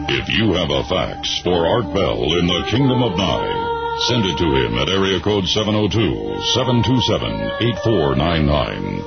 If you have a fax for Art Bell in the Kingdom of Nye, send it to him at area code 702-727-8499.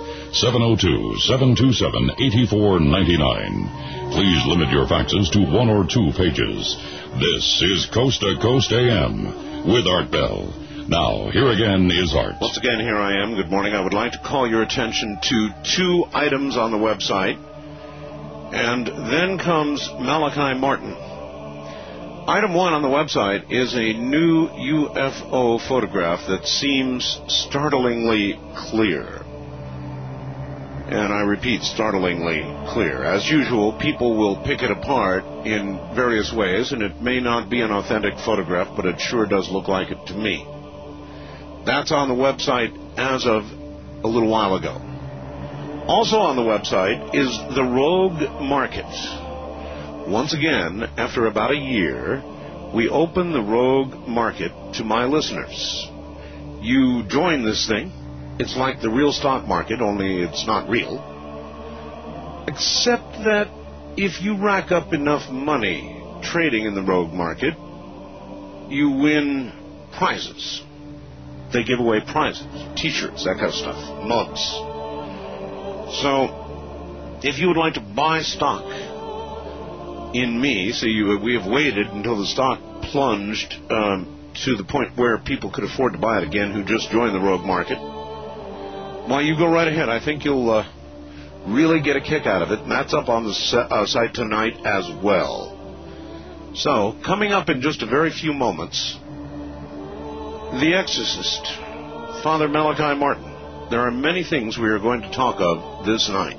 702-727-8499. Please limit your faxes to 1 or 2 pages. This is Coast to Coast AM with Art Bell. Now, here again is Art. Once again, here I am. Good morning. I would like to call your attention to 2 items on the website. And then comes Malachi Martin. Item 1 on the website is a new UFO photograph that seems startlingly clear. And I repeat, startlingly clear. As usual, people will pick it apart in various ways, and it may not be an authentic photograph, but it sure does look like it to me. That's on the website as of a little while ago. Also on the website is the Rogue Market. Once again, after about a year, we open the Rogue Market to my listeners. You join this thing. It's like the real stock market, only it's not real. Except that if you rack up enough money trading in the Rogue Market, you win prizes. They give away prizes, T-shirts, that kind of stuff, mugs. So, if you would like to buy stock in me, so we have waited until the stock plunged to the point where people could afford to buy it again who just joined the Rogue Market. Well, you go right ahead. I think you'll really get a kick out of it, and that's up on the site tonight as well. So, coming up in just a very few moments, The Exorcist, Father Malachi Martin. There are many things we are going to talk of this night.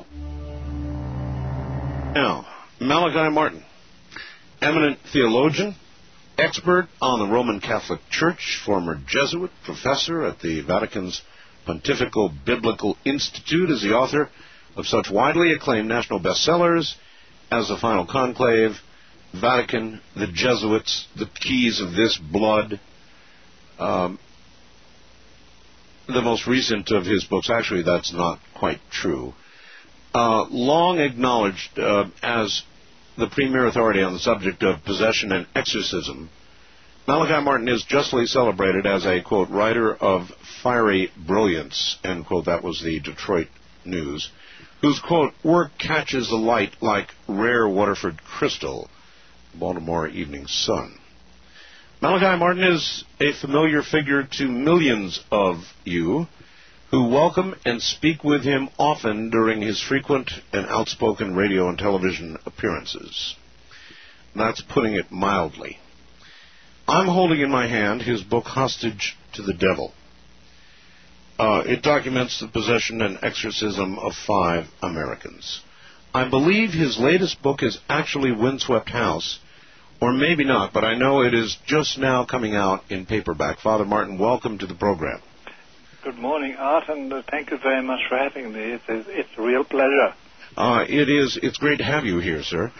Now, Malachi Martin, eminent theologian, expert on the Roman Catholic Church, former Jesuit, professor at the Vatican's Pontifical Biblical Institute, is the author of such widely acclaimed national bestsellers as The Final Conclave, Vatican, The Jesuits, The Keys of This Blood. The most recent of his books, actually that's not quite true, long acknowledged as the premier authority on the subject of possession and exorcism, Malachi Martin is justly celebrated as a, quote, writer of fiery brilliance, end quote, that was the Detroit News, whose, quote, work catches the light like rare Waterford crystal, Baltimore Evening Sun. Malachi Martin is a familiar figure to millions of you who welcome and speak with him often during his frequent and outspoken radio and television appearances. That's putting it mildly. I'm holding in my hand his book, Hostage to the Devil. It documents the possession and exorcism of 5 Americans. I believe his latest book is actually Windswept House, or maybe not, but I know it is just now coming out in paperback. Father Martin, welcome to the program. Good morning, Art, and thank you very much for having me. It's a real pleasure. It's great to have you here, sir.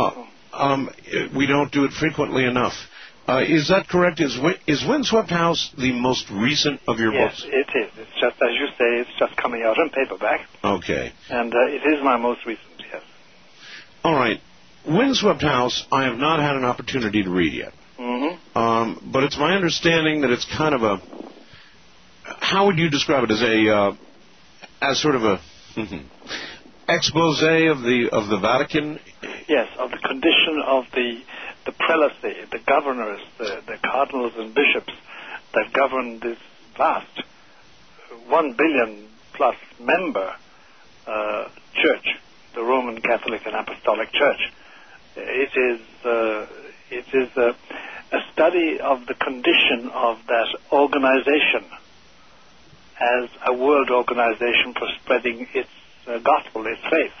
We don't do it frequently enough. Is that correct? Is Windswept House the most recent of your books? Yes, it is. It's just, as you say, it's just coming out in paperback. Okay. And it is my most recent, yes. All right. Windswept House, I have not had an opportunity to read yet. Mm-hmm. But it's my understanding that it's kind of a... How would you describe it? As sort of a expose of the Vatican? Yes, of the condition of the prelacy, the governors, the cardinals and bishops that govern this vast 1 billion plus member church, the Roman Catholic and Apostolic Church. It is a study of the condition of that organization as a world organization for spreading its gospel, its faith.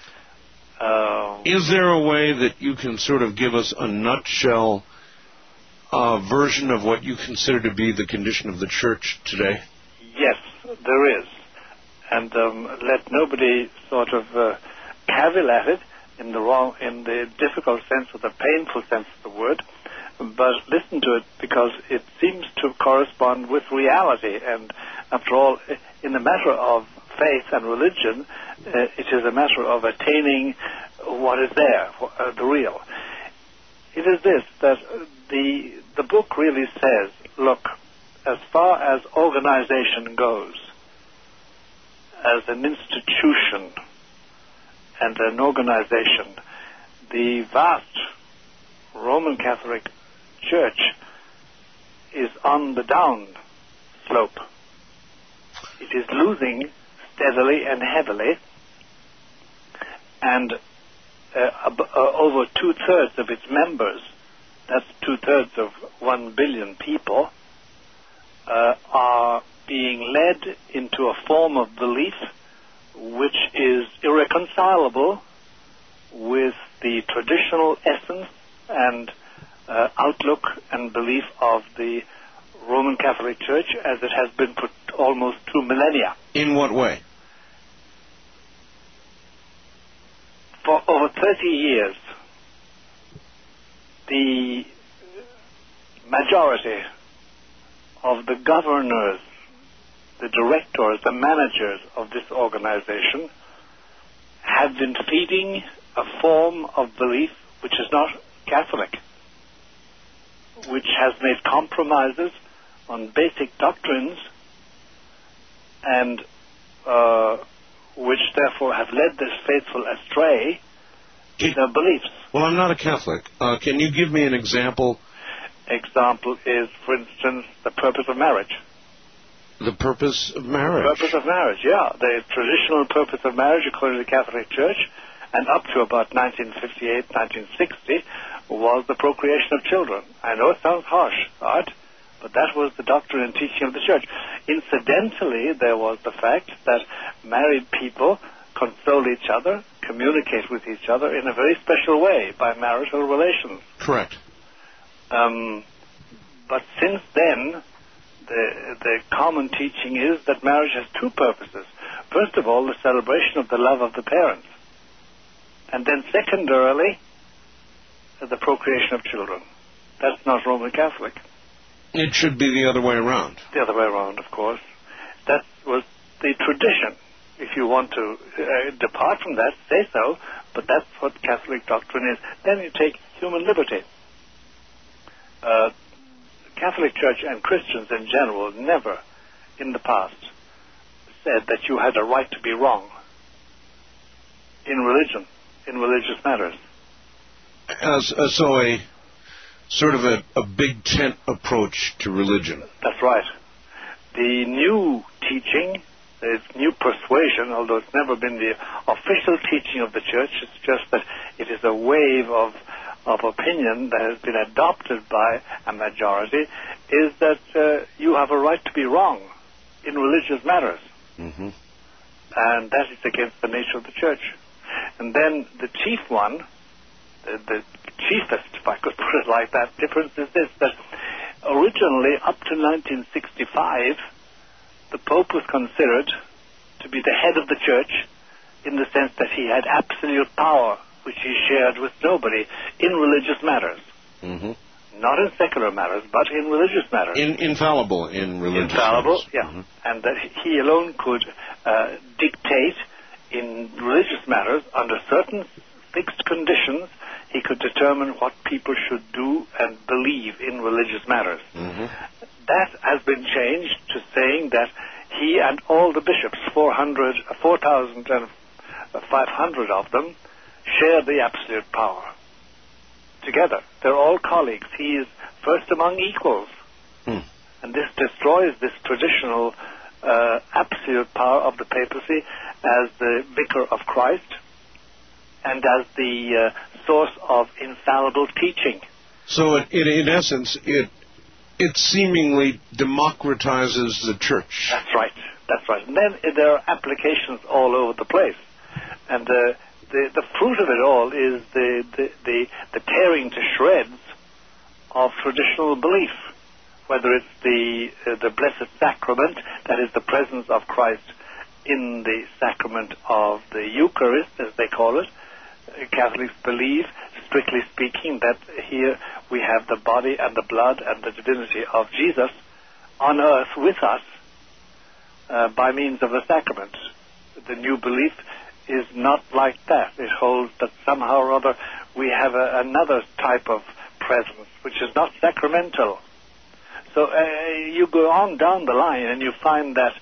Is there a way that you can sort of give us a nutshell version of what you consider to be the condition of the church today? Yes, there is. And let nobody sort of cavil at it in the difficult sense or the painful sense of the word, but listen to it because it seems to correspond with reality. And after all, in the matter of faith and religion, it is a matter of attaining what is there, the real. is this, that the book really says, look, as far as organization goes, as an institution and an organization, the vast Roman Catholic Church is on the down slope. It is losing steadily and heavily, and over 2/3 of its members, that's 2/3 of 1 billion people, are being led into a form of belief which is irreconcilable with the traditional essence and outlook and belief of the Roman Catholic Church as it has been for almost 2 millennia. In what way? For over 30 years, the majority of the governors, the directors, the managers of this organization have been feeding a form of belief which is not Catholic, which has made compromises on basic doctrines and which therefore have led this faithful astray in their beliefs. Well, I'm not a Catholic. Can you give me an example? Example is, for instance, the purpose of marriage. The purpose of marriage? The purpose of marriage, yeah. The traditional purpose of marriage, according to the Catholic Church, and up to about 1958, 1960, was the procreation of children. I know it sounds harsh, right? But that was the doctrine and teaching of the Church. Incidentally, there was the fact that married people console each other, communicate with each other in a very special way by marital relations. Correct. But since then, the common teaching is that marriage has two purposes. First of all, the celebration of the love of the parents. And then secondarily, the procreation of children. That's not Roman Catholic. It should be the other way around. The other way around, of course. That was the tradition. If you want to depart from that, say so, but that's what Catholic doctrine is. Then you take human liberty. Catholic Church and Christians in general never, in the past, said that you had a right to be wrong in religion, in religious matters. So a sort of a big tent approach to religion. That's right. The new teaching, the new persuasion, although it's never been the official teaching of the Church, it's just that it is a wave of opinion that has been adopted by a majority, is that you have a right to be wrong in religious matters. Mm-hmm. And that is against the nature of the Church. And then the chief one, the chiefest, if I could put it like that, difference is this, that originally, up to 1965, the Pope was considered to be the head of the Church in the sense that he had absolute power, which he shared with nobody in religious matters. Mm-hmm. Not in secular matters, but in religious matters. Infallible in religious Infallible, matters. yeah. Mm-hmm. And that he alone could dictate in religious matters under certain fixed conditions. He could determine what people should do and believe in religious matters. Mm-hmm. That has been changed to saying that he and all the bishops, 4,500 of them, share the absolute power together. They're all colleagues. He is first among equals. Mm. And this destroys this traditional absolute power of the papacy as the vicar of Christ and as the source of infallible teaching. So in essence, it seemingly democratizes the Church. That's right. That's right. And then there are applications all over the place. And the fruit of it all is the tearing to shreds of traditional belief, whether it's the Blessed Sacrament, that is the presence of Christ in the sacrament of the Eucharist, as they call it. Catholics believe, strictly speaking, that here we have the body and the blood and the divinity of Jesus on earth with us by means of the sacrament. The new belief is not like that. It holds that somehow or other we have another type of presence, which is not sacramental. So you go on down the line and you find that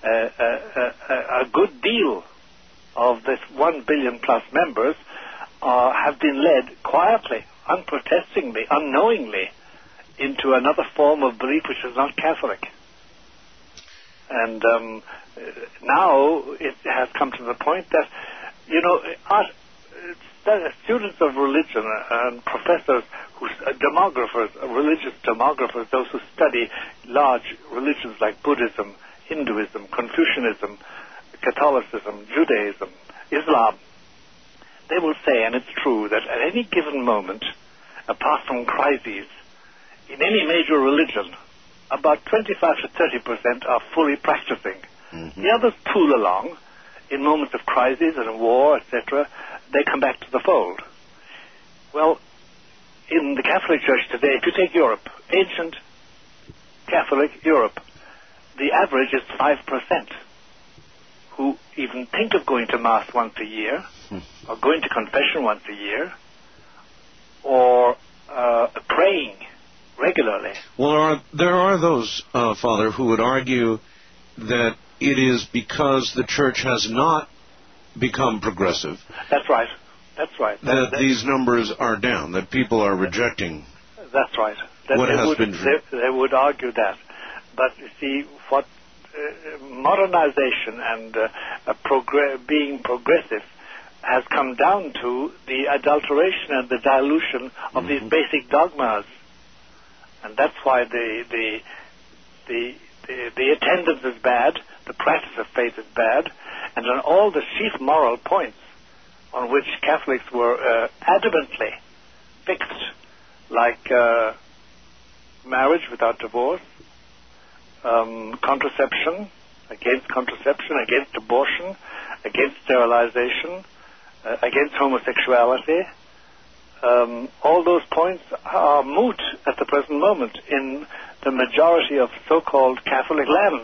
a good deal of this 1 billion plus members have been led quietly, unprotestingly, unknowingly into another form of belief which is not Catholic. And now it has come to the point that, students of religion and professors, demographers, religious demographers, those who study large religions like Buddhism, Hinduism, Confucianism, Catholicism, Judaism, Islam, they will say, and it's true, that at any given moment, apart from crises, in any major religion, about 25 to 30% are fully practicing. Mm-hmm. The others tool along. In moments of crisis and war, etc., they come back to the fold. Well, in the Catholic Church today, if you take Europe, ancient Catholic Europe, the average is 5% who even think of going to Mass once a year, or going to confession once a year, or praying regularly. Well, there are those, Father, who would argue that it is because the Church has not become progressive. That's right. That's right. That these numbers are down, that people are rejecting. That's right. They would argue that. But you see, what modernization and being progressive has come down to the adulteration and the dilution of these basic dogmas. And that's why the attendance is bad, the practice of faith is bad, and on all the chief moral points on which Catholics were adamantly fixed, like marriage without divorce, contraception, against abortion, against sterilization, against homosexuality, all those points are moot at the present moment in the majority of so-called Catholic lands.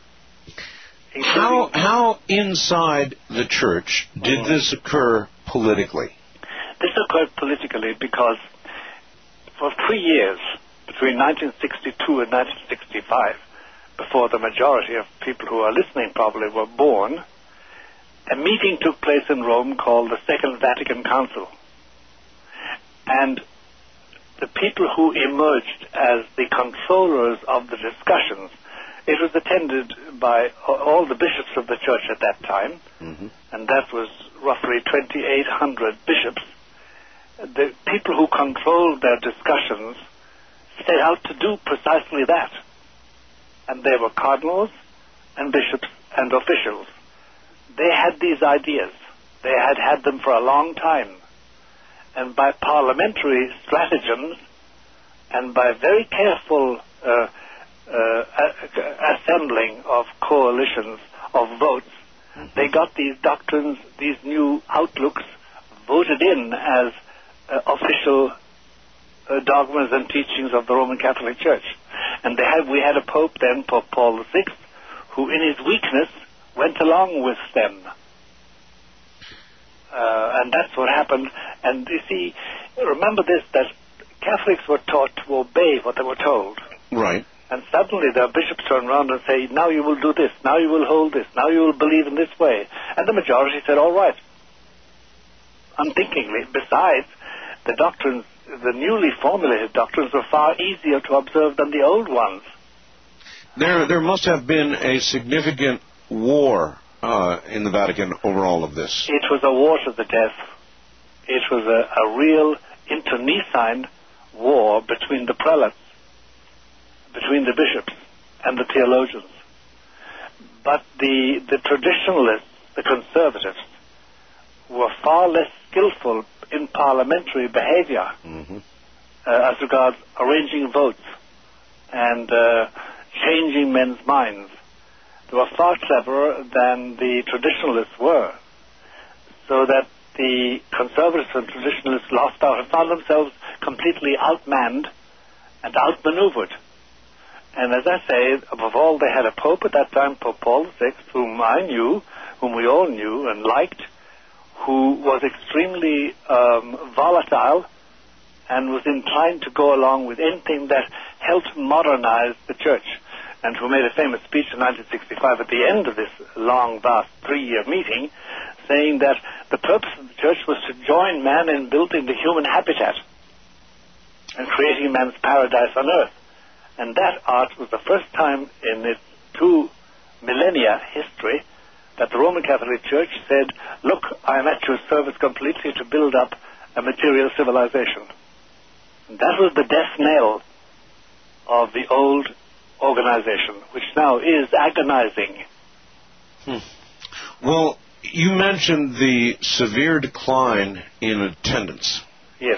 How inside the Church did this occur politically? This occurred politically because for 3 years, between 1962 and 1965, before the majority of people who are listening probably were born, a meeting took place in Rome called the Second Vatican Council. And the people who emerged as the controllers of the discussions, it was attended by all the bishops of the Church at that time, and that was roughly 2,800 bishops. The people who controlled their discussions set out to do precisely that. And they were cardinals and bishops and officials. They had these ideas. They had had them for a long time. And by parliamentary stratagems and by very careful assembling of coalitions of votes, they got these doctrines, these new outlooks, voted in as official dogmas and teachings of the Roman Catholic Church. And we had a pope then, Pope Paul VI, who in his weakness went along with them. And that's what happened. And you see, remember this, that Catholics were taught to obey what they were told. Right. And suddenly their bishops turn around and say, now you will do this, now you will hold this, now you will believe in this way. And the majority said, all right. Unthinkingly. Besides, the doctrines, the newly formulated doctrines were far easier to observe than the old ones. There must have been a significant war in the Vatican over all of this. It was a war to the death. It was a real internecine war between the prelates, between the bishops and the theologians. But the traditionalists, the conservatives, were far less skillful in parliamentary behavior as regards arranging votes and changing men's minds. They were far cleverer than the traditionalists were, so that the conservatives and traditionalists lost out and found themselves completely outmanned and outmaneuvered. And as I say, above all, they had a pope at that time, Pope Paul VI, whom I knew, whom we all knew and liked, who was extremely volatile and was inclined to go along with anything that helped modernize the church, and who made a famous speech in 1965 at the end of this long, vast 3-year meeting, saying that the purpose of the church was to join man in building the human habitat and creating man's paradise on earth. And that art was the first time in its 2 millennia history that the Roman Catholic Church said, look, I am at your service completely to build up a material civilization. And that was the death knell of the old organization, which now is agonizing. Well, you mentioned the severe decline in attendance. Yes.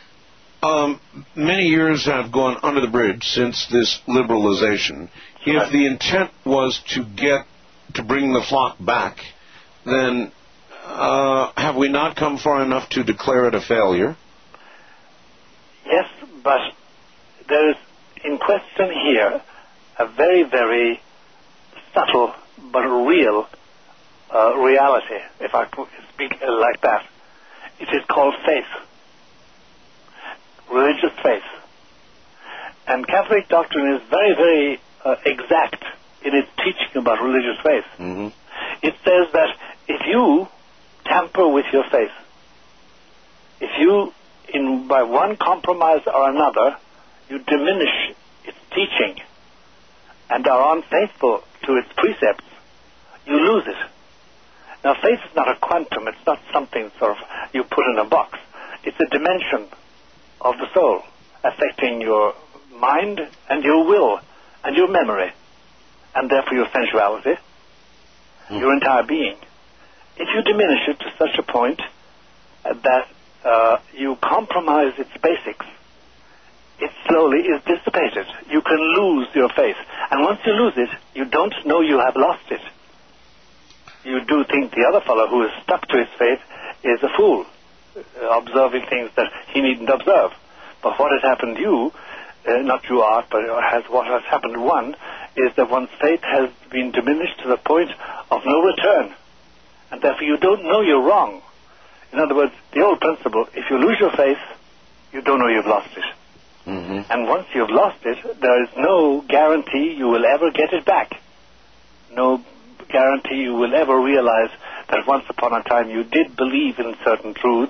Many years have gone under the bridge since this liberalization. If the intent was to bring the flock back, then have we not come far enough to declare it a failure? Yes, but there is in question here a very, very subtle but real reality, if I could speak like that. It is called faith. Religious faith. And Catholic doctrine is very, very exact in its teaching about religious faith. Mm-hmm. It says that if you tamper with your faith, if you, by one compromise or another, you diminish its teaching and are unfaithful to its precepts, you lose it. Now, faith is not a quantum. It's not something sort of you put in a box. It's a dimension of the soul, affecting your mind and your will and your memory, and therefore your sensuality, your entire being. If you diminish it to such a point that you compromise its basics, it slowly is dissipated. You can lose your faith. And once you lose it, you don't know you have lost it. You do think the other fellow who is stuck to his faith is a fool, observing things that he needn't observe. But what has happened to you, not you, Art, but what has happened to one, is that one's faith has been diminished to the point of no return. And therefore you don't know you're wrong. In other words, the old principle, if you lose your faith, you don't know you've lost it. Mm-hmm. And once you've lost it, there is no guarantee you will ever get it back. No guarantee you will ever realize that once upon a time you did believe in certain truths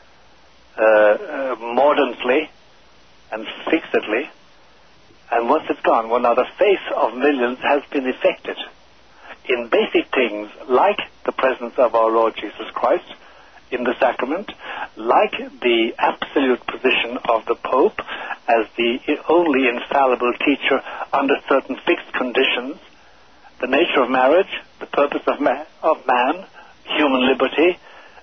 mordantly and fixedly, and once it's gone, well, now the faith of millions has been affected in basic things like the presence of our Lord Jesus Christ in the sacrament, like the absolute position of the Pope as the only infallible teacher under certain fixed conditions, the nature of marriage, the purpose of man, human liberty.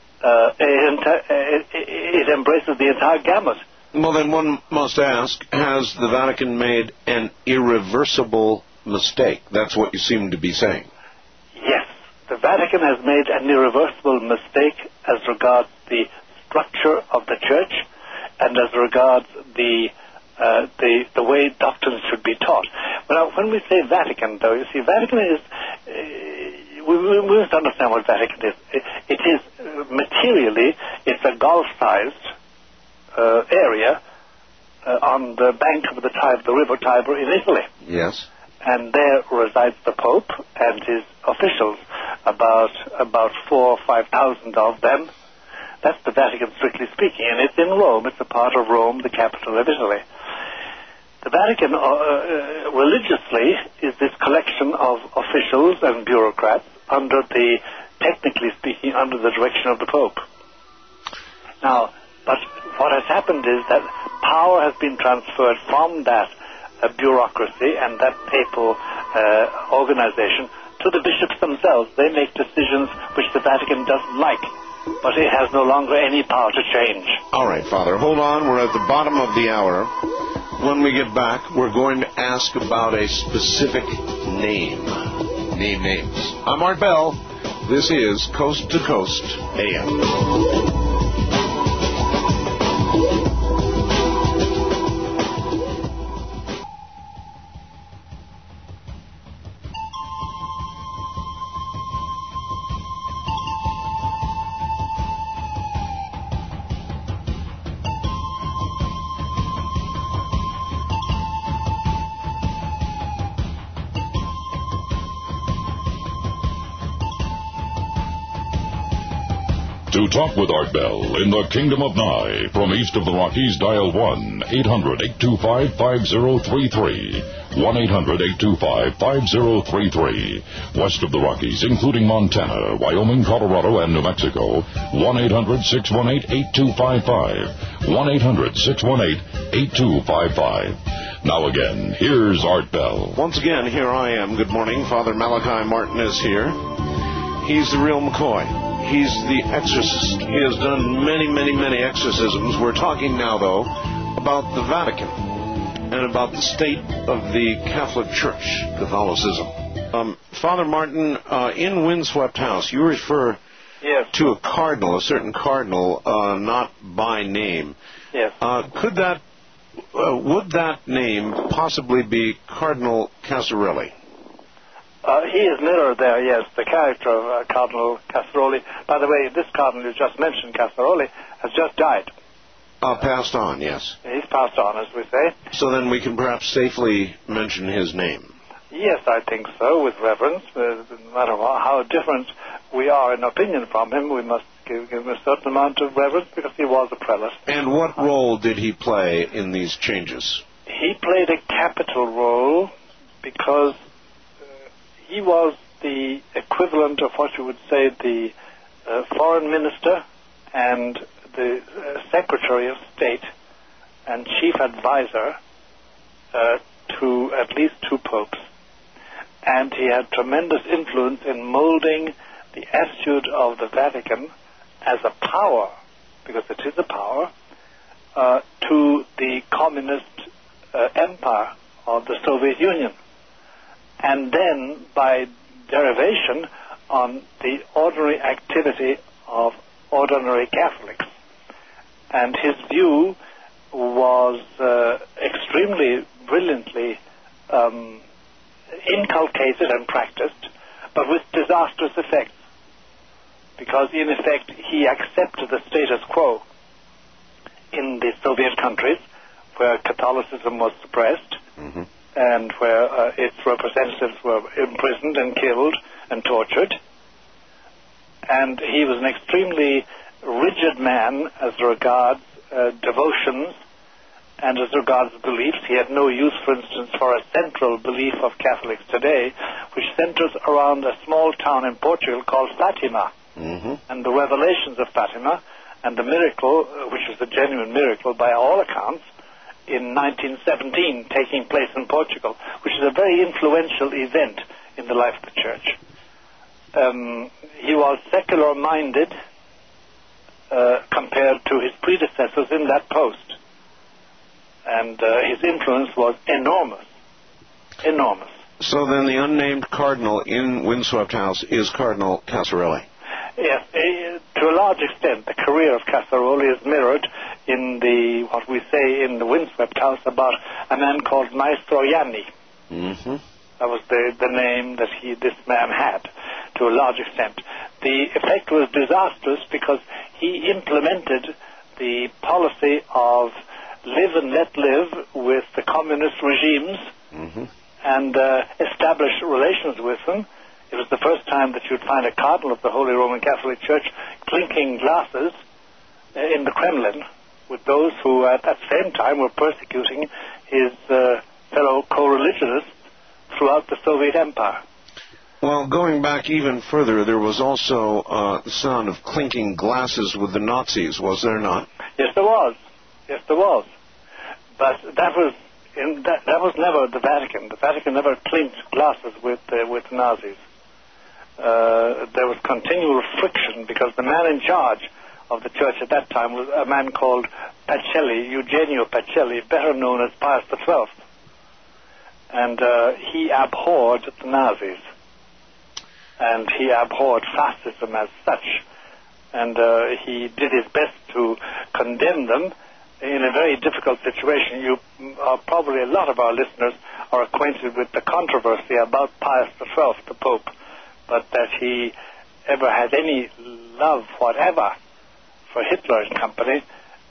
It embraces the entire gamut. Well, then one must ask, has the Vatican made an irreversible mistake? That's what you seem to be saying. Yes, the Vatican has made an irreversible mistake as regards the structure of the Church and as regards the way doctrines should be taught. But when we say Vatican, though, you see, Vatican is... we must understand what Vatican is. It is materially, it's a golf-sized area on the bank of the river Tiber in Italy. Yes. And there resides the Pope and his officials, about 4,000 or 5,000 of them. That's the Vatican, strictly speaking, and it's in Rome. It's a part of Rome, the capital of Italy. The Vatican, religiously, is this collection of officials and bureaucrats technically speaking, under the direction of the Pope. Now, but what has happened is that power has been transferred from that bureaucracy and that papal organization to the bishops themselves. They make decisions which the Vatican doesn't like, but it has no longer any power to change. All right, Father, hold on. We're at the bottom of the hour. When we get back, we're going to ask about a specific name. Name names. I'm Art Bell. This is Coast to Coast AM. talk with Art Bell in the Kingdom of Nye. From east of the Rockies, dial 1-800-825-5033. 1-800-825-5033. West of the Rockies, including Montana, Wyoming, Colorado, and New Mexico, 1-800-618-8255. 1-800-618-8255. Now again, here's Art Bell. Once again, here I am. Good morning. Father Malachi Martin is here. He's the real McCoy. He's the exorcist. He has done many, many, many exorcisms. We're talking now, though, about the Vatican and about the state of the Catholic Church, Catholicism. Father Martin, in Windswept House, you refer to a cardinal, a certain cardinal, not by name. Yes. Would that name possibly be Cardinal Casarelli? He is mirrored there, yes, the character of Cardinal Casaroli. By the way, this cardinal you just mentioned, Casaroli, has just died. Passed on, yes. He's passed on, as we say. So then we can perhaps safely mention his name. Yes, I think so, with reverence. No matter how different we are in opinion from him, we must give him a certain amount of reverence because he was a prelate. And what role did he play in these changes? He played a capital role because he was the equivalent of what you would say the foreign minister and the Secretary of State and chief advisor to at least two popes. And he had tremendous influence in molding the attitude of the Vatican as a power, because it is a power, to the communist empire of the Soviet Union. And then, by derivation, on the ordinary activity of ordinary Catholics. And his view was extremely brilliantly inculcated and practiced, but with disastrous effects. Because, in effect, he accepted the status quo in the Soviet countries, where Catholicism was suppressed, and where its representatives were imprisoned and killed and tortured. And he was an extremely rigid man as regards devotions and as regards beliefs. He had no use, for instance, for a central belief of Catholics today, which centers around a small town in Portugal called Fatima, and the revelations of Fatima, and the miracle, which was a genuine miracle by all accounts, in 1917, taking place in Portugal, which is a very influential event in the life of the Church. He was secular-minded compared to his predecessors in that post. And his influence was enormous. Enormous. So then the unnamed cardinal in Windswept House is Cardinal Casarelli. Yes, to a large extent, the career of Casarelli is mirrored in what we say in the Windswept House about a man called Maestro Yanni. That was the name that this man had, to a large extent. The effect was disastrous because he implemented the policy of live and let live with the communist regimes and establish relations with them. It was the first time that you'd find a cardinal of the Holy Roman Catholic Church clinking glasses in the Kremlin with those who at that same time were persecuting his fellow co-religionists throughout the Soviet Empire. Well, going back even further, there was also the sound of clinking glasses with the Nazis, was there not? Yes, there was. Yes, there was. But that was never the Vatican. The Vatican never clinked glasses with Nazis. There was continual friction because the man in charge of the church at that time was a man called Pacelli, Eugenio Pacelli, better known as Pius XII. And he abhorred the Nazis. And he abhorred fascism as such. And he did his best to condemn them in a very difficult situation. Probably a lot of our listeners are acquainted with the controversy about Pius XII, the Pope, but that he ever had any love whatever for Hitler and company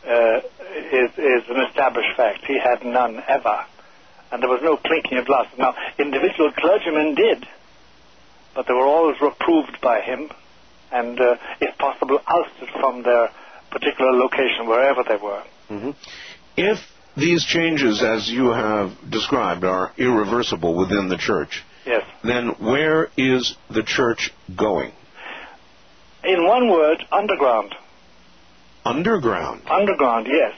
is an established fact. He had none ever. And there was no clinking of glasses. Now, individual clergymen did, but they were always reproved by him and, if possible, ousted from their particular location, wherever they were. Mm-hmm. If these changes, as you have described, are irreversible within the church, yes, then where is the church going? In one word, underground. Underground? Underground, yes.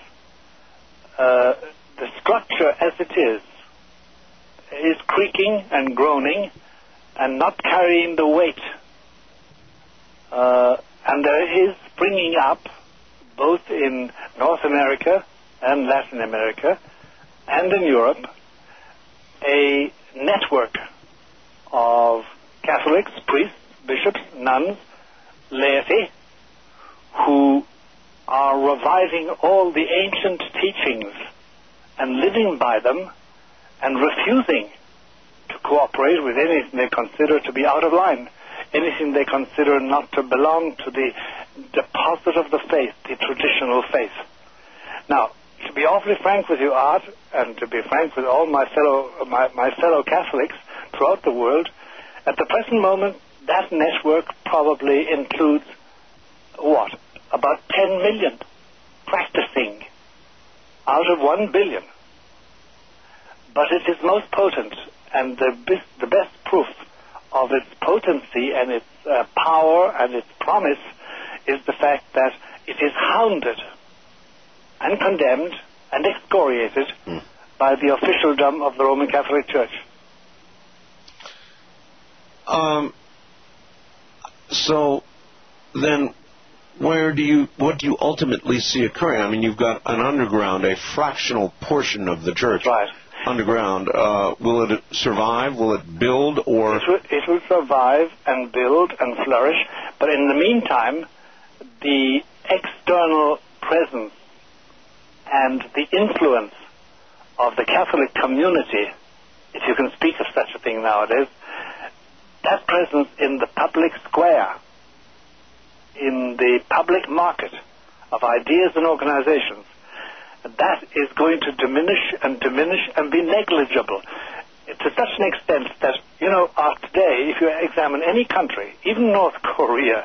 The structure as it is creaking and groaning and not carrying the weight. And there is springing up, both in North America and Latin America and in Europe, a network of Catholics, priests, bishops, nuns, laity, who are reviving all the ancient teachings and living by them and refusing to cooperate with anything they consider to be out of line, anything they consider not to belong to the deposit of the faith, the traditional faith. Now, to be awfully frank with you, Art, and to be frank with all my fellow Catholics throughout the world, at the present moment, that network probably includes, what, about 10 million practicing out of 1 billion. But it is most potent, and the best proof of its potency and its power and its promise is the fact that it is hounded and condemned and excoriated by the officialdom of the Roman Catholic Church. So then what do you ultimately see occurring? I mean, you've got an underground, a fractional portion of the church. Right. Underground. Will it survive? Will it build? Or it will survive and build and flourish, but in the meantime, the external presence and the influence of the Catholic community, if you can speak of such a thing nowadays, that presence in the public square, in the public market of ideas and organizations, that is going to diminish and be negligible to such an extent that, today, if you examine any country, even North Korea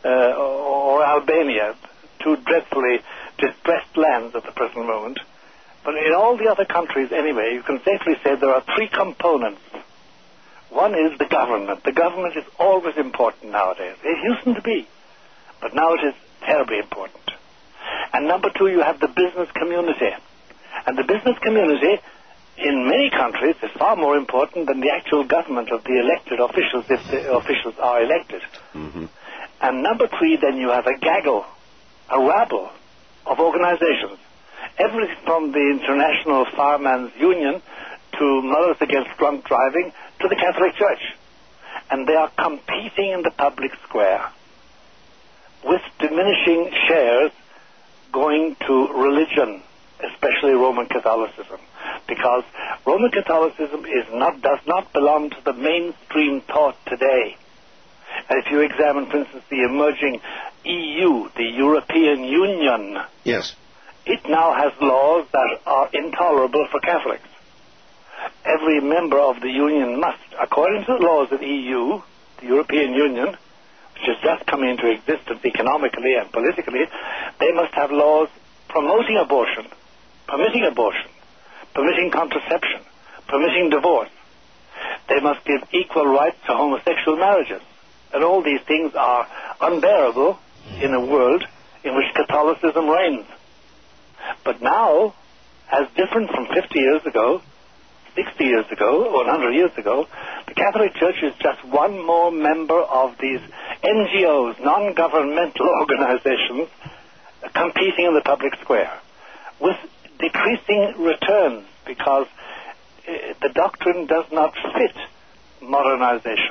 or Albania, two dreadfully distressed lands at the present moment, but in all the other countries anyway, you can safely say there are three components. One is the government. The government is always important nowadays. It used to be, but now it is terribly important. And number two, you have the business community. And the business community in many countries is far more important than the actual government of the elected officials, if the officials are elected. Mm-hmm. And number three, then you have a gaggle, a rabble of organizations. Everything from the International Firemen's Union to Mothers Against Drunk Driving to the Catholic Church. And they are competing in the public square with diminishing shares going to religion, especially Roman Catholicism, because Roman Catholicism does not belong to the mainstream thought today. And if you examine, for instance, the emerging EU, the European Union, yes, it now has laws that are intolerable for Catholics. Every member of the Union must, according to the laws of the EU, the European Union, which is just coming into existence economically and politically, they must have laws promoting abortion, permitting contraception, permitting divorce. They must give equal rights to homosexual marriages. And all these things are unbearable in a world in which Catholicism reigns. But now, as different from 50 years ago, 60 years ago, or 100 years ago, the Catholic Church is just one more member of these NGOs, non-governmental organizations, competing in the public square, with decreasing returns, because the doctrine does not fit modernization.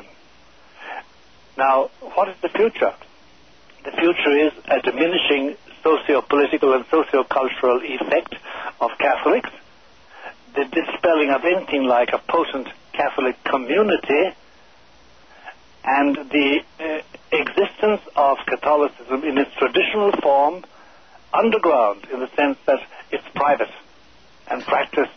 Now, what is the future? The future is a diminishing socio-political and socio-cultural effect of Catholics, the dispelling of anything like a potent Catholic community, and the existence of Catholicism in its traditional form underground, in the sense that it's private and practiced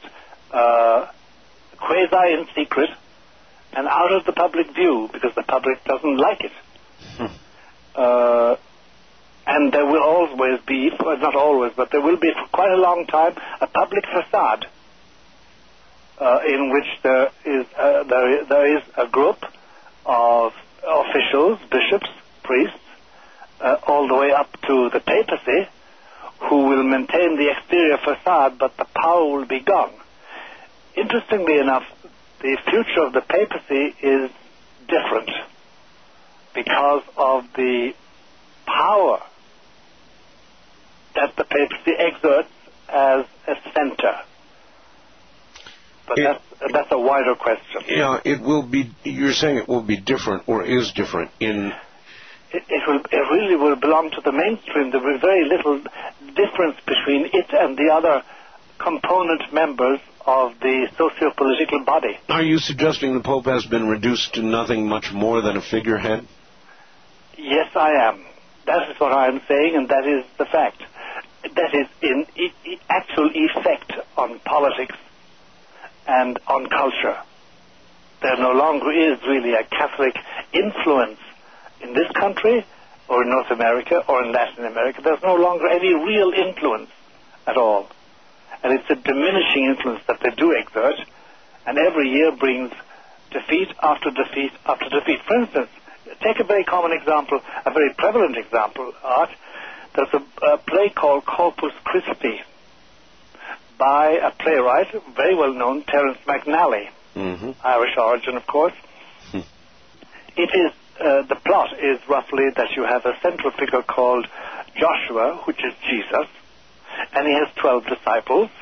quasi in secret and out of the public view, because the public doesn't like it. and there will always be, well, not always, but there will be for quite a long time, a public facade in which there is a group of officials, bishops, priests, all the way up to the papacy, who will maintain the exterior facade, but the power will be gone. Interestingly enough, the future of the papacy is different because of the power that the papacy exerts as a center. But that's a wider question. Yeah, it will be. You're saying it will be different, or is different in. It really will belong to the mainstream. There will be very little difference between it and the other component members of the socio-political body. Are you suggesting the Pope has been reduced to nothing much more than a figurehead? Yes, I am. That is what I am saying, and that is the fact. That is in actual effect on politics and on culture. There no longer is really a Catholic influence in this country, or in North America, or in Latin America. There's no longer any real influence at all. And it's a diminishing influence that they do exert, and every year brings defeat after defeat after defeat. For instance, take a very common example, a very prevalent example, Art. There's a play called Corpus Christi by a playwright, very well known, Terence McNally, Irish origin, of course. It is the plot is roughly that you have a central figure called Joshua, which is Jesus, and he has 12 disciples,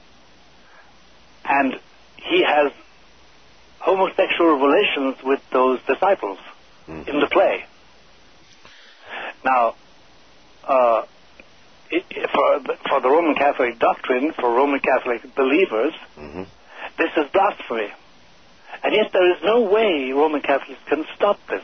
and he has homosexual relations with those disciples in the play. Now, for the Roman Catholic doctrine, for Roman Catholic believers, this is blasphemy. And yet there is no way Roman Catholics can stop this,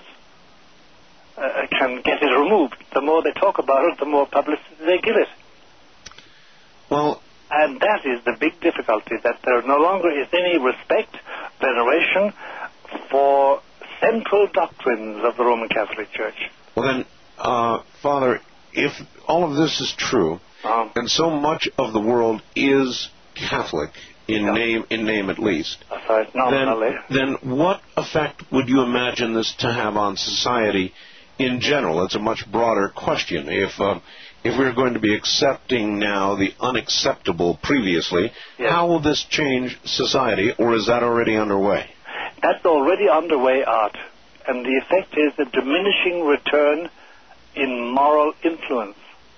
can get it removed. The more they talk about it, the more publicity they give it. Well, and that is the big difficulty, that there no longer is any respect, veneration for central doctrines of the Roman Catholic Church. Well then, Father, if all of this is true, and so much of the world is Catholic, in name at least, then what effect would you imagine this to have on society in general? It's a much broader question. If we're going to be accepting now the unacceptable previously, how will this change society, or is that already underway? That's already underway, Art. And the effect is a diminishing return in moral influence.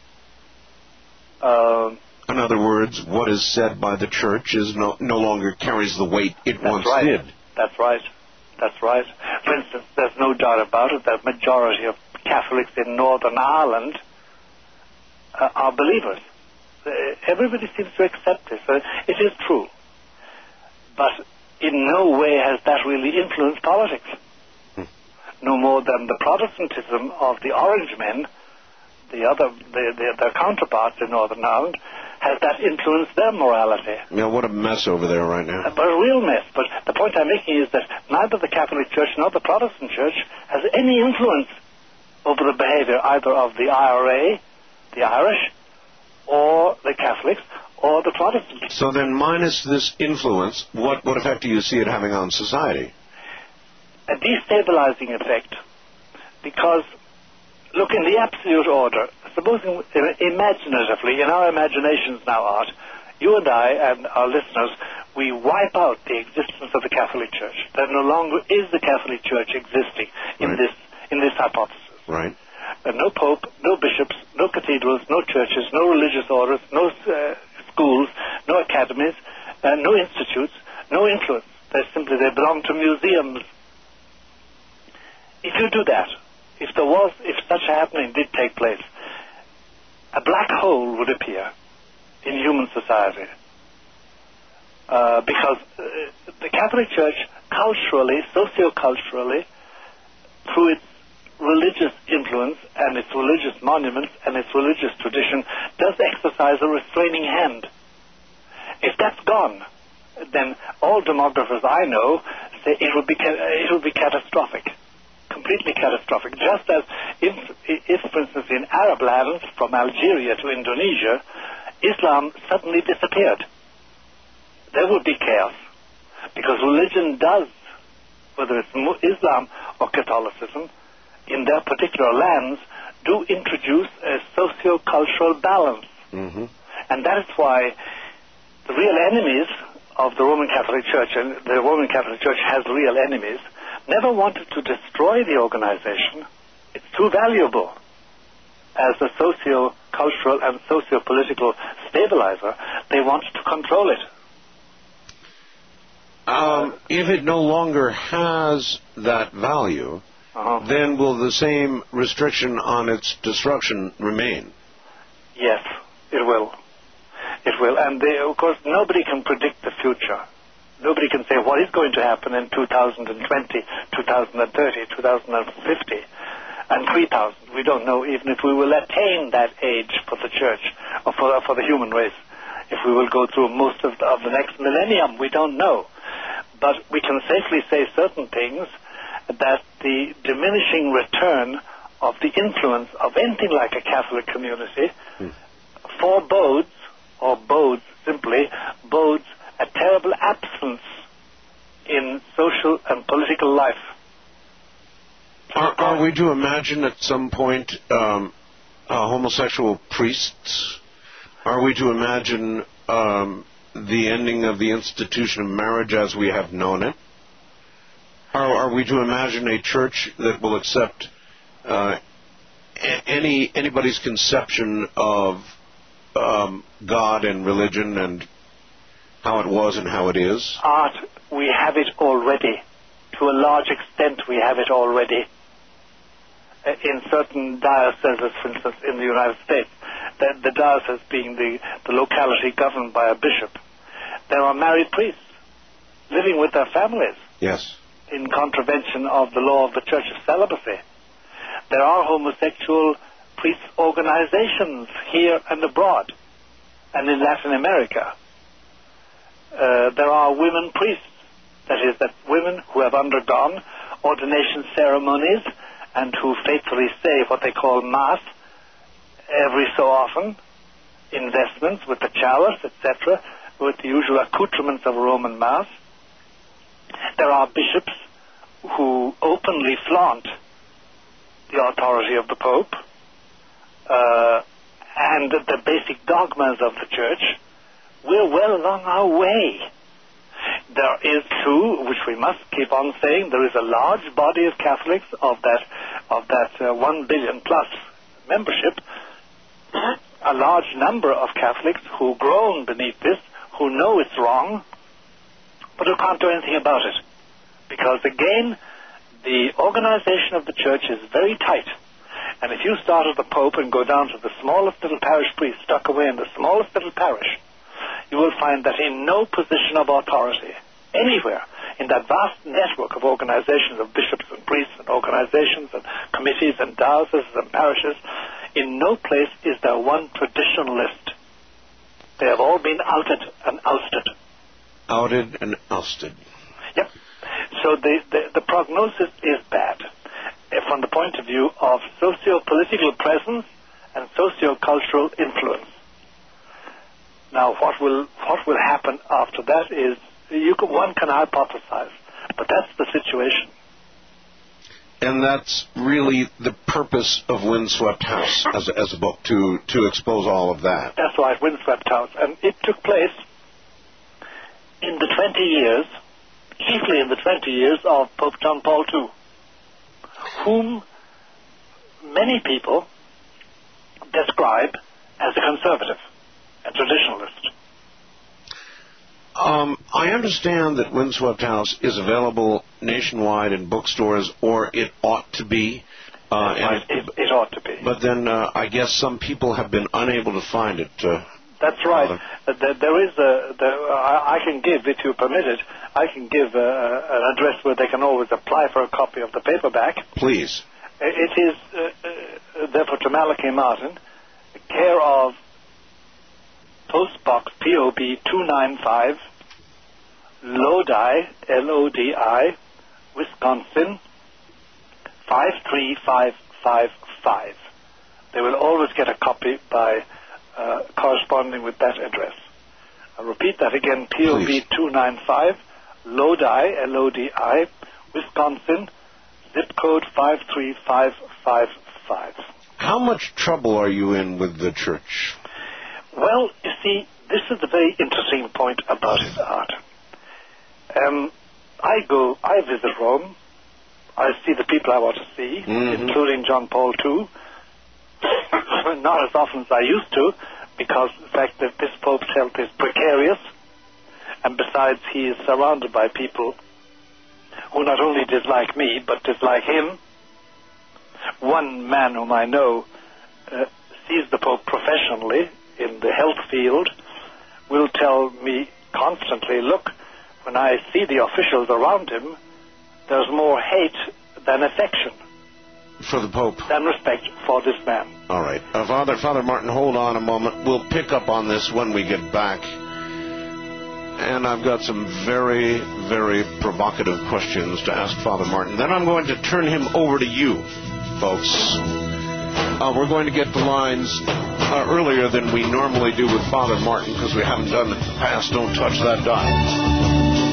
In other words, what is said by the Church is no longer carries the weight it once did. That's right. That's right. For instance, there's no doubt about it that majority of Catholics in Northern Ireland are believers. Everybody seems to accept this. It is true. But in no way has that really influenced politics. No more than the Protestantism of the Orange men, their counterparts in Northern Ireland, has that influenced their morality. Yeah, what a mess over there right now. But a real mess. But the point I'm making is that neither the Catholic Church nor the Protestant Church has any influence over the behavior either of the IRA, the Irish, or the Catholics, or the Protestants. So then, minus this influence, what effect do you see it having on society? A destabilizing effect, because, look, in the absolute order, supposing imaginatively, in our imaginations now, Art, you and I and our listeners, we wipe out the existence of the Catholic Church. There no longer is the Catholic Church existing in this hypothesis. Right. No pope, no bishops, no cathedrals, no churches, no religious orders, no schools, no academies, no institutes, no influence. They belong to museums. If you do that, if such a happening did take place, a black hole would appear in human society. Because the Catholic Church, culturally, socio-culturally, through its religious influence and its religious monuments and its religious tradition, does exercise a restraining hand. If that's gone, then all demographers I know say it would be catastrophic. completely catastrophic. Just as if, for instance, in Arab lands, from Algeria to Indonesia, Islam suddenly disappeared, there would be chaos. Because religion does, whether it's Islam or Catholicism, in their particular lands, do introduce a socio-cultural balance. Mm-hmm. And that is why the real enemies of the Roman Catholic Church, and the Roman Catholic Church has real enemies, never wanted to destroy the organization. It's too valuable as a socio-cultural and socio-political stabilizer. They want to control it. If it no longer has that value, then will the same restriction on its destruction remain? Yes, it will. It will. And of course, nobody can predict the future. Nobody can say what is going to happen in 2020, 2030, 2050, and 3000. We don't know even if we will attain that age for the church or for the human race. If we will go through most of the next millennium, we don't know. But we can safely say certain things, that the diminishing return of the influence of anything like a Catholic community forebodes, or bodes a terrible absence in social and political life. Are we to imagine at some point homosexual priests? Are we to imagine the ending of the institution of marriage as we have known it? Are we to imagine a church that will accept anybody's conception of God and religion and how it was and how it is? Art, we have it already. To a large extent, we have it already. In certain dioceses, for instance, in the United States, the diocese being the locality governed by a bishop, there are married priests living with their families. Yes. In contravention of the law of the Church of Celibacy. There are homosexual priest organizations here and abroad, and in Latin America. There are women priests, that women who have undergone ordination ceremonies and who faithfully say what they call Mass every so often, investments with the chalice, etc., with the usual accoutrements of a Roman Mass. There are bishops who openly flaunt the authority of the Pope and the basic dogmas of the Church. We're well along our way. There is, too, which we must keep on saying, there is a large body of Catholics of that 1 billion plus membership, a large number of Catholics who groan beneath this, who know it's wrong, but who can't do anything about it. Because, again, the organization of the Church is very tight. And if you start at the Pope and go down to the smallest little parish priest stuck away in the smallest little parish, you will find that in no position of authority, anywhere, in that vast network of organizations of bishops and priests and organizations and committees and dioceses and parishes, in no place is there one traditionalist. They have all been outed and ousted. Outed and ousted. Yep. So the prognosis is bad from the point of view of socio-political presence and socio-cultural influence. Now, what will happen after that is one can hypothesize, but that's the situation. And that's really the purpose of Windswept House as a book, to expose all of that. That's right, Windswept House. And it took place in the 20 years, chiefly in the 20 years of Pope John Paul II, whom many people describe as a conservative, a traditionalist. I understand that Windswept House is available nationwide in bookstores, or it ought to be. It ought to be. But then I guess some people have been unable to find it. That's right. There is I can give, if you permit it, I can give an address where they can always apply for a copy of the paperback. Please. It is, therefore, to Malachi Martin, care of Postbox POB 295, Lodi, Lodi, Wisconsin, 53555. They will always get a copy by corresponding with that address. I'll repeat that again, POB 295, Lodi, Lodi, Wisconsin, zip code 53555. How much trouble are you in with the church? Well, you see, this is the very interesting point about it, Art. I visit Rome. I see the people I want to see, including John Paul II. Not as often as I used to, because the fact that this Pope's health is precarious, and besides he is surrounded by people who not only dislike me, but dislike him. One man whom I know sees the Pope professionally in the health field will tell me constantly, look, when I see the officials around him, there's more hate than affection. For the Pope. Than respect for this man. All right. Father Martin, hold on a moment. We'll pick up on this when we get back. And I've got some very, very provocative questions to ask Father Martin. Then I'm going to turn him over to you, folks. We're going to get the lines earlier than we normally do with Father Martin because we haven't done it in the past. Don't touch that dial.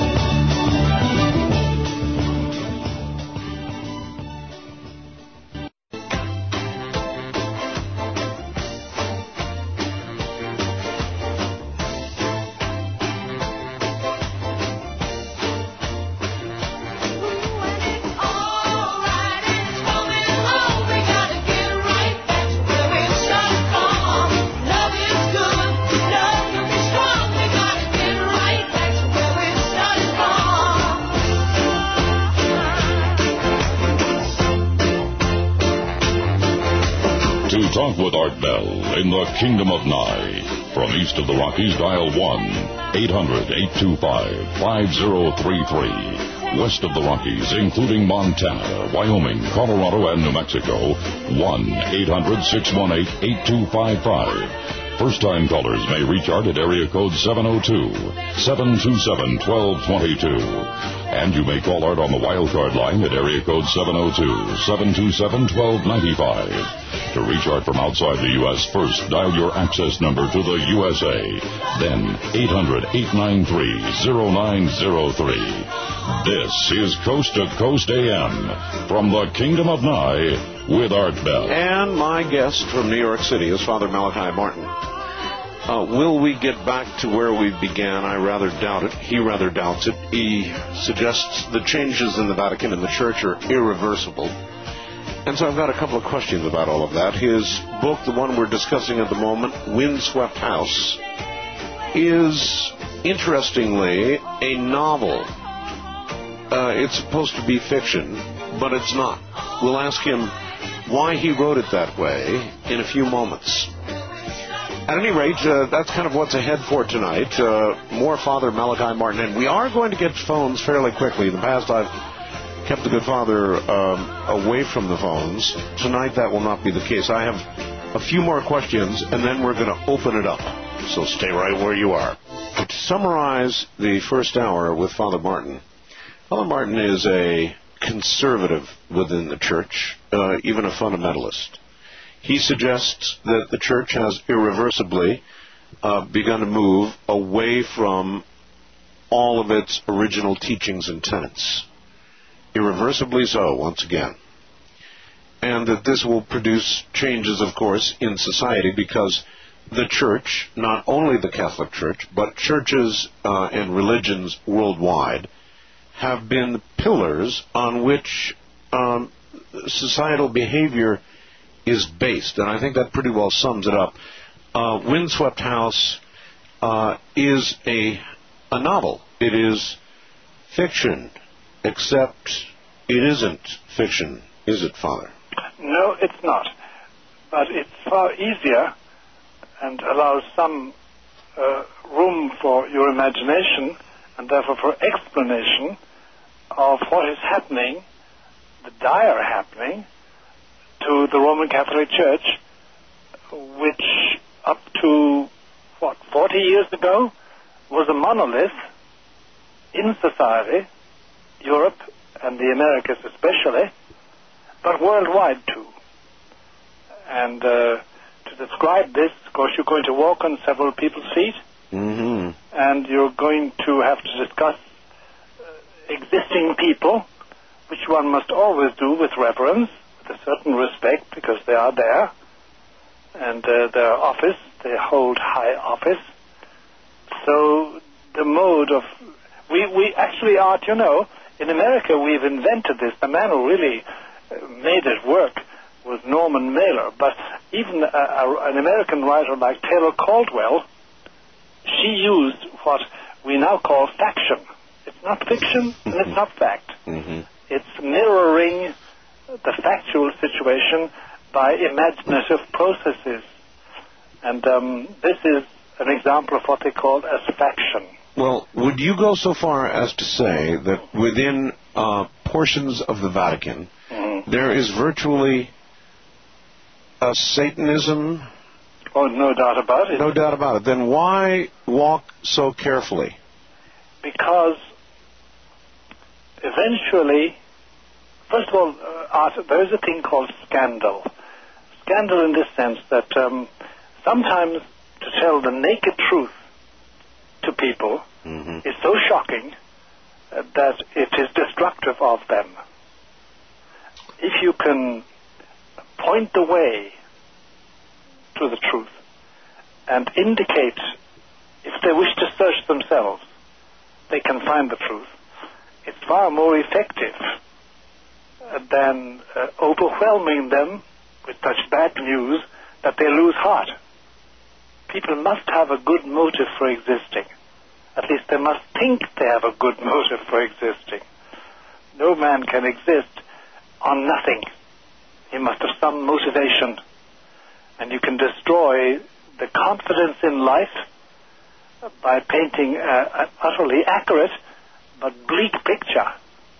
Talk with Art Bell in the Kingdom of Nye. From east of the Rockies, dial 1-800-825-5033. West of the Rockies, including Montana, Wyoming, Colorado, and New Mexico, 1-800-618-8255. First-time callers may reach Art at area code 702-727-1222. And you may call Art on the wildcard line at area code 702-727-1295. To reach Art from outside the U.S., first dial your access number to the USA. Then 800-893-0903. This is Coast to Coast AM from the Kingdom of Nye with Art Bell. And my guest from New York City is Father Malachi Martin. Will we get back to where we began? I rather doubt it. He rather doubts it. He suggests the changes in the Vatican and the Church are irreversible. And so I've got a couple of questions about all of that. His book, the one we're discussing at the moment, Windswept House, is, interestingly, a novel. It's supposed to be fiction, but it's not. We'll ask him why he wrote it that way in a few moments. At any rate, that's kind of what's ahead for tonight. More Father Malachi Martin. And we are going to get phones fairly quickly. In the past, I've kept the good Father away from the phones. Tonight, that will not be the case. I have a few more questions, and then we're going to open it up. So stay right where you are. To summarize the first hour with Father Martin, Father Martin is a conservative within the Church, even a fundamentalist. He suggests that the Church has irreversibly begun to move away from all of its original teachings and tenets. Irreversibly so, once again. And that this will produce changes, of course, in society because the Church, not only the Catholic Church, but churches and religions worldwide, have been pillars on which societal behavior is based, and I think that pretty well sums it up. Windswept House is a novel. It is fiction, except it isn't fiction, is it, Father? No, it's not. But it's far easier and allows some room for your imagination and therefore for explanation of what is happening, the dire happening, to the Roman Catholic Church, which up to, 40 years ago, was a monolith in society, Europe and the Americas especially, but worldwide too. And to describe this, of course, you're going to walk on several people's feet, and you're going to have to discuss existing people, which one must always do with reverence, with a certain respect, because they are there, and their office, they hold high office. So the mode of... We actually, Art, you know, in America we've invented this. The man who really made it work was Norman Mailer. But even an American writer like Taylor Caldwell, she used what we now call faction. It's not fiction and it's not fact. It's mirroring the factual situation by imaginative processes. And this is an example of what they call as faction. Well, would you go so far as to say that within portions of the Vatican, there is virtually a Satanism? Oh, no doubt about it. No doubt about it. Then why walk so carefully? Because eventually, first of all, Art, there is a thing called scandal. Scandal in this sense that sometimes to tell the naked truth to people is so shocking that it is destructive of them. If you can point the way to the truth and indicate, if they wish to search themselves, they can find the truth, it's far more effective than overwhelming them with such bad news that they lose heart. People must have a good motive for existing. At least they must think they have a good motive for existing. No man can exist on nothing. He must have some motivation. And you can destroy the confidence in life by painting an utterly accurate but bleak picture.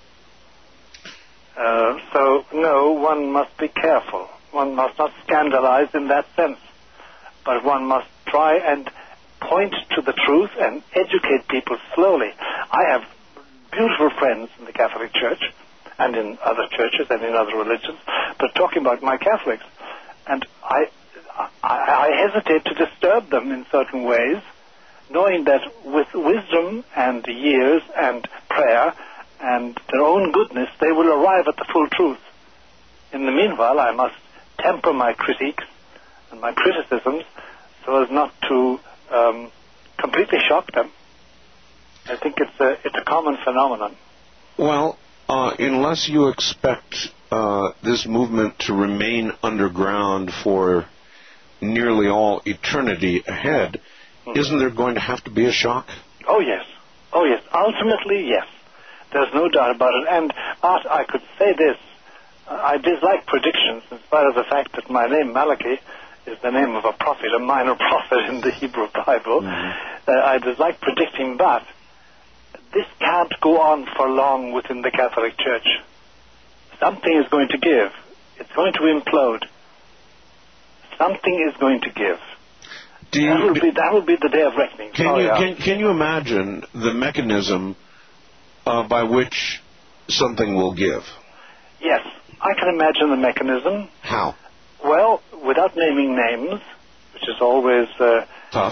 So, no, one must be careful. One must not scandalize in that sense. But one must try and point to the truth and educate people slowly. I have beautiful friends in the Catholic Church and in other churches and in other religions, but talking about my Catholics, and I hesitate to disturb them in certain ways, knowing that with wisdom and years and prayer and their own goodness, they will arrive at the full truth. In the meanwhile, I must temper my critiques and my criticisms so as not to completely shock them. I think it's a common phenomenon. Well, unless you expect this movement to remain underground for nearly all eternity ahead, isn't there going to have to be a shock? Oh, yes. Oh, yes. Ultimately, yes. There's no doubt about it. And, Art, I could say this. I dislike predictions, in spite of the fact that my name, Malachi, is the name of a prophet, a minor prophet in the Hebrew Bible. I dislike predicting, but this can't go on for long within the Catholic Church. Something is going to give. It's going to implode. Something is going to give. That will be the day of reckoning. Can you imagine the mechanism by which something will give? Yes, I can imagine the mechanism. How? Well, without naming names, which is always... tough.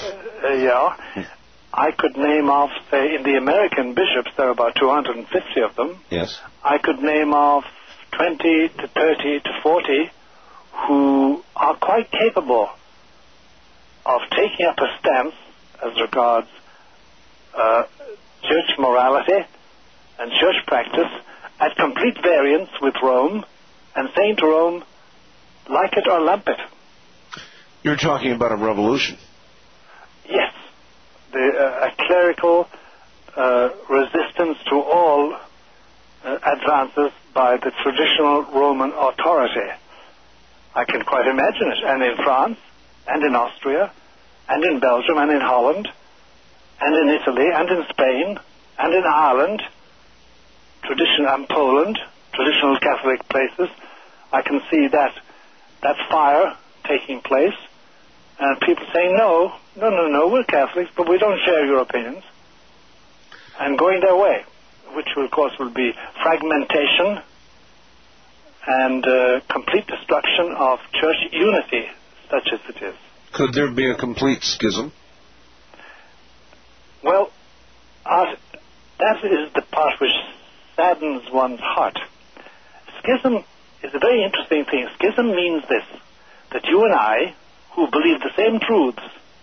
I could name off, say, in the American bishops, there are about 250 of them. Yes. I could name off 20 to 30 to 40 who are quite capable of taking up a stance as regards church morality and church practice at complete variance with Rome and saying to Rome, like it or lump it. You're talking about a revolution. Yes. A clerical resistance to all advances by the traditional Roman authority. I can quite imagine it. And in France, and in Austria, and in Belgium, and in Holland, and in Italy, and in Spain, and in Ireland, and Poland, traditional Catholic places, I can see that fire taking place, and people saying, no, we're Catholics, but we don't share your opinions, and going their way, which, of course, will be fragmentation and complete destruction of church unity, such as it is. Could there be a complete schism? Well, that is the part which saddens one's heart. Schism is a very interesting thing. Schism means this, that you and I, who believe the same truths,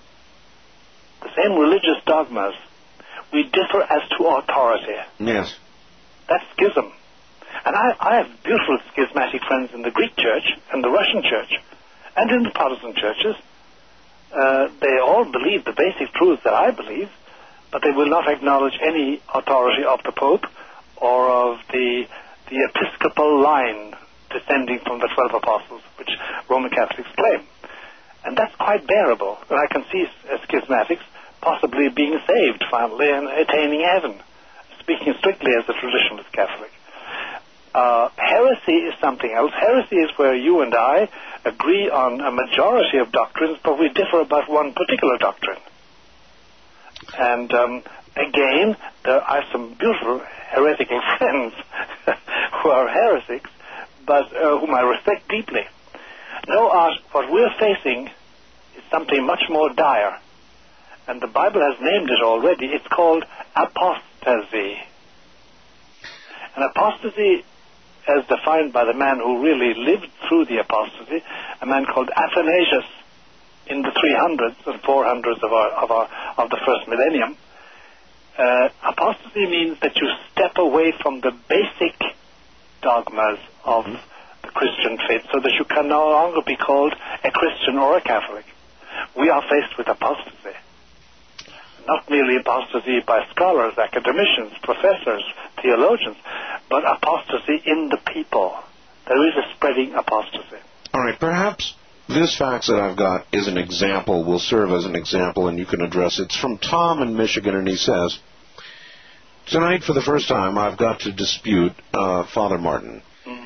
the same religious dogmas, we differ as to authority. Yes. That's schism. And I have beautiful schismatic friends in the Greek church and the Russian church and in the Protestant churches. They all believe the basic truths that I believe, but they will not acknowledge any authority of the Pope or of the episcopal line descending from the 12 apostles, which Roman Catholics claim. And that's quite bearable. And I can see schismatics possibly being saved finally and attaining heaven, speaking strictly as a traditionalist Catholic. Heresy is something else. Heresy is where you and I agree on a majority of doctrines, but we differ about one particular doctrine. And again, there are some beautiful heretical friends who are heretics, but whom I respect deeply. No, Art, what we're facing is something much more dire, and the Bible has named it already. It's called apostasy. And apostasy, as defined by the man who really lived through the apostasy, a man called Athanasius in the 300s and 400s of the first millennium. Apostasy means that you step away from the basic dogmas of the Christian faith so that you can no longer be called a Christian or a Catholic. We are faced with apostasy. Not merely apostasy by scholars, academicians, professors, theologians, but apostasy in the people. There is a spreading apostasy. All right, perhaps this fax that I've got is an example, will serve as an example, and you can address it. It's from Tom in Michigan, and he says, tonight for the first time I've got to dispute Father Martin.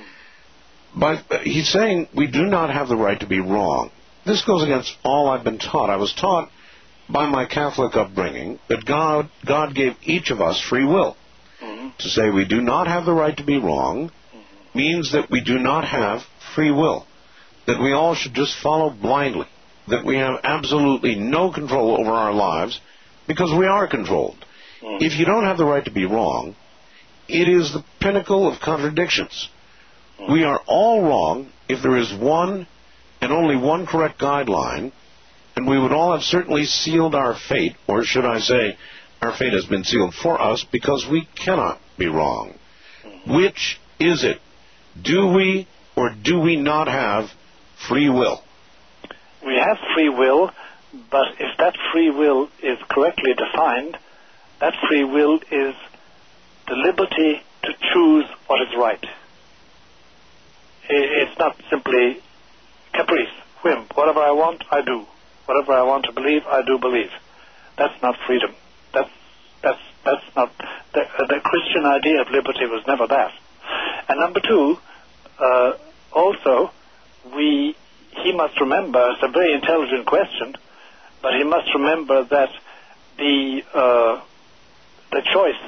But he's saying we do not have the right to be wrong. This goes against all I've been taught. I was taught by my Catholic upbringing that God gave each of us free will. To say we do not have the right to be wrong means that we do not have free will, that we all should just follow blindly, that we have absolutely no control over our lives because we are controlled. If you don't have the right to be wrong, it is the pinnacle of contradictions. We are all wrong if there is one and only one correct guideline, and we would all have certainly sealed our fate, or should I say, our fate has been sealed for us because we cannot be wrong. Which is it? Do we or do we not have free will? We have free will, but if that free will is correctly defined, that free will is the liberty to choose what is right. It's not simply caprice, whim. Whatever I want, I do. Whatever I want to believe, I do believe. That's not freedom. That's not the Christian idea of liberty was never that. And number two, also, he must remember, it's a very intelligent question, but he must remember that the choice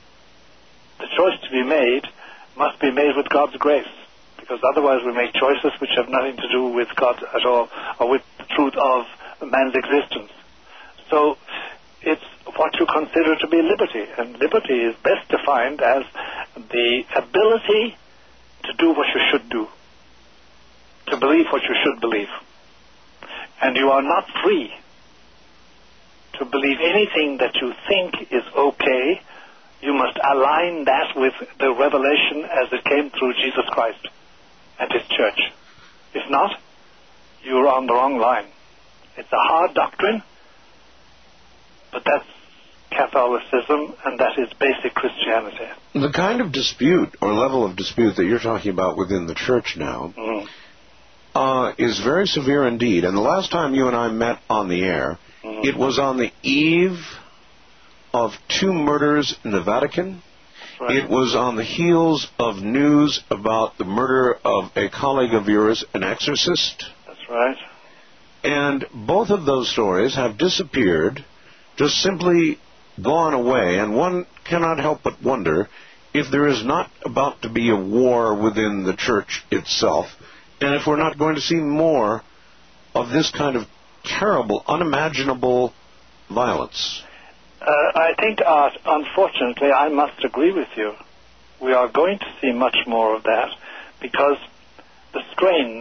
to be made must be made with God's grace, because otherwise we make choices which have nothing to do with God at all, or with the truth of man's existence. So it's what you consider to be liberty, and liberty is best defined as the ability to do what you should do, to believe what you should believe. And you are not free to believe anything that you think is okay. You must align that with the revelation as it came through Jesus Christ and His church. If not, you're on the wrong line. It's a hard doctrine, but that's Catholicism, and that is basic Christianity. The kind of dispute or level of dispute that you're talking about within the church now is very severe indeed. And the last time you and I met on the air, it was on the eve of 2 murders in the Vatican. Right. It was on the heels of news about the murder of a colleague of yours, an exorcist. That's right. And both of those stories have disappeared, just simply gone away, and one cannot help but wonder if there is not about to be a war within the church itself, and if we're not going to see more of this kind of terrible, unimaginable violence? I think, Art, unfortunately, I must agree with you. We are going to see much more of that because the strain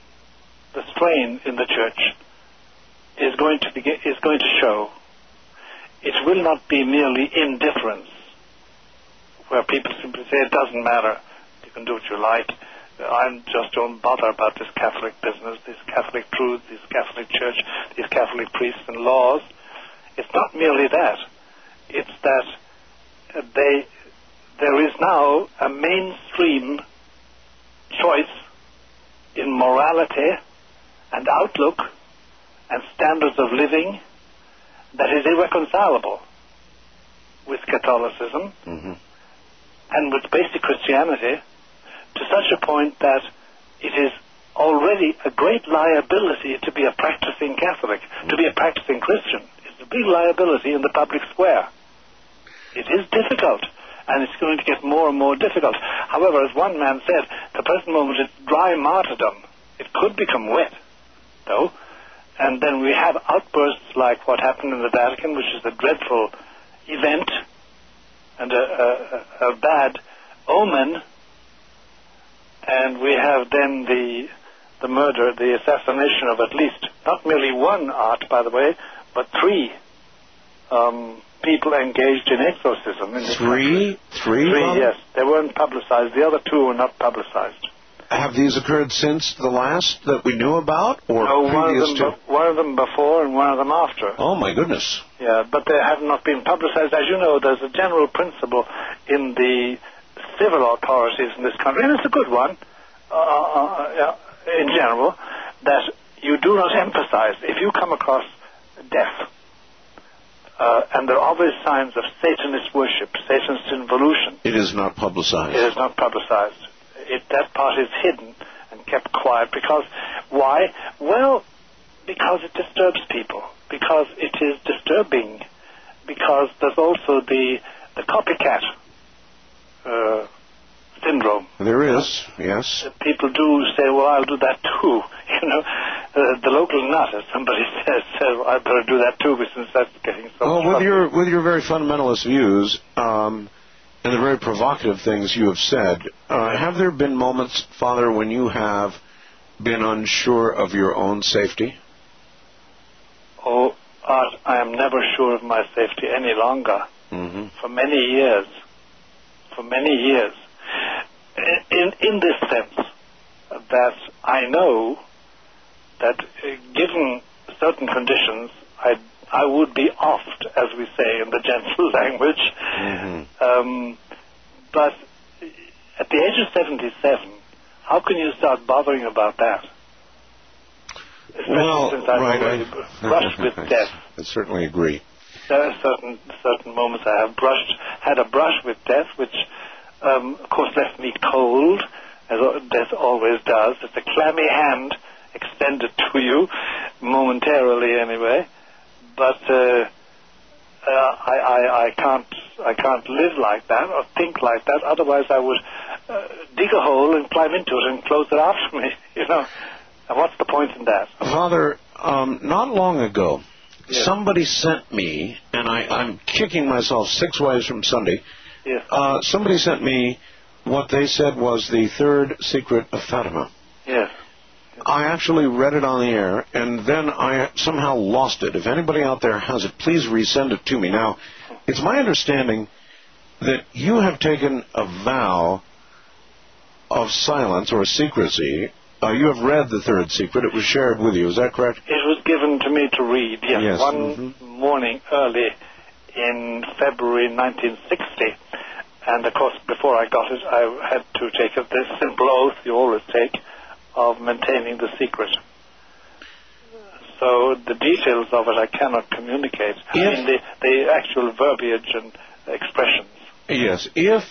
in the church is going to show. It will not be merely indifference, where people simply say, it doesn't matter, you can do what you like. I just don't bother about this Catholic business, this Catholic truth, this Catholic church, these Catholic priests and laws. It's not merely that. It's that there is now a mainstream choice in morality and outlook and standards of living that is irreconcilable with Catholicism and with basic Christianity, to such a point that it is already a great liability to be a practicing Catholic, to be a practicing Christian. It's a big liability in the public square. It is difficult, and it's going to get more and more difficult. However, as one man said, the present moment is dry martyrdom. It could become wet, though, and then we have outbursts like what happened in the Vatican, which is a dreadful event and a bad omen. And we have then the murder, the assassination of at least, not merely one, Art, by the way, but 3 people engaged in exorcism. In Three? Three, yes. They weren't publicized. The other 2 were not publicized. Have these occurred since the last that we knew about, or no, previous to? One of them before and one of them after. Oh, my goodness. Yeah, but they have not been publicized. As you know, there's a general principle in the civil authorities in this country, and it's a good one, in general, that you do not emphasize. If you come across death, and there are obvious signs of Satanist worship, Satanist involution, it is not publicized. It is not publicized. That part is hidden and kept quiet. Because, why? Well, because it disturbs people. Because it is disturbing. Because there's also the copycat syndrome. There is, yes. People do say, well, I'll do that too. You know, the local nut, as somebody says, I better do that too, since that's getting so much Well, with your very fundamentalist views, and the very provocative things you have said, have there been moments, Father, when you have been unsure of your own safety? Oh, Art, I am never sure of my safety any longer. For many years. For many years. In this sense, that I know that given certain conditions, I would be offed, as we say in the gentle language. But at the age of 77, how can you start bothering about that? Especially since I've already brushed with death. I certainly agree. There are certain moments I have had a brush with death, which, of course, left me cold, as death always does. It's a clammy hand extended to you, momentarily anyway. But I can't live like that or think like that. Otherwise, I would dig a hole and climb into it and close it after me. You know, and what's the point in that? Father, not long ago, somebody sent me, and I'm kicking myself 6 ways from Sunday. Yes. Somebody sent me what they said was the 3rd secret of Fatima. Yes. I actually read it on the air, and then I somehow lost it. If anybody out there has it, please resend it to me. Now, it's my understanding that you have taken a vow of silence or secrecy. You have read the 3rd secret. It was shared with you. Is that correct? It was given to me to read, yes. One morning early in February 1960. And, of course, before I got it, I had to take this simple oath you always take, of maintaining the secret. So the details of it I cannot communicate. Yes. I mean, the actual verbiage and expressions. Yes.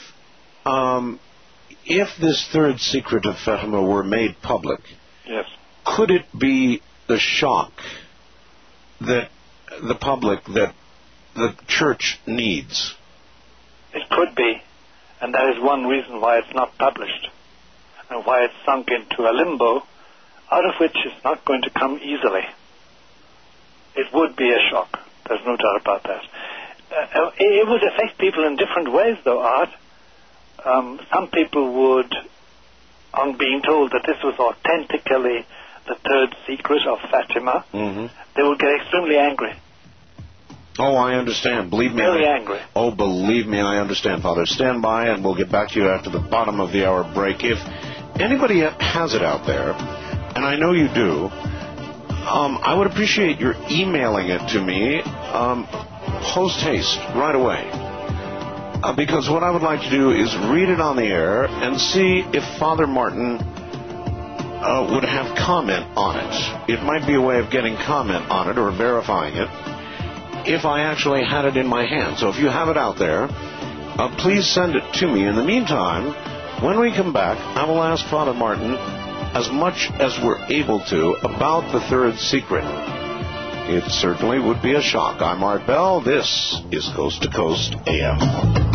If this 3rd secret of Fatima were made public, yes, could it be the shock that the public, that the church needs? It could be. And that is one reason why it's not published and why it's sunk into a limbo out of which it's not going to come easily. It would be a shock. There's no doubt about that. It would affect people in different ways, though, Art. Some people would, on being told that this was authentically the third secret of Fatima, they would get extremely angry. Oh, I understand. Believe me. Very angry. Oh, believe me, I understand, Father. Stand by, and we'll get back to you after the bottom of the hour break. If anybody has it out there, and I know you do, I would appreciate your emailing it to me post haste, right away. Because what I would like to do is read it on the air and see if Father Martin would have comment on it. It might be a way of getting comment on it or verifying it if I actually had it in my hand. So if you have it out there, please send it to me. In the meantime, when we come back, I will ask Father Martin as much as we're able to about the third secret. It certainly would be a shock. I'm Art Bell. This is Coast to Coast AM.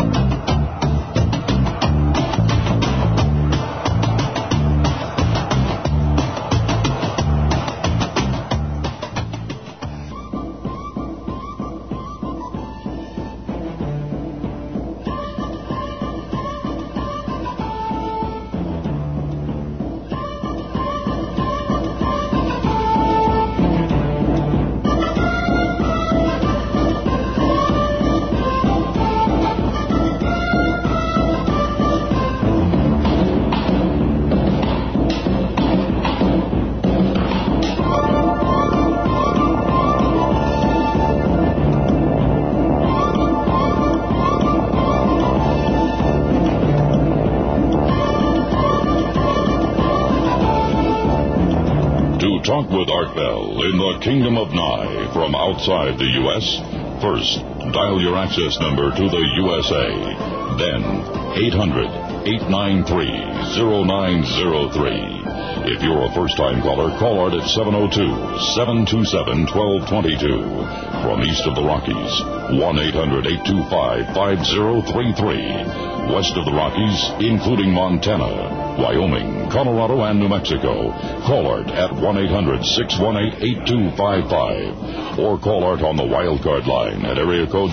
Talk with Art Bell in the Kingdom of Nye from outside the U.S. First, dial your access number to the USA. Then, 800-893-0903. If you're a first-time caller, call Art at 702-727-1222. From east of the Rockies, 1-800-825-5033. West of the Rockies, including Montana, Wyoming, Colorado, and New Mexico, call Art at 1-800-618-8255. Or call Art on the wildcard line at area code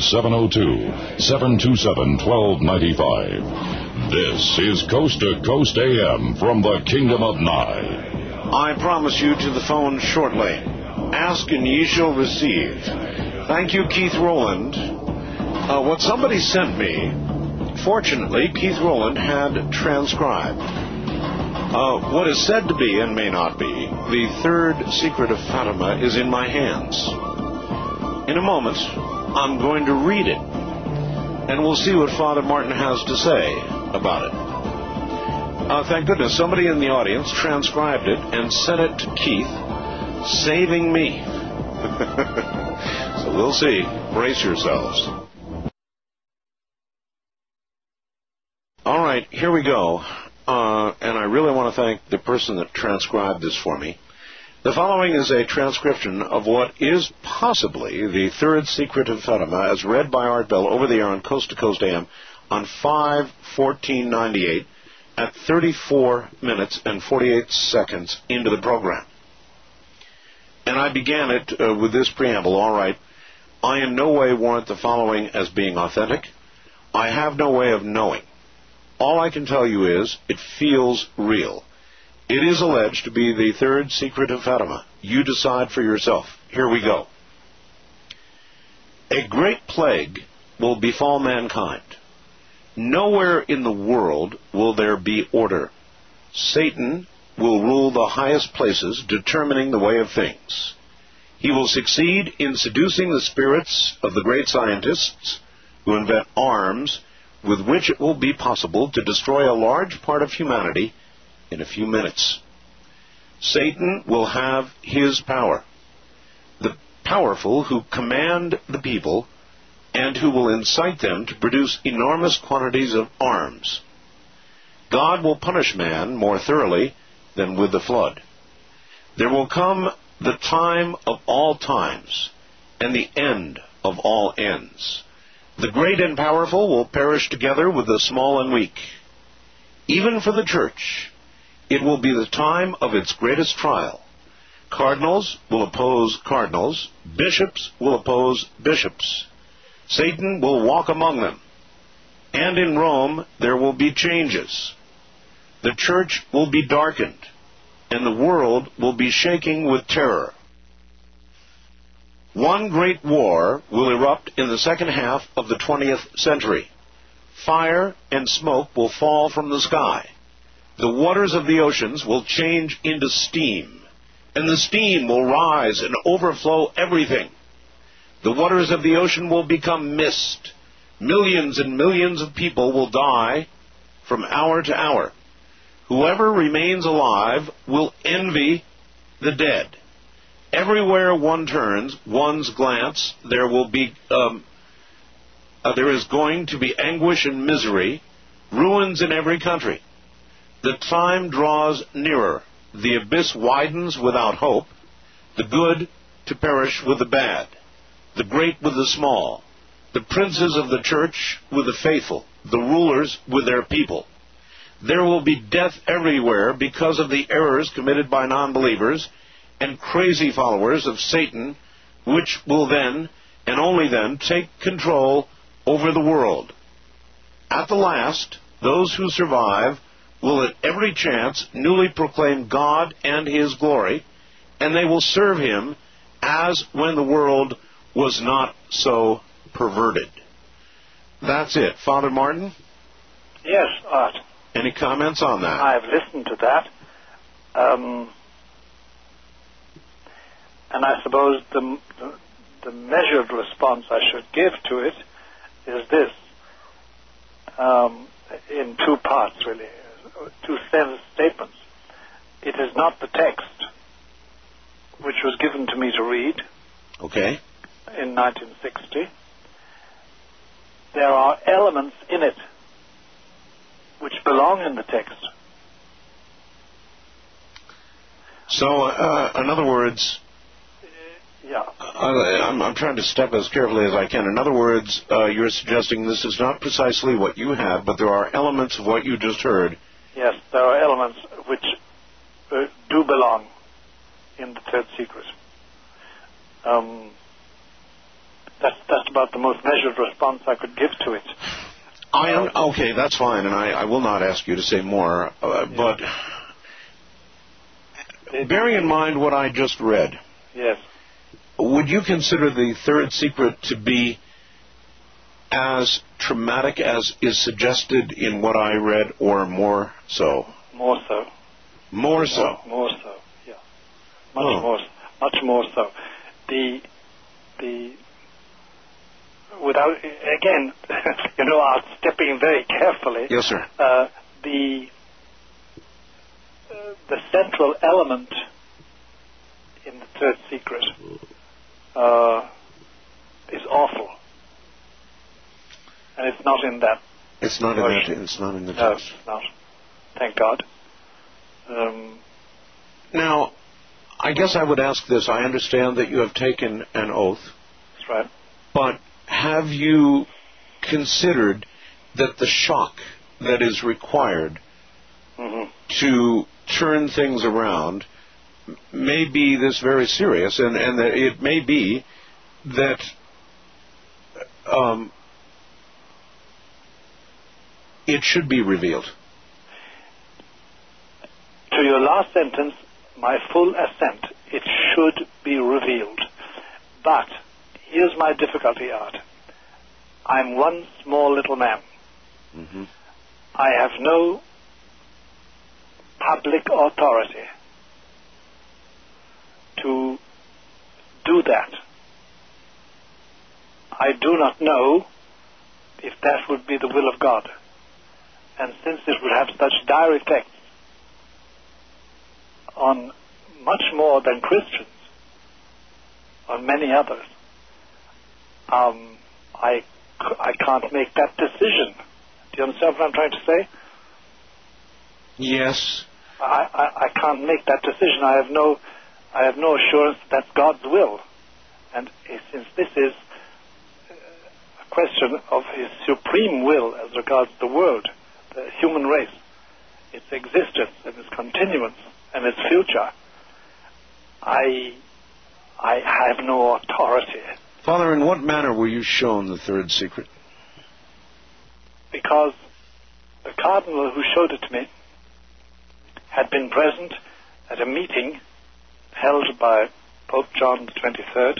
702-727-1295. This is Coast to Coast AM from the Kingdom of Nye. I promise you to the phone shortly. Ask and ye shall receive. Thank you, Keith Rowland. What somebody sent me, fortunately, Keith Rowland had transcribed. What is said to be, and may not be, the third secret of Fatima is in my hands. In a moment, I'm going to read it, and we'll see what Father Martin has to say about it. Thank goodness somebody in the audience transcribed it and sent it to Keith, saving me. So we'll see. Brace yourselves. All right, here we go. And I really want to thank the person that transcribed this for me. The following is a transcription of what is possibly the third secret of Fatima, as read by Art Bell over the air on Coast to Coast AM on 5/14/98 at 34 minutes and 48 seconds into the program. And I began it with this preamble. All right, I in no way warrant the following as being authentic. I have no way of knowing. All I can tell you is it feels real. It is alleged to be the third secret of Fatima. You decide for yourself. Here we go. A great plague will befall mankind. Nowhere in the world will there be order. Satan will rule the highest places, determining the way of things. He will succeed in seducing the spirits of the great scientists who invent arms with which it will be possible to destroy a large part of humanity in a few minutes. Satan will have his power. The powerful who command the people and who will incite them to produce enormous quantities of arms. God will punish man more thoroughly than with the flood. There will come the time of all times and the end of all ends. The great and powerful will perish together with the small and weak. Even for the church, it will be the time of its greatest trial. Cardinals will oppose cardinals. Bishops will oppose bishops. Satan will walk among them. And in Rome, there will be changes. The church will be darkened, and the world will be shaking with terror. One great war will erupt in the second half of the 20th century. Fire and smoke will fall from the sky. The waters of the oceans will change into steam, and the steam will rise and overflow everything. The waters of the ocean will become mist. Millions and millions of people will die from hour to hour. Whoever remains alive will envy the dead. Everywhere one turns one's glance, there is going to be anguish and misery, ruins in every country. The time draws nearer. The abyss widens without hope, the good to perish with the bad, the great with the small, the princes of the church with the faithful, the rulers with their people. There will be death everywhere because of the errors committed by non-believers and crazy followers of Satan, which will then, and only then, take control over the world. At the last, those who survive will at every chance newly proclaim God and His glory, and they will serve Him as when the world was not so perverted. That's it. Father Martin? Yes, Art. Any comments on that? I've listened to that. And I suppose the measured response I should give to it is this, in two parts, really, two statements. It is not the text which was given to me to read in 1960. There are elements in it which belong in the text. So, in other words, I'm trying to step as carefully as I can. In other words, you're suggesting this is not precisely what you have, but there are elements of what you just heard. Yes, there are elements which do belong in the third secret. That's about the most measured response I could give to it. Okay, that's fine, and I will not ask you to say more, but bearing in mind what I just read, yes, would you consider the third secret to be as traumatic as is suggested in what I read, or more so? More so. More so? More so, yeah. Much more so. Without, again, I'm stepping very carefully. Yes, sir. The central element in the third secret is awful, and it's not in that. It's not version. in that. It's not in the text. No, it's not. Thank God. Now, I guess I would ask this. I understand that you have taken an oath. That's right. But have you considered that the shock that is required to turn things around may be this very serious, and that it may be that it should be revealed? To your last sentence, my full assent. It should be revealed. But here's my difficulty, Art. I'm one small little man. Mm-hmm. I have no public authority to do that. I do not know if that would be the will of God. And since it would have such dire effects on much more than Christians, on many others, I can't make that decision. Do you understand what I'm trying to say? Yes. I can't make that decision. I have no assurance that that's God's will. And since this is question of his supreme will as regards the world, the human race, its existence and its continuance and its future, I have no authority. Father, in what manner were you shown the third secret? Because the cardinal who showed it to me had been present at a meeting held by Pope John XXIII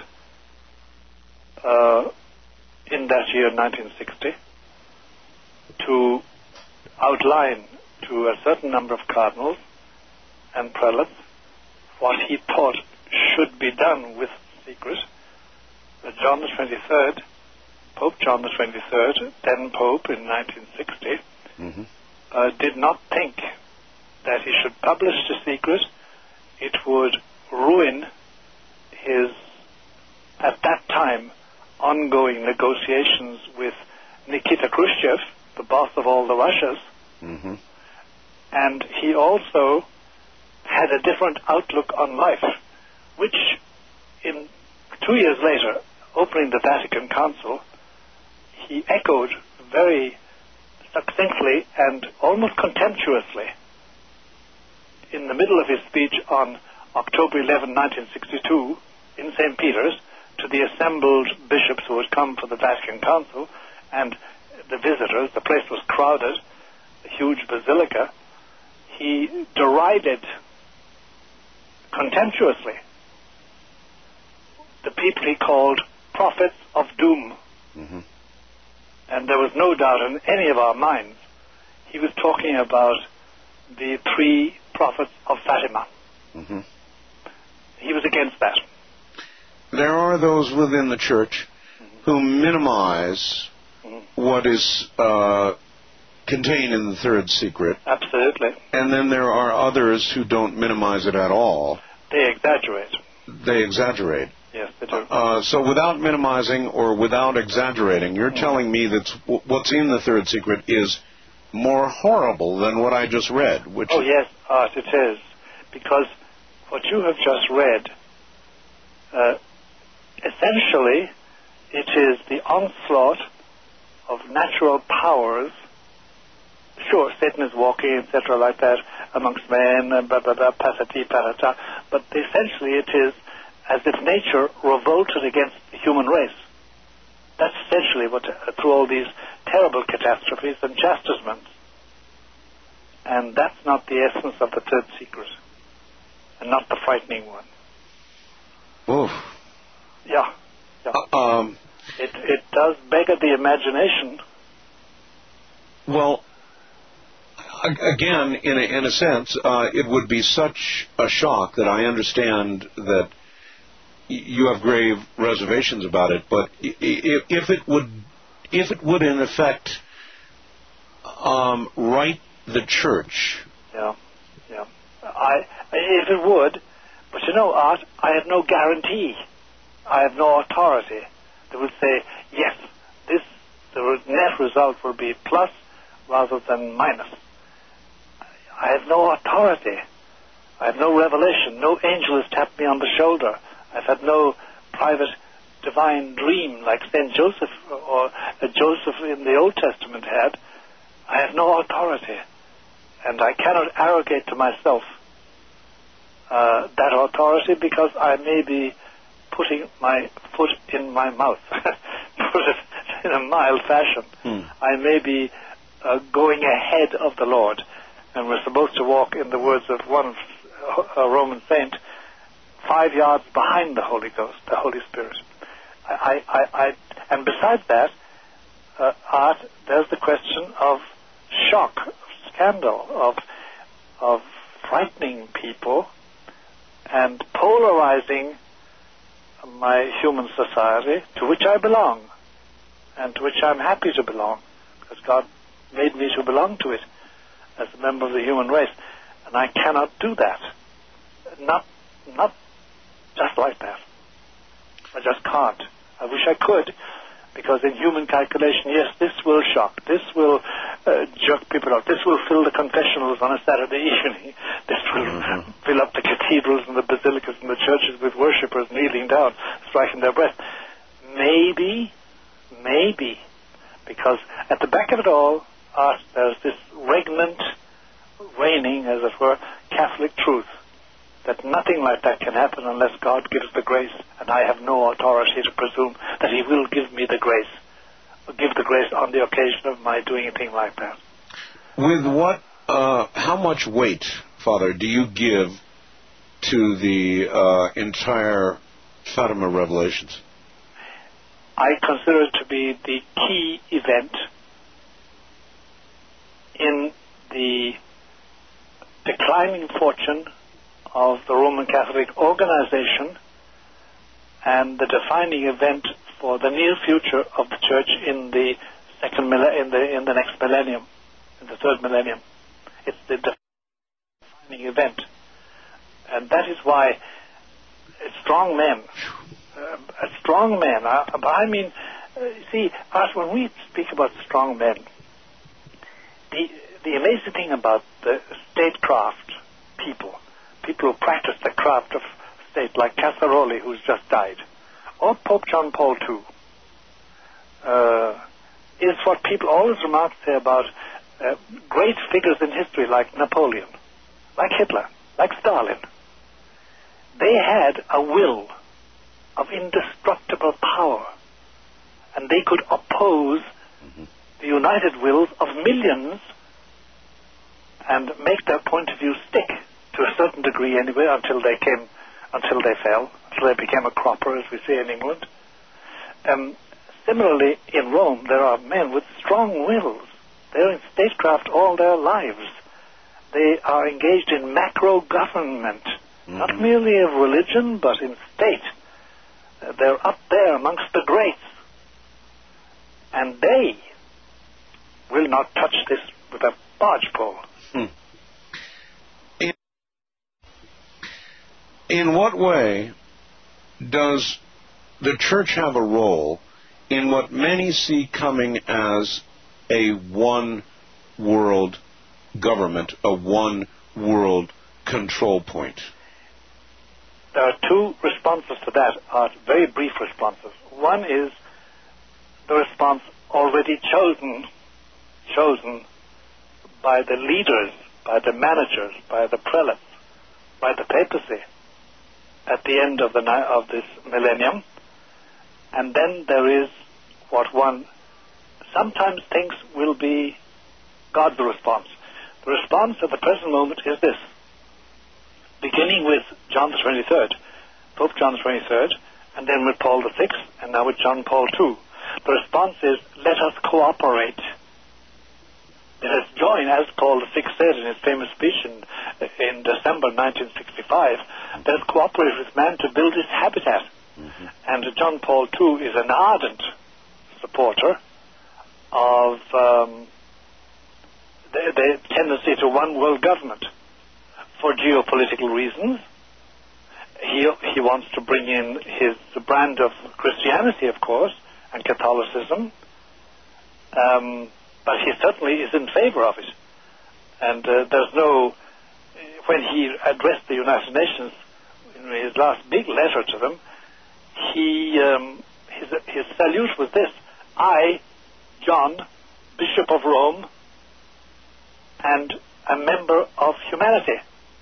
in that year, 1960, to outline to a certain number of cardinals and prelates what he thought should be done with the secret. That John the 23rd, Pope John the 23rd, then Pope in 1960, did not think that he should publish the secret. It would ruin his, at that time, ongoing negotiations with Nikita Khrushchev, the boss of all the Russias. And he also had a different outlook on life, which in 2 years later, opening the Vatican Council, he echoed very succinctly and almost contemptuously in the middle of his speech on October 11, 1962, in St. Peter's, to the assembled bishops who had come for the Vatican Council and the visitors. The place was crowded, a huge basilica. He derided contemptuously the people he called prophets of doom. And there was no doubt in any of our minds he was talking about the 3 prophets of Fatima. He was against that. There are those within the Church who minimize what is contained in the third secret. Absolutely. And then there are others who don't minimize it at all. They exaggerate. They exaggerate. Yes, they do. So without minimizing or without exaggerating, you're telling me that what's in the third secret is more horrible than what I just read. Which yes, Art, it is. Because what you have just read, essentially, it is the onslaught of natural powers. Sure, Satan is walking, etc., like that, amongst men, patati, patata, but essentially it is as if nature revolted against the human race. That's essentially what, through all these terrible catastrophes and chastisements. And that's not the essence of the third secret, and not the frightening one. Oof. Yeah. It does beggar the imagination. Well, again, in a sense, it would be such a shock that I understand that you have grave reservations about it. But if it would in effect right the Church. Yeah. If it would, but you know, Art, I have no guarantee. I have no authority that would say, yes, the net result will be plus rather than minus. I have no authority. I have no revelation. No angel has tapped me on the shoulder. I've had no private divine dream like St. Joseph or Joseph in the Old Testament had. I have no authority. And I cannot arrogate to myself that authority, because I may be putting my foot in my mouth, put it in a mild fashion. I may be going ahead of the Lord, and we're supposed to walk, in the words of one Roman saint, 5 yards behind the Holy Ghost, the Holy Spirit. And besides that, Art, there's the question of shock, of scandal, of frightening people and polarizing my human society, to which I belong, and to which I'm happy to belong, because God made me to belong to it as a member of the human race. And I cannot do that. Not just like that. I just can't. I wish I could, because in human calculation, yes, this will shock. This will jerk people out. This will fill the confessionals on a Saturday evening. This will fill up the cathedrals and the basilicas and the churches with worshippers kneeling down, striking their breast. Maybe maybe, because at the back of it all, there's this reigning, as it were, Catholic truth, that nothing like that can happen unless God gives the grace, and I have no authority to presume that He will give me the grace, or give the grace on the occasion of my doing a thing like that. With what, how much weight, Father, do you give to the entire Fatima revelations? I consider it to be the key event in the declining fortune of the Roman Catholic organization and the defining event for the near future of the Church in the in the next millennium, in the third millennium. It's the defining event, and that is why strong men. I mean, see, when we speak about strong men, the amazing thing about the statecraft people who practice the craft of state, like Casaroli, who's just died, or Pope John Paul II, is what people always remark say about great figures in history like Napoleon, like Hitler, like Stalin. They had a will of indestructible power, and they could oppose the united wills of millions and make their point of view stick to a certain degree anyway until they fell, until they became a cropper, as we say in England. Similarly, in Rome, there are men with strong wills. They're in statecraft all their lives. They are engaged in macro government, not merely of religion, but in state. They're up there amongst the greats. And they will not touch this with a barge pole. In what way does the Church have a role in what many see coming as a one-world government, a one-world control point? There are two responses to that, very brief responses. One is the response already chosen by the leaders, by the managers, by the prelates, by the papacy at the end of this millennium. And then there is what one sometimes thinks will be God's response. The response at the present moment is this. Beginning with John the 23rd, Pope John the 23rd, and then with Paul VI, and now with John Paul II. The response is, let us cooperate. Let us join, as Paul VI said in his famous speech in December 1965, let us cooperate with man to build his habitat. And John Paul II is an ardent supporter of the tendency to one world government. For geopolitical reasons, he wants to bring in his brand of Christianity, of course, and Catholicism, but he certainly is in favor of it. And when he addressed the United Nations in his last big letter to them, his salute was this: I, John, Bishop of Rome, and a member of humanity.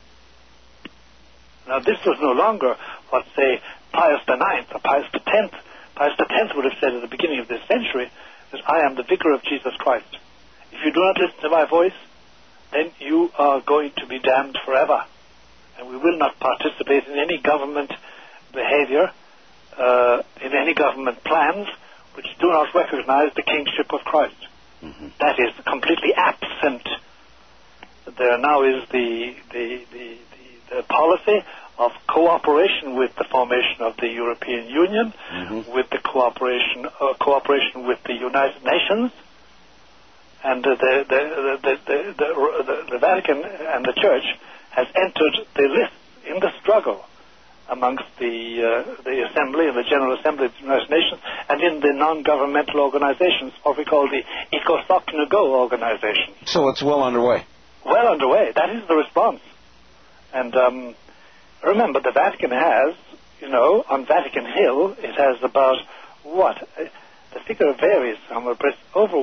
Now, this was no longer what, say, Pius IX or Pius X. Pius X would have said at the beginning of this century that I am the vicar of Jesus Christ. If you do not listen to my voice, then you are going to be damned forever. And we will not participate in any government behavior, in any government plans which do not recognize the kingship of Christ. That is completely absent. There now is the policy of cooperation with the formation of the European Union, with the cooperation with the United Nations, and the Vatican and the Church has entered the list in the struggle amongst the Assembly and the General Assembly of the United Nations, and in the non-governmental organizations, what we call the ECOSOC NGO organization. So it's well underway. Well underway. That is the response. And remember, the Vatican has, on Vatican Hill, it has about, the figure varies. Over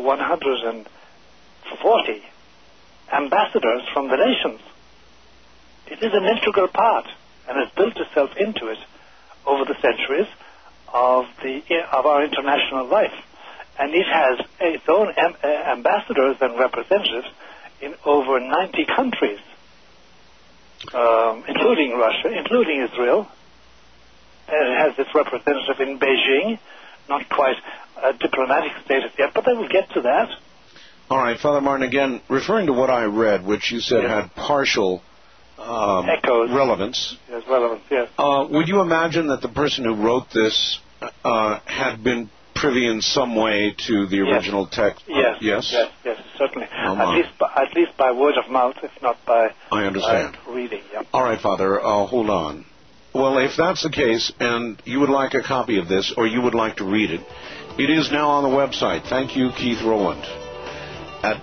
140 ambassadors from the nations. It is an integral part and has built itself into it over the centuries of our international life. And it has its own ambassadors and representatives in over 90 countries, including Russia, including Israel. It has its representative in Beijing, not quite a diplomatic status yet, but they will get to that. All right, Father Martin, again, referring to what I read, which you said had partial echoes. Relevance. Yes, relevance, yes. Would you imagine that the person who wrote this had been privy in some way to the original text? Yes, certainly. At least by word of mouth, if not by reading. Yeah. All right, Father, hold on. Well, if that's the case, and you would like a copy of this, or you would like to read it, it is now on the website. Thank you, Keith Rowland, at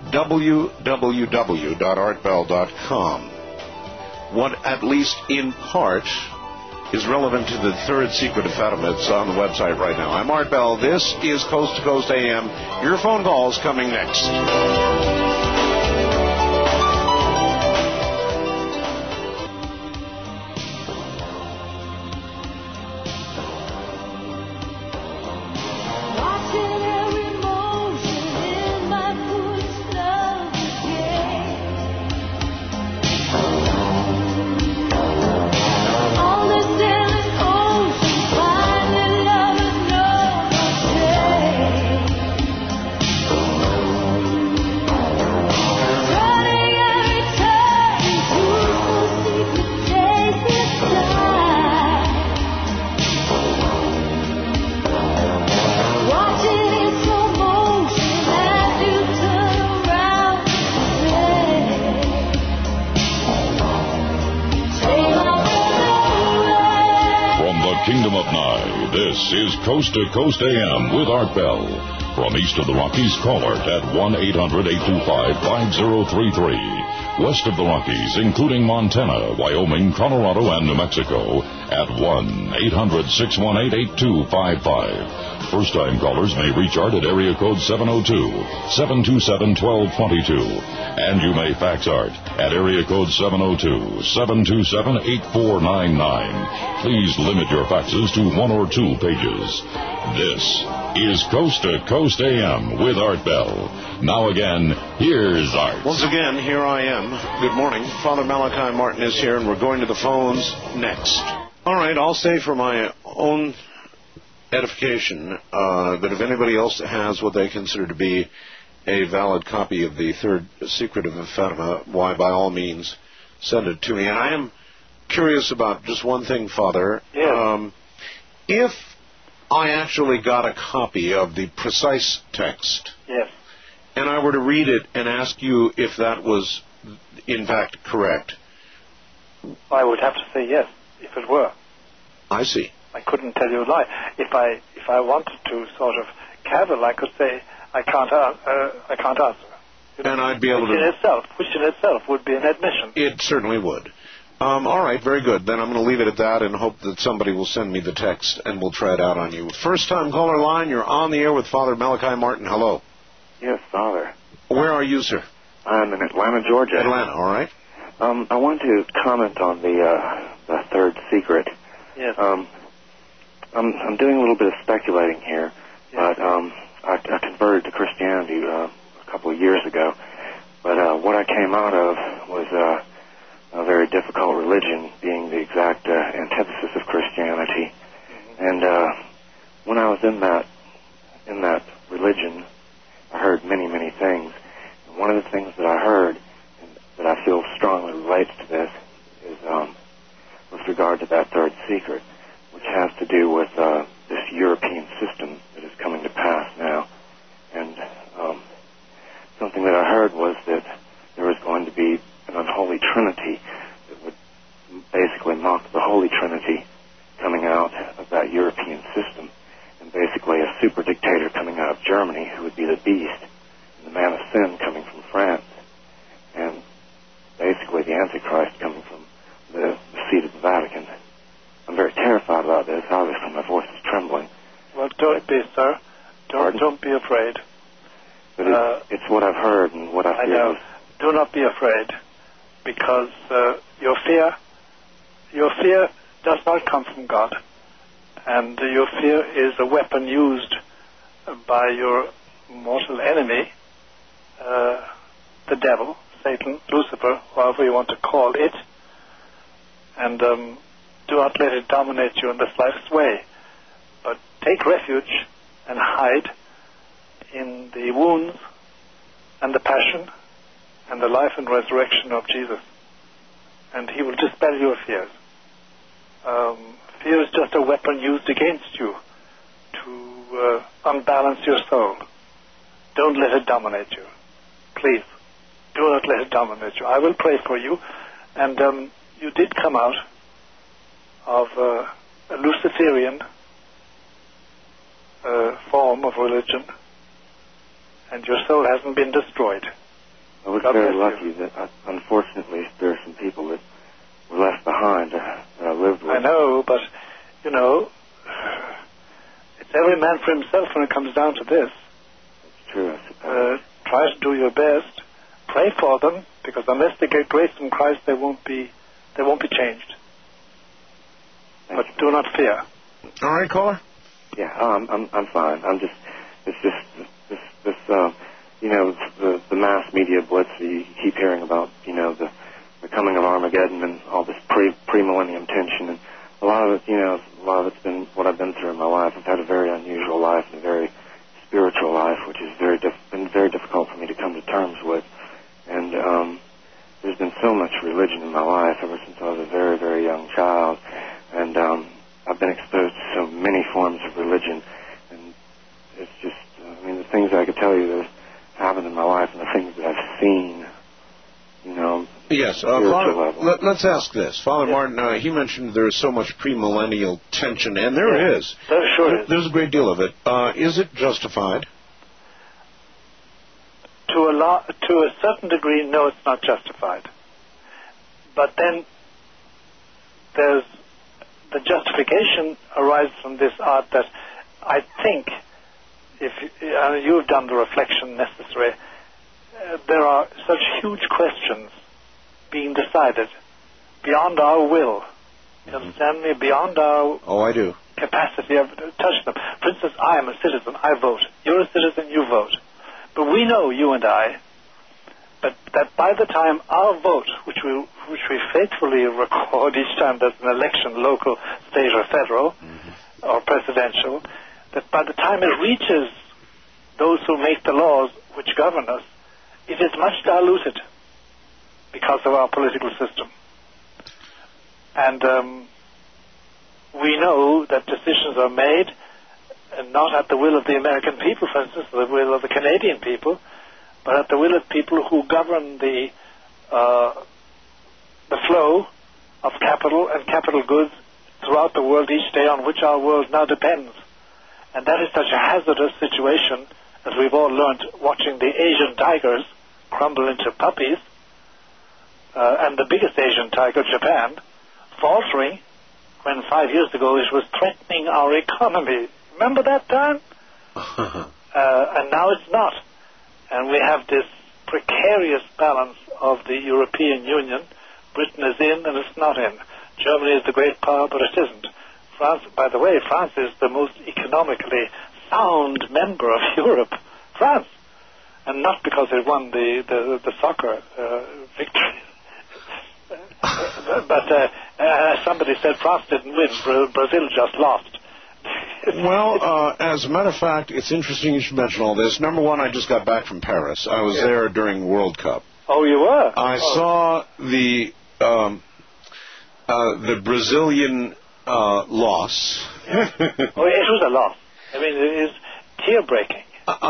www.artbell.com. What, at least in part, is relevant to the third secret of Fatima. It's on the website right now. I'm Art Bell. This is Coast to Coast AM. Your phone calls coming next. This is Coast to Coast AM with Art Bell. From east of the Rockies, call Art at 1-800-825-5033. West of the Rockies, including Montana, Wyoming, Colorado, and New Mexico, at 1-800-618-8255. First-time callers may reach Art at area code 702-727-1222. And you may fax Art at area code 702-727-8499. Please limit your faxes to 1 or 2 pages. This is Coast to Coast AM with Art Bell. Now again, here's Art. Once again, here I am. Good morning. Father Malachi Martin is here, and we're going to the phones next. All right, I'll say for my own edification that if anybody else has what they consider to be a valid copy of the third secret of Fatima, why, by all means, send it to me. And I am curious about just one thing, Father. Yes. If I actually got a copy of the precise text, yes, and I were to read it and ask you if that was, in fact, correct, I would have to say yes, if it were. I see. I couldn't tell you a lie. If I wanted to sort of cavil, I could say I can't answer. And I'd be able which in itself would be an admission. It certainly would. All right, very good. Then I'm going to leave it at that and hope that somebody will send me the text and we'll try it out on you. First-time caller line, you're on the air with Father Malachi Martin. Hello. Yes, Father. Where are you, sir? I'm in Atlanta, Georgia. Atlanta, all right. I want to comment on the third secret. Yes. I'm doing a little bit of speculating here, but I converted to Christianity a couple of years ago. But what I came out of was a very difficult religion, being the exact antithesis of Christianity. And when I was in that religion, I heard many, many things. And one of the things that I heard, and that I feel strongly relates to this, is with regard to that third secret, which has to do with this European system that is coming to pass now. And something that I heard was that there was going to be an unholy trinity that would basically mock the Holy Trinity coming out of that European system, and basically a super dictator coming out of Germany who would be the beast, and the man of sin coming from France, and basically the Antichrist coming from the seat of the Vatican. I'm very terrified about this. Obviously, my voice is trembling. Well, don't be, sir. Don't not be afraid, because your fear does not come from God, and your fear is a weapon used by your mortal enemy, the devil, Satan, Lucifer, however you want to call it, and do not let it dominate you in the slightest way, but take refuge and hide in the wounds and the passion and the life and resurrection of Jesus, and he will dispel your fears. Fear is just a weapon used against you to unbalance your soul. Don't let it dominate you. Please, do not let it dominate you. I will pray for you. And you did come out of a Luciferian form of religion, and your soul hasn't been destroyed. I was very lucky that, unfortunately, there are some people that were left behind that I lived with. I know, but, you know, it's every man for himself when it comes down to this. It's true, I suppose. Try to do your best. Pray for them, because unless they get grace from Christ, they won't be changed. But do not fear. All right, caller? Yeah, I'm fine. It's just this you know, the mass media blitz that you keep hearing about, you know, the coming of Armageddon and all this pre-millennium tension, and a lot of it's been what I've been through in my life. I've had a very unusual life and a very spiritual life, which has been very difficult for me to come to terms with. And there's been so much religion in my life ever since I was a very, very young child, and I've been exposed to so many forms of religion, and it's just, the things I could tell you that happened in my life and the things that I've seen, you know. Yes, Father, let's ask this. Father Martin, he mentioned there is so much premillennial tension, and there is. There sure is. There's a great deal of it. Is it justified? To a certain degree, no, it's not justified. But then there's the justification arises from this art that I think, if you've done the reflection necessary, there are such huge questions being decided beyond our will. You understand me? Beyond our I do. capacity of touching them. For instance, I am a citizen. I vote. You're a citizen. You vote. But we know, you and I, that by the time our vote, which we faithfully record each time there's an election, local, state, or federal, or presidential, that by the time it reaches those who make the laws which govern us, it is much diluted because of our political system. And we know that decisions are made not at the will of the American people, for instance, the will of the Canadian people, but at the will of people who govern the flow of capital and capital goods throughout the world each day, on which our world now depends. And that is such a hazardous situation, as we've all learned watching the Asian tigers crumble into puppies, and the biggest Asian tiger, Japan, faltering when 5 years ago it was threatening our economy. Remember that time? And now it's not. And we have this precarious balance of the European Union. Britain is in and it's not in. Germany is the great power, but it isn't. France, by the way, France is the most economically sound member of Europe. France. And not because they won the soccer victory. But somebody said France didn't win. Brazil just lost. Well, as a matter of fact, it's interesting you should mention all this. Number one, I just got back from Paris. I was there during the World Cup. Oh, you were? I saw the Brazilian loss. Yeah. It was a loss. I mean, it is tear-breaking.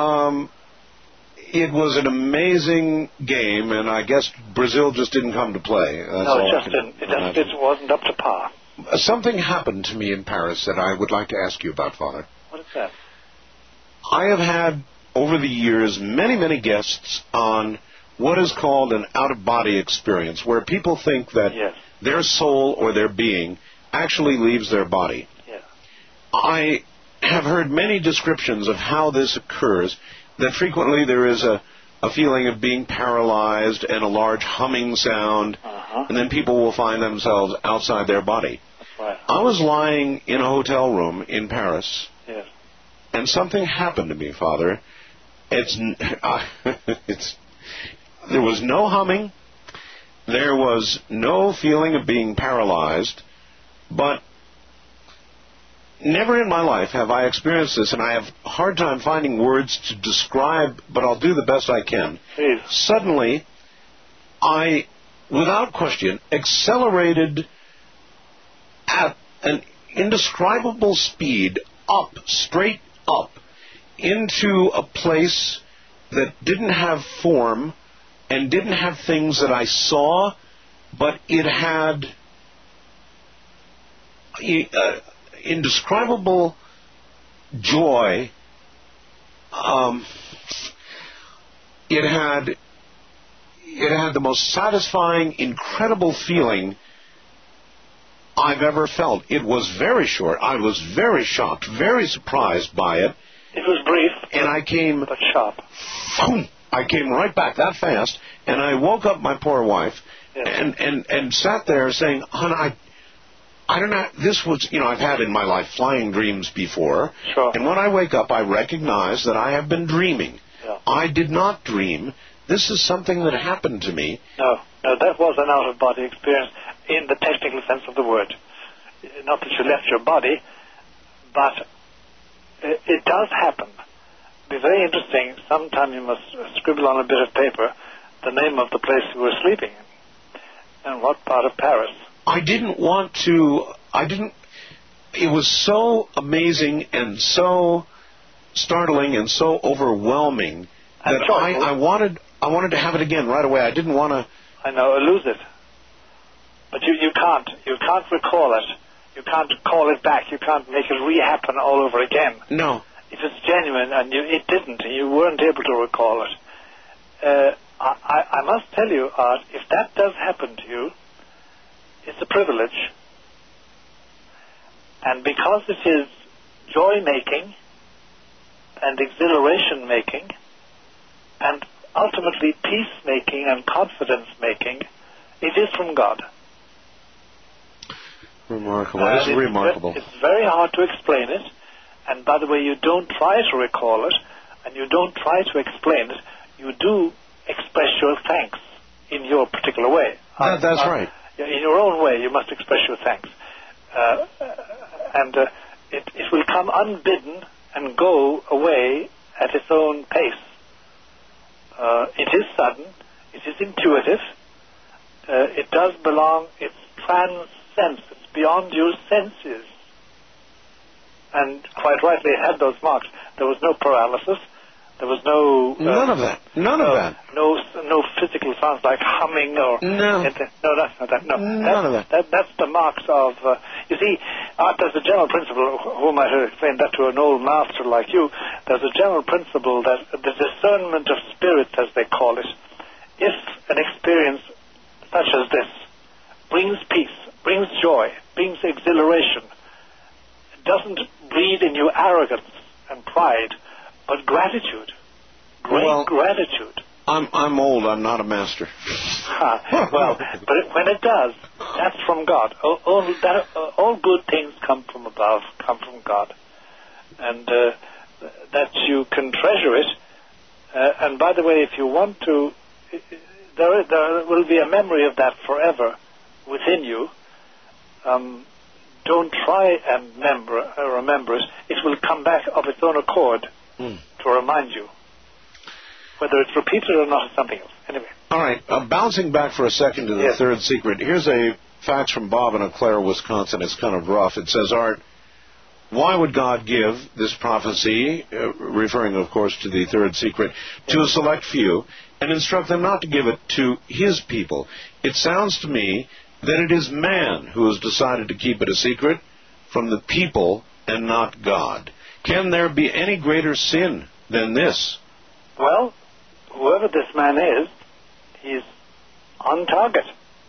It was an amazing game, and I guess Brazil just didn't come to play. No, it just didn't. It wasn't up to par. Something happened to me in Paris that I would like to ask you about, Father. What is that? I have had, over the years, many, many guests on what is called an out-of-body experience, where people think that their soul or their being actually leaves their body. Yeah. I have heard many descriptions of how this occurs, that frequently there is a a feeling of being paralyzed and a large humming sound, and then people will find themselves outside their body. Right. I was lying in a hotel room in Paris, Yes. and something happened to me, Father. There was no humming, there was no feeling of being paralyzed, but never in my life have I experienced this, and I have a hard time finding words to describe, but I'll do the best I can. Please. Suddenly, I, without question, accelerated at an indescribable speed, straight up, into a place that didn't have form and didn't have things that I saw, but it had indescribable joy. It had the most satisfying, incredible feeling I've ever felt. It was very short. I was very shocked, very surprised by it. It was brief, and I came, but sharp. I came right back that fast, and I woke up my poor wife, Yes. and sat there saying, "Hon, I don't know. This was, I've had in my life flying dreams before, Sure. and when I wake up, I recognize that I have been dreaming. Yeah. I did not dream. This is something that happened to me." No, that was an out-of-body experience in the technical sense of the word. Not that you left your body, but it does happen. It'd be very interesting. Sometime you must scribble on a bit of paper the name of the place you were sleeping in and what part of Paris. I didn't want to. It was so amazing and so startling and so overwhelming that I wanted to have it again right away. I didn't want to. I know, lose it. But you can't. You can't recall it. You can't call it back. You can't make it re-happen all over again. No. If it's genuine, and it didn't, you weren't able to recall it. I must tell you, Art, if that does happen to you, it's a privilege. And because it is joy-making and exhilaration-making and ultimately peace-making and confidence-making, it is from God. Remarkable. It's remarkable. It's very hard to explain it. And by the way, you don't try to recall it, and you don't try to explain it. You do express your thanks in your particular way. That's right. In your own way, you must express your thanks. It will come unbidden and go away at its own pace. It is sudden. It is intuitive. It does belong. It transcends. It's beyond your senses. And quite rightly, it had those marks. There was no paralysis. There was no... None of that. None of that. No physical sounds like humming or... No. No, that's not that. No. None of that. That's the marks of... you see, there's a general principle, who might have explained that to an old master like you, there's a general principle that the discernment of spirits, as they call it, if an experience such as this brings peace, brings joy, brings exhilaration, doesn't breed in you arrogance and pride, but gratitude, great gratitude. I'm old. I'm not a master. Well, but when it does, that's from God. All good things come from above, come from God, and that you can treasure it. And by the way, if you want to, there will be a memory of that forever within you. Don't try and remember it. It will come back of its own accord to remind you. Whether it's repeated or not is something else. Anyway. All right. Bouncing back for a second to the third secret. Here's a fax from Bob in Eau Claire, Wisconsin. It's kind of rough. It says, Art, why would God give this prophecy, referring, of course, to the third secret, to a select few and instruct them not to give it to his people? It sounds to me that it is man who has decided to keep it a secret from the people and not God. Can there be any greater sin than this? Well, whoever this man is, he's on target.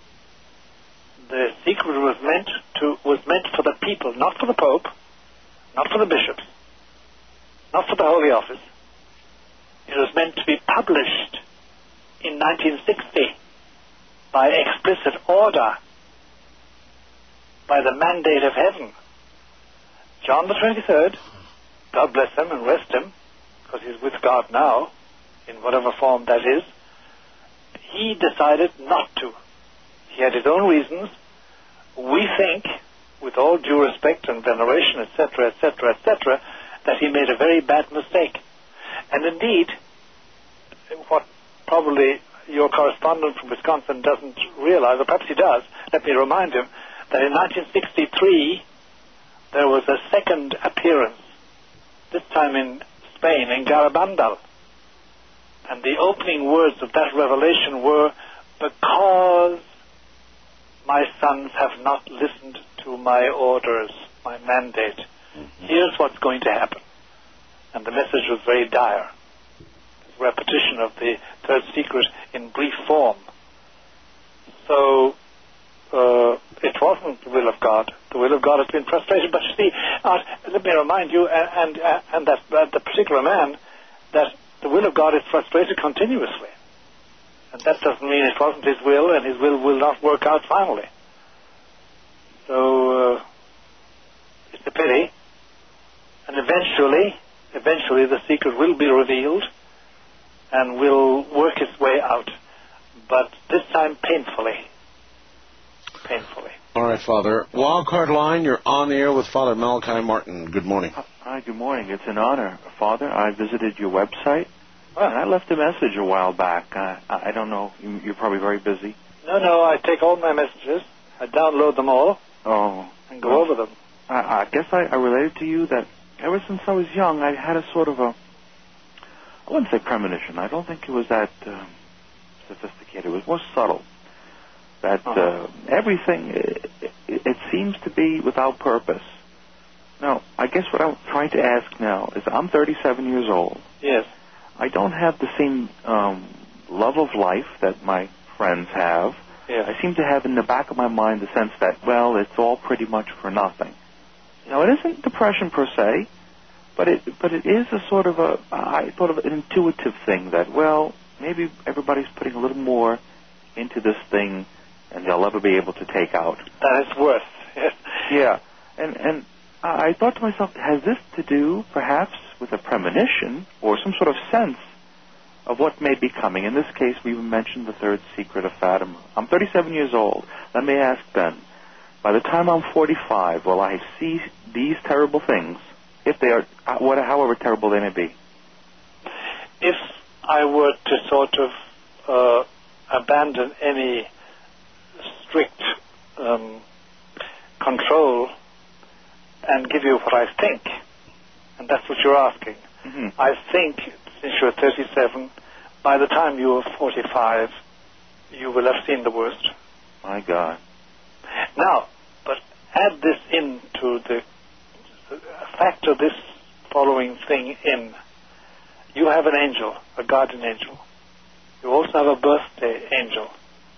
The secret was meant for the people, not for the Pope, not for the bishops, not for the Holy Office. It was meant to be published in 1960 by explicit order, by the mandate of heaven. John the 23rd, God bless him and rest him, because he's with God now, in whatever form that is, he decided not to. He had his own reasons. We think, with all due respect and veneration, etc., etc., etc., that he made a very bad mistake. And indeed, what probably your correspondent from Wisconsin doesn't realize, or perhaps he does, let me remind him, that in 1963 there was a second appearance, this time in Spain, in Garabandal. And the opening words of that revelation were, "Because my sons have not listened to my orders, my mandate, here's what's going to happen." And the message was very dire. Repetition of the third secret in brief form. So it wasn't the will of God. The will of God has been frustrated. But you see, let me remind you, and that the particular man, that the will of God is frustrated continuously. And that doesn't mean it wasn't his will, and his will not work out finally. So it's a pity. And eventually the secret will be revealed and will work its way out. But this time painfully. Painfully. All right, Father. Wildcard line, you're on the air with Father Malachi Martin. Good morning. Hi, good morning. It's an honor, Father. I visited your website, and I left a message a while back. I don't know. You're probably very busy. No, I take all my messages. I download them all. Oh. And go over them. I guess I related to you that ever since I was young, I had a sort of I wouldn't say premonition. I don't think it was that sophisticated. It was more subtle. That everything, it seems to be without purpose. Now, I guess what I'm trying to ask now is, I'm 37 years old. Yes. I don't have the same love of life that my friends have. Yes. I seem to have in the back of my mind the sense that, well, it's all pretty much for nothing. Now, it isn't depression per se, but it is a sort of an intuitive thing that, well, maybe everybody's putting a little more into this thing and they'll never be able to take out. That is worth. Yes. Yeah. And I thought to myself, has this to do perhaps with a premonition or some sort of sense of what may be coming? In this case, we mentioned the third secret of Fatima. I'm 37 years old. Let me ask then, by the time I'm 45, will I see these terrible things, if they are, however terrible they may be? If I were to sort of abandon any strict control and give you what I think, and that's what you're asking. Mm-hmm. I think, since you're 37, by the time you are 45, you will have seen the worst. My God. Now, but add this into factor this following thing in. You have an angel, a guardian angel. You also have a birthday angel.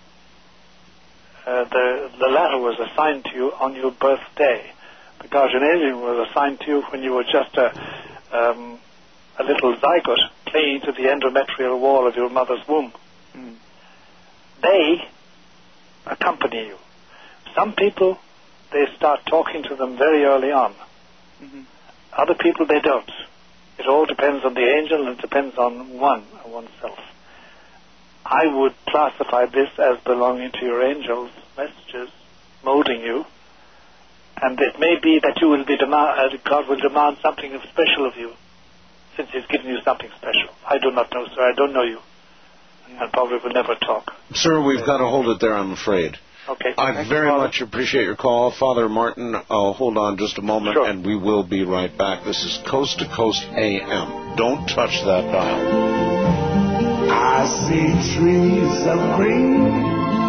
The latter was assigned to you on your birthday. The guardian angel was assigned to you when you were just a little zygote clinging to the endometrial wall of your mother's womb. Mm. They accompany you. Some people, they start talking to them very early on. Mm-hmm. Other people, they don't. It all depends on the angel, and it depends on oneself. I would classify this as belonging to your angel's messages, molding you, and it may be that you will be God will demand something special of you, since He's given you something special. I do not know, sir. I don't know you, and probably will never talk. Sir, we've got to hold it there, I'm afraid. Okay. I very much appreciate your call. Father Martin, hold on just a moment, sure. And we will be right back. This is Coast to Coast AM. Don't touch that dial. I see trees of green,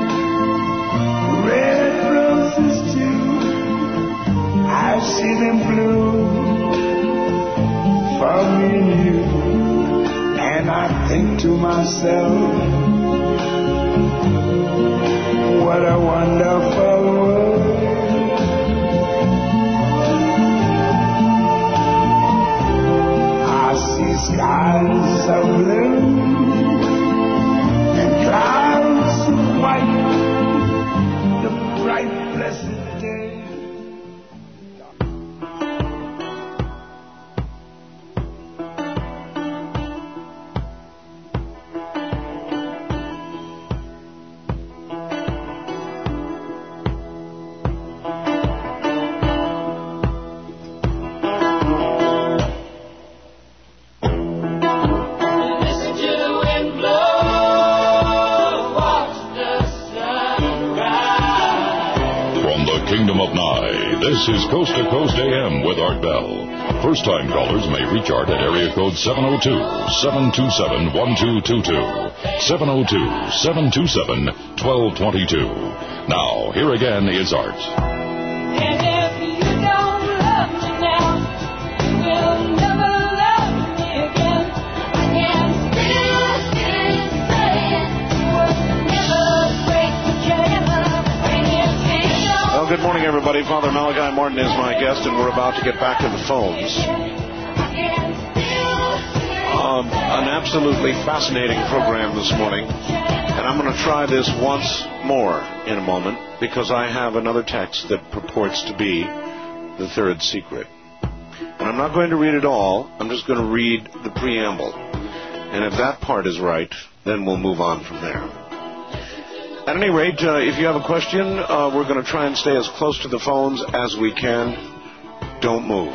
red roses too. I see them bloom for me and you. And I think to myself, what a wonderful world. I see skies of blue kingdom of Nye, this is Coast to Coast AM with Art Bell. First-time callers may reach Art at area code 702-727-1222. 702-727-1222. Now, here again is Art. And if you don't love me now, you will never love me again. I can still say it would never break the ever bring it change. Well, good morning, everybody. Father Malachi Martin is my guest, and we're about to get back to the phones. An absolutely fascinating program this morning, and I'm going to try this once more in a moment because I have another text that purports to be the third secret. And I'm not going to read it all. I'm just going to read the preamble. And if that part is right, then we'll move on from there. At any rate, if you have a question, we're going to try and stay as close to the phones as we can. Don't move.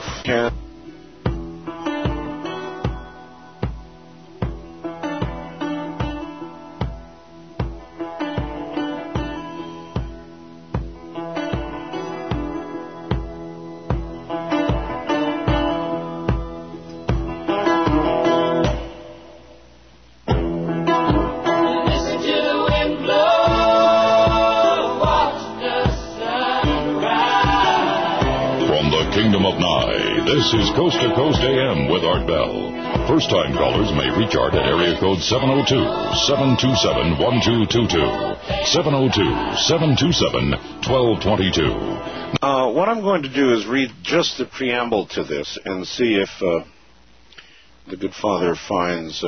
This is Coast to Coast AM with Art Bell. First-time callers may reach Art at area code 702-727-1222. 702-727-1222. What I'm going to do is read just the preamble to this and see if the good Father finds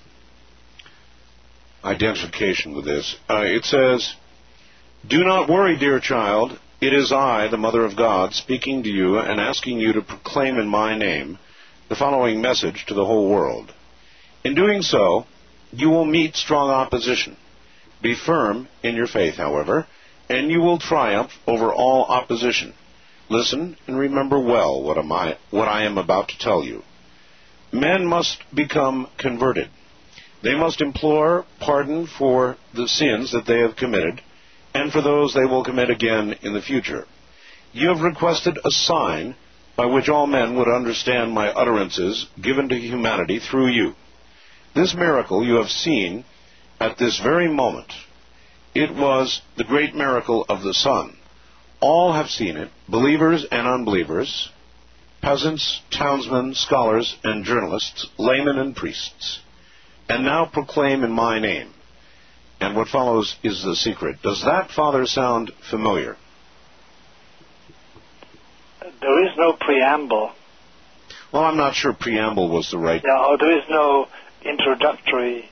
identification with this. It says, "Do not worry, dear child. It is I, the Mother of God, speaking to you and asking you to proclaim in my name the following message to the whole world. In doing so, you will meet strong opposition. Be firm in your faith, however, and you will triumph over all opposition. Listen and remember well what I am about to tell you. Men must become converted. They must implore pardon for the sins that they have committed, and for those they will commit again in the future. You have requested a sign by which all men would understand my utterances given to humanity through you. This miracle you have seen at this very moment. It was the great miracle of the sun. All have seen it, believers and unbelievers, peasants, townsmen, scholars and journalists, laymen and priests. And now proclaim in my name." And what follows is the secret. Does that, Father, sound familiar? There is no preamble. Well, I'm not sure preamble was the right... Yeah, or there is no introductory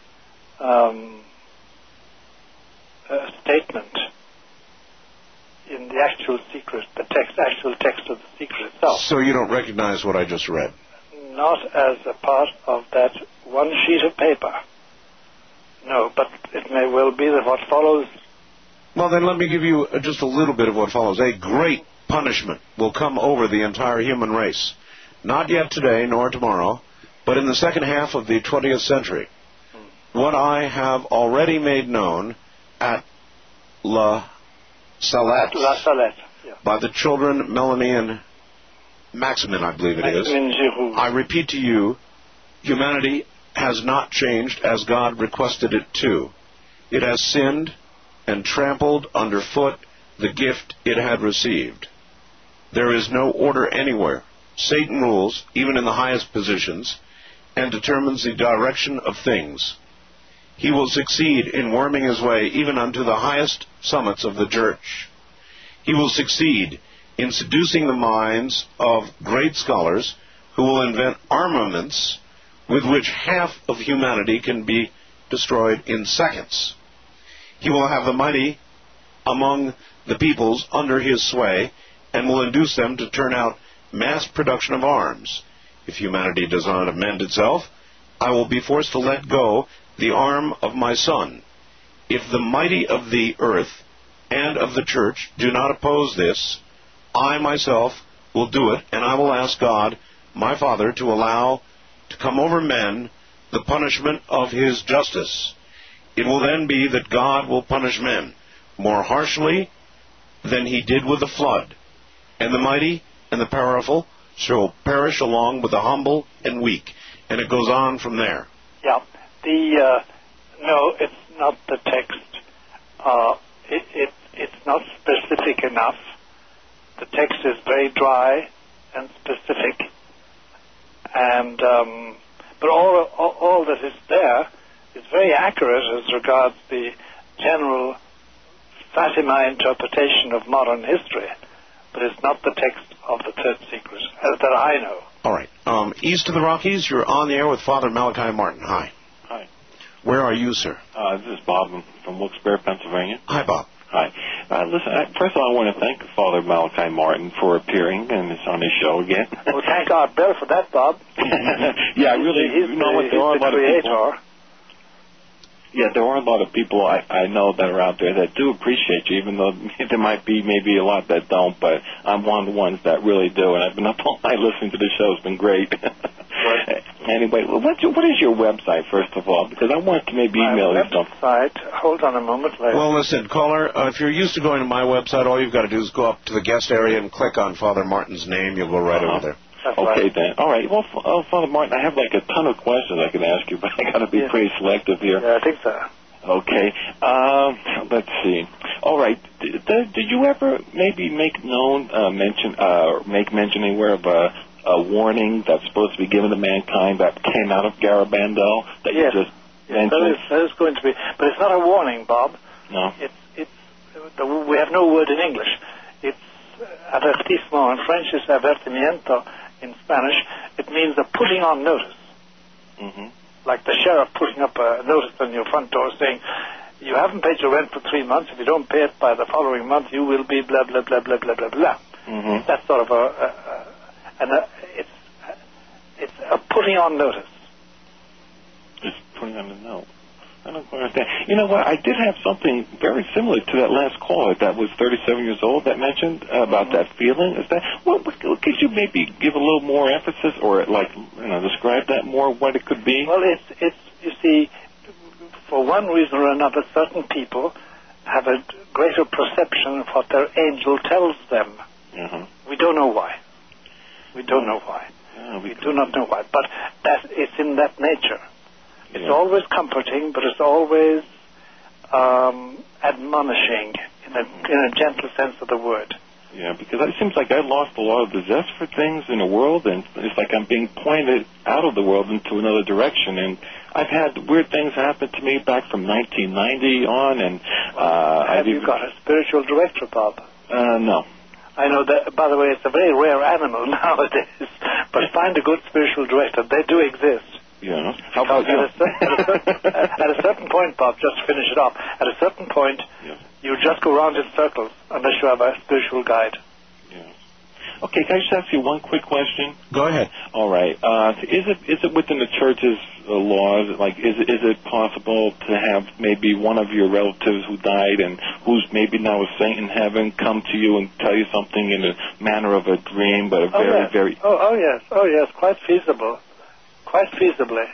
statement in the actual secret, actual text of the secret itself. So you don't recognize what I just read? Not as a part of that one sheet of paper. No, but it may well be that what follows... Well, then let me give you just a little bit of what follows. A great punishment will come over the entire human race. Not yet today, nor tomorrow, but in the second half of the 20th century. What I have already made known at La Salette. La Salette, yeah. By the children Melanie and Maximin, I believe it is. Giroux. I repeat to you, humanity has not changed as God requested it to. It has sinned and trampled underfoot the gift it had received. There is no order anywhere. Satan rules, even in the highest positions, and determines the direction of things. He will succeed in worming his way even unto the highest summits of the church. He will succeed in seducing the minds of great scholars who will invent armaments with which half of humanity can be destroyed in seconds. He will have the mighty among the peoples under his sway and will induce them to turn out mass production of arms. If humanity does not amend itself, I will be forced to let go the arm of my Son. If the mighty of the earth and of the church do not oppose this, I myself will do it, and I will ask God, my Father, to allow to come over men the punishment of his justice. It will then be that God will punish men more harshly than he did with the flood. And the mighty and the powerful shall perish along with the humble and weak. And it goes on from there. Yeah. No, it's not the text. It's not specific enough. The text is very dry and specific. And but all that is there is very accurate as regards the general Fatima interpretation of modern history, but it's not the text of the third secret that I know. All right. East of the Rockies, you're on the air with Father Malachi Martin. Hi. Hi. Where are you, sir? This is Bob from Wilkes-Barre, Pennsylvania. Hi, Bob. Hi. Listen, first of all, I want to thank Father Malachi Martin for appearing on his show again. Well, thank God, Bill, for that, Bob. Yeah, I really. He's you know what? There are a lot of people. Yeah, there are a lot of people I know that are out there that do appreciate you, even though there might be maybe a lot that don't, but I'm one of the ones that really do, and I've been up all night listening to the show. It's been great. Anyway, what is your website, first of all? Because I want to maybe email you something. Website, hold on a moment. Well, listen, caller, if you're used to going to my website, all you've got to do is go up to the guest area and click on Father Martin's name. You'll go right over there. That's okay, right. then. All right. Well, Father Martin, I have like a ton of questions I could ask you, but I got to be pretty selective here. Yeah, I think so. Okay. Let's see. All right. Did you ever maybe make mention anywhere of a warning that's supposed to be given to mankind that came out of Garabandal that you just mentioned? That is going to be, but it's not a warning, Bob. No. We have no word in English. It's avertissement in French, is avertimiento in Spanish. It means a putting on notice. Mm-hmm. Like the sheriff putting up a notice on your front door saying, you haven't paid your rent for 3 months. If you don't pay it by the following month, you will be blah, blah, blah, blah, blah, blah, blah. Mm-hmm. That's sort of it's a putting on notice. Just putting on a note. I don't understand. You know what? I did have something very similar to that last caller that was 37 years old that mentioned about that feeling. Is that could you maybe give a little more emphasis or describe that more? What it could be? Well, it's you see, for one reason or another, certain people have a greater perception of what their angel tells them. Mm-hmm. We don't know why. We don't know why. We do not know why. But that it's in that nature. It's always comforting, but it's always admonishing in a gentle sense of the word. Yeah, because it seems like I lost a lot of the zest for things in the world, and it's like I'm being pointed out of the world into another direction. And I've had weird things happen to me back from 1990 on. And have you got a spiritual director, Bob? No. I know that, by the way, it's a very rare animal nowadays, but find a good spiritual director. They do exist. Yeah. How about at a certain point, Bob, just to finish it off, at a certain point, you just go round in circles unless you have a spiritual guide. Yeah. Okay, can I just ask you one quick question? Go ahead. All right. Is it within the church's laws? Like, is it possible to have maybe one of your relatives who died and who's maybe now a saint in heaven come to you and tell you something in a manner of a dream, but very Oh yes, quite feasible. Quite feasibly.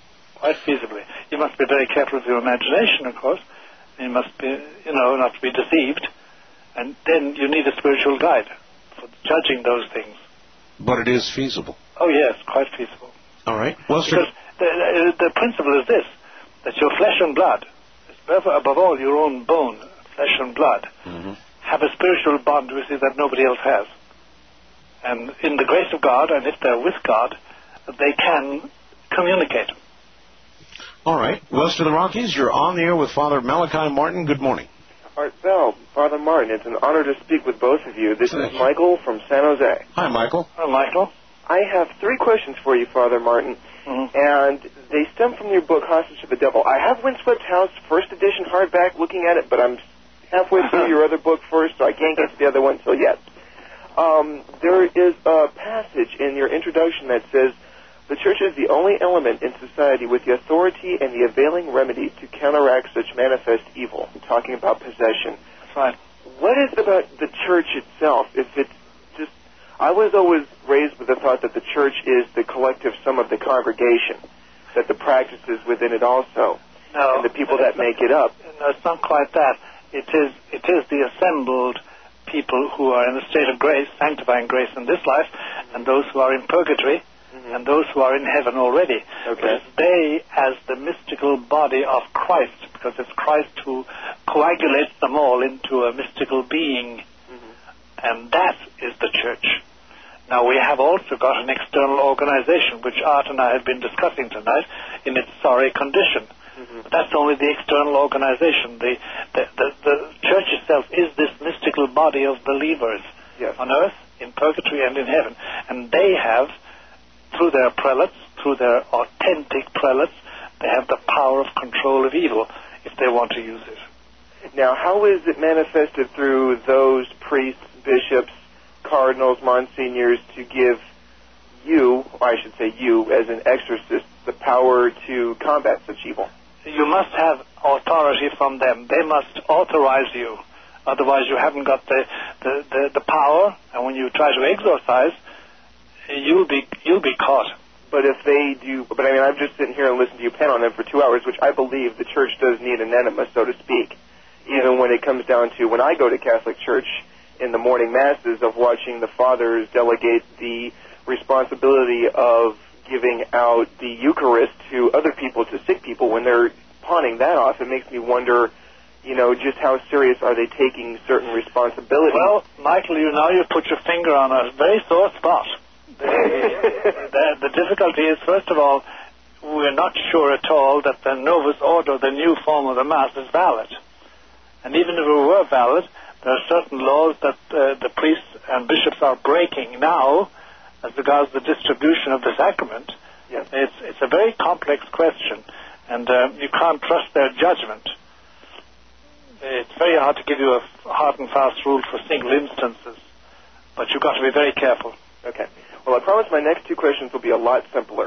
You must be very careful with your imagination, of course. You must be, not to be deceived. And then you need a spiritual guide for judging those things. But it is feasible. Oh, yes, quite feasible. All right. Well, because the principle is this, that your flesh and blood, above all your own bone, flesh and blood, have a spiritual bond with you that nobody else has. And in the grace of God, and if they're with God, they can communicate. All right. West of the Rockies, you're on the air with Father Malachi Martin. Good morning. Art Bell, Father Martin, it's an honor to speak with both of you. This is Michael from San Jose. Hi, Michael. Hi, Michael. I have 3 questions for you, Father Martin, and they stem from your book, Hostage to the Devil. I have Windswept House, first edition hardback, looking at it, but I'm halfway through your other book first, so I can't get to the other one till yet. There is a passage in your introduction that says, the church is the only element in society with the authority and the availing remedy to counteract such manifest evil. I'm talking about possession. That's right. What is it about the church itself? If it's just, I was always raised with the thought that the church is the collective sum of the congregation, that the practices within it also, and the people that make it up. No, it's not quite that. It is the assembled people who are in the state of grace, sanctifying grace in this life, and those who are in purgatory, and those who are in heaven already. Okay. They, as the mystical body of Christ, because it's Christ who coagulates them all into a mystical being, and that is the church. Now, we have also got an external organization, which Art and I have been discussing tonight, in its sorry condition. But that's only the external organization. The church itself is this mystical body of believers on earth, in purgatory, and in heaven. And they have, through their prelates, through their authentic prelates, they have the power of control of evil if they want to use it. Now, how is it manifested through those priests, bishops, cardinals, monsignors to give you, or I should say you, as an exorcist, the power to combat such evil? You must have authority from them. They must authorize you. Otherwise, you haven't got the power, and when you try to exorcise, you'll be caught. But if they do, but I mean, I'm just sitting here and listening to you pen on them for 2 hours, which I believe the church does need an enema, so to speak. Even when it comes down to when I go to Catholic Church in the morning masses, of watching the fathers delegate the responsibility of giving out the Eucharist to other people, to sick people, when they're pawning that off, it makes me wonder, you know, just how serious are they taking certain responsibilities? Well, Michael, you put your finger on a very sore spot. The difficulty is, first of all, we're not sure at all that the Novus Ordo, the new form of the Mass, is valid. And even if it were valid, there are certain laws that the priests and bishops are breaking now as regards the distribution of the sacrament. Yes. It's a very complex question, and you can't trust their judgment. It's very hard to give you a hard and fast rule for single instances, but you've got to be very careful. Okay. Well, I promise my next two questions will be a lot simpler.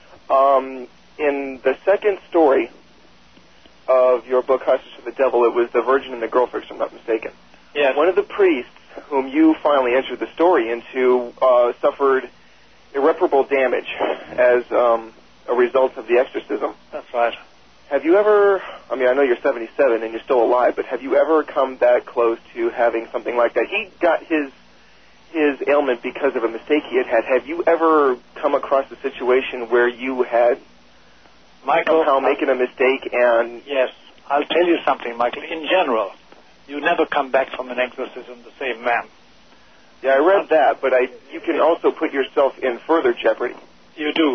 In the second story of your book, Hostage to the Devil, it was the Virgin and the Girlfriend, if I'm not mistaken. Yes. One of the priests whom you finally entered the story into suffered irreparable damage as a result of the exorcism. That's right. Have you ever, I mean, I know you're 77 and you're still alive, but have you ever come that close to having something like that? He got his ailment because of a mistake he had. Have you ever come across a situation where you had somehow making a mistake and... Yes, I'll tell you something, Michael. In general, you never come back from an exorcism the same man. Yeah, I read that, but you can also put yourself in further jeopardy. You do.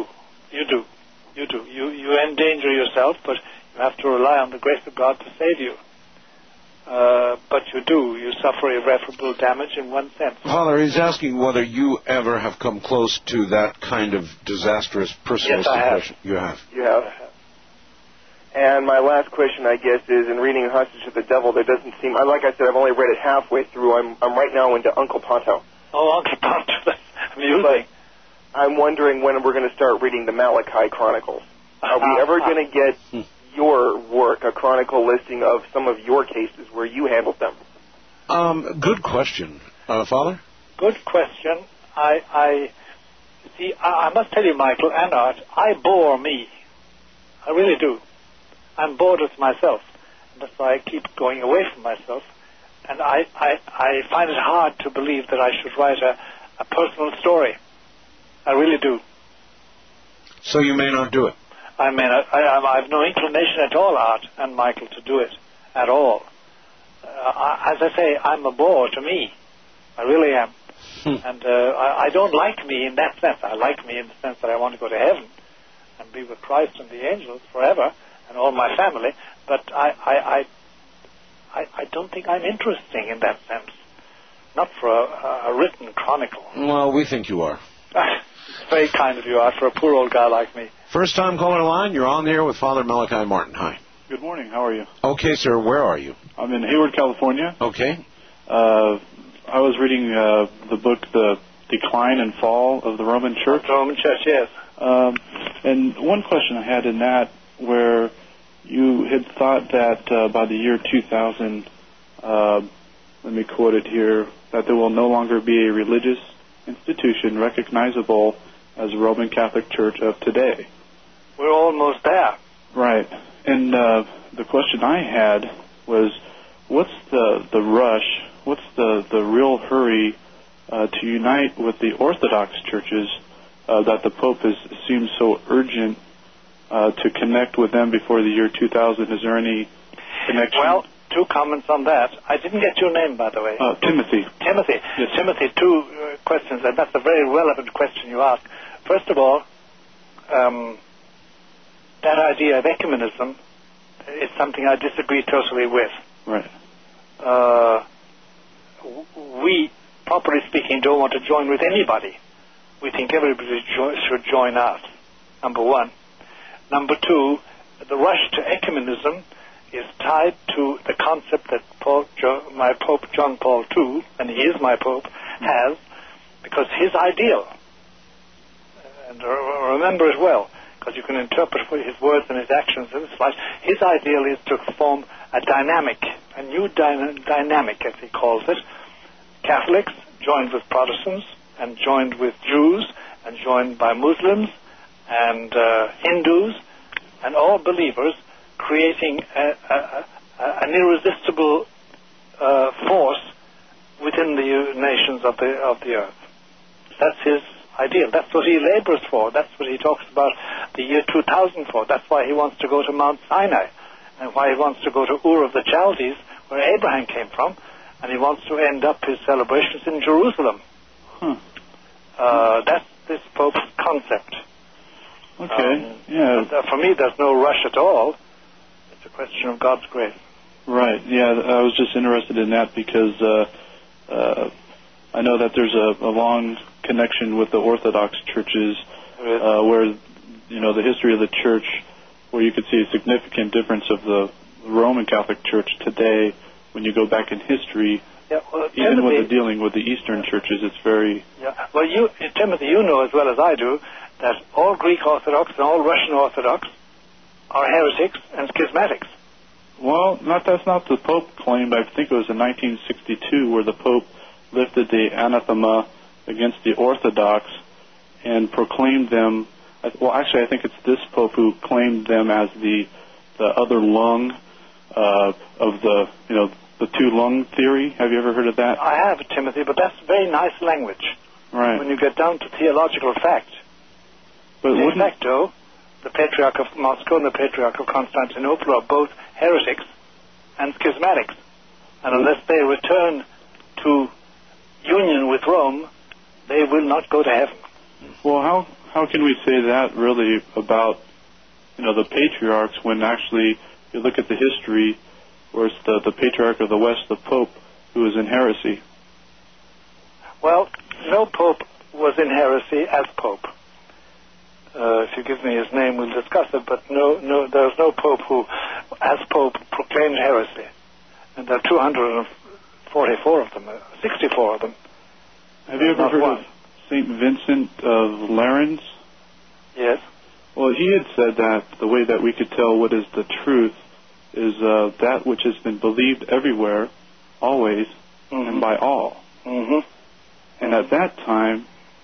You endanger yourself, but you have to rely on the grace of God to save you. But you do. You suffer irreparable damage in one sense. Father, he's asking whether you ever have come close to that kind of disastrous personal situation. Yes, I have. You have. You have. And my last question, I guess, is in reading Hostage to the Devil, there doesn't seem... Like I said, I've only read it halfway through. I'm right now into Uncle Ponto. Oh, Uncle Ponto. That's amusing. But I'm wondering when we're going to start reading the Malachi Chronicles. Are we ever going to get your work, a chronicle listing of some of your cases where you handled them? Good question. Father? Good question. I must tell you, Michael and Art, I bore me. I really do. I'm bored with myself. And that's why I keep going away from myself. And I find it hard to believe that I should write a personal story. I really do. So you may not do it? I mean, I have no inclination at all, Art and Michael, to do it at all. As I say, I'm a bore to me. I really am. And I don't like me in that sense. I like me in the sense that I want to go to heaven and be with Christ and the angels forever and all my family. But I don't think I'm interesting in that sense. Not for a written chronicle. Well, we think you are. It's very kind of you, Art, for a poor old guy like me. First time caller line, you're on the air with Father Malachi Martin. Hi. Good morning. How are you? Okay, sir. Where are you? I'm in Hayward, California. Okay. I was reading the book, The Decline and Fall of the Roman Church. Roman Church, yes. And one question I had in that, where you had thought that by the year 2000, let me quote it here, that there will no longer be a religious institution recognizable as the Roman Catholic Church of today. We're almost there. Right. And the question I had was, what's the rush what's the real hurry to unite with the Orthodox churches that the Pope seems so urgent to connect with them before the year 2000? Is there any connection? Well, two comments on that. I didn't get your name, by the way. Timothy. Timothy. Yes. Timothy, two questions, and that's a very relevant question you ask. First of all, that idea of ecumenism is something I disagree totally with. Right. We, properly speaking, don't want to join with anybody. We think everybody should join us, number one. Number two, the rush to ecumenism is tied to the concept that my Pope John Paul II, and he is my Pope, has, because his ideal, and remember as well, because you can interpret his words and his actions in this light, his ideal is to form a dynamic, a new dynamic, as he calls it. Catholics joined with Protestants, and joined with Jews, and joined by Muslims, and Hindus, and all believers, creating an irresistible force within the nations of the earth. That's his ideal. That's what he labors for. That's what he talks about the year 2000 for. That's why he wants to go to Mount Sinai, and why he wants to go to Ur of the Chaldees, where Abraham came from, and he wants to end up his celebrations in Jerusalem. That's this Pope's concept. Okay. Yeah. For me, there's no rush at all. It's a question of God's grace. Right. Yeah, I was just interested in that because I know that there's a long connection with the Orthodox churches, where the history of the church, where you could see a significant difference of the Roman Catholic Church today. When you go back in history, even when they're dealing with the Eastern churches, it's very... Yeah. Well, Timothy, you know as well as I do that all Greek Orthodox and all Russian Orthodox are heretics and schismatics. Well, that's not the Pope claimed. I think it was in 1962 where the Pope lifted the anathema against the Orthodox and proclaimed them... Well, actually, I think it's this Pope who claimed them as the other lung of the two-lung theory. Have you ever heard of that? I have, Timothy, but that's very nice language. Right. When you get down to theological fact. But de facto, the Patriarch of Moscow and the Patriarch of Constantinople are both heretics and schismatics. And unless they return to union with Rome, they will not go to heaven. Well, how can we say that really about the patriarchs when actually you look at the history where it's the Patriarch of the West, the Pope, who is in heresy? Well, no Pope was in heresy as Pope. If you give me his name, we'll discuss it, but there's no Pope who, as Pope, proclaimed heresy. And there are 244 of them, 64 of them. Have you ever heard of St. Vincent of Lerins? Yes. Well, he had said that the way that we could tell what is the truth is that which has been believed everywhere, always, and by all. And at that time,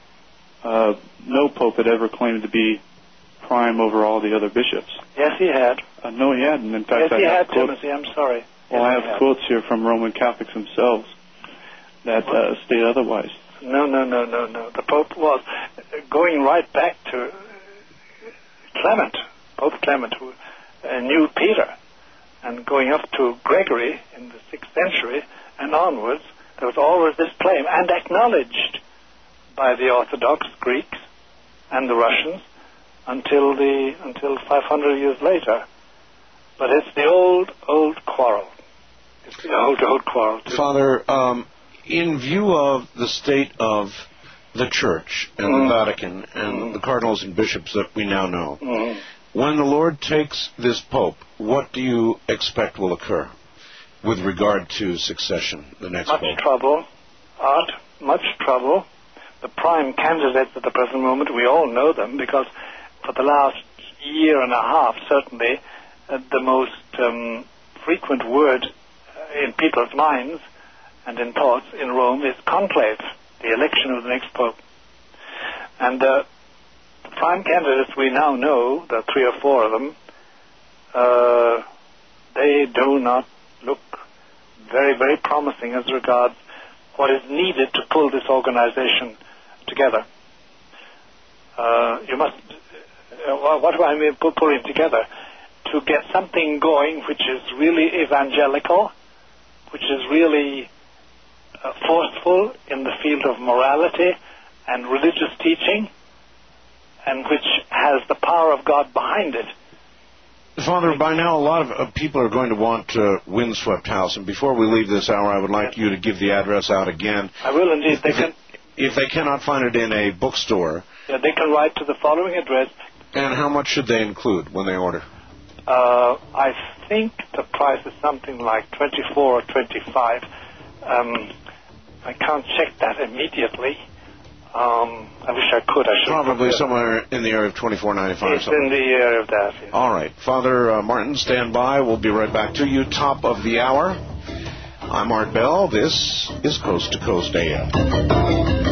no Pope had ever claimed to be prime over all the other bishops. Yes, he had. No, he hadn't. In fact, yes, he had, quotes, Timothy. I'm sorry. Well, I have quotes here from Roman Catholics themselves that state otherwise. No. The Pope was going right back to Clement, Pope Clement, who knew Peter, and going up to Gregory in the 6th century and onwards, there was always this claim, and acknowledged by the Orthodox Greeks and the Russians until 500 years later. But it's the old quarrel. It's the old quarrel. Father, in view of the state of the Church and the Vatican and the cardinals and bishops that we now know, when the Lord takes this Pope, what do you expect will occur with regard to succession, the next Pope? Much trouble. The prime candidates at the present moment, we all know them, because for the last year and a half, certainly, the most frequent word in people's minds and in thoughts in Rome is conclave, the election of the next Pope. And the prime candidates we now know, there are 3 or 4 of them, they do not look very, very promising as regards what is needed to pull this organization together. What do I mean pulling together? To get something going which is really evangelical, which is really forceful in the field of morality and religious teaching, and which has the power of God behind it. Father, by now a lot of people are going to want Windswept House, and before we leave this hour, I would like you to give the address out again. I will indeed. If they cannot find it in a bookstore... Yeah, they can write to the following address. And how much should they include when they order? I think the price is something like $24 or $25. I can't check that immediately. I wish I could. I should. Probably somewhere in the area of $24.95. It's in the area of that. Yes. All right. Father Martin, stand by. We'll be right back to you. Top of the hour. I'm Art Bell. This is Coast to Coast AM.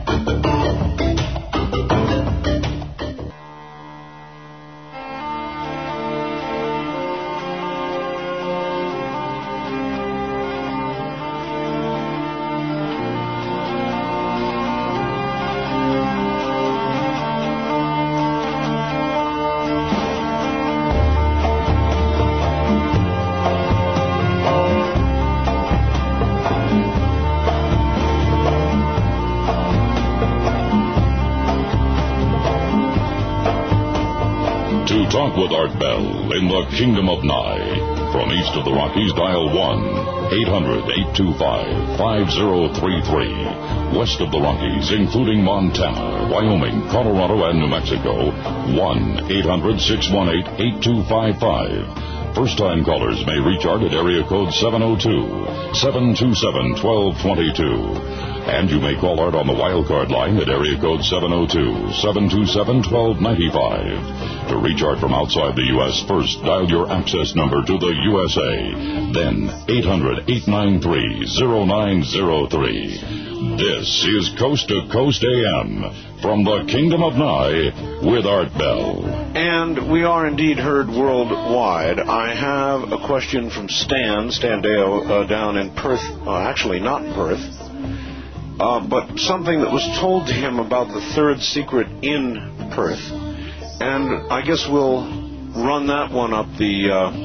Talk with Art Bell in the Kingdom of Nye. From east of the Rockies, dial 1-800-825-5033. West of the Rockies, including Montana, Wyoming, Colorado, and New Mexico, 1-800-618-8255. First-time callers may reach Art at area code 702-727-1222. And you may call Art on the wildcard line at area code 702-727-1295. To reach Art from outside the U.S., first dial your access number to the USA. Then 800-893-0903. This is Coast to Coast AM from the Kingdom of Nye with Art Bell. And we are indeed heard worldwide. I have a question from Stan Deo down in Perth. Actually, not Perth. But something that was told to him about the third secret in Perth. And I guess we'll run that one up the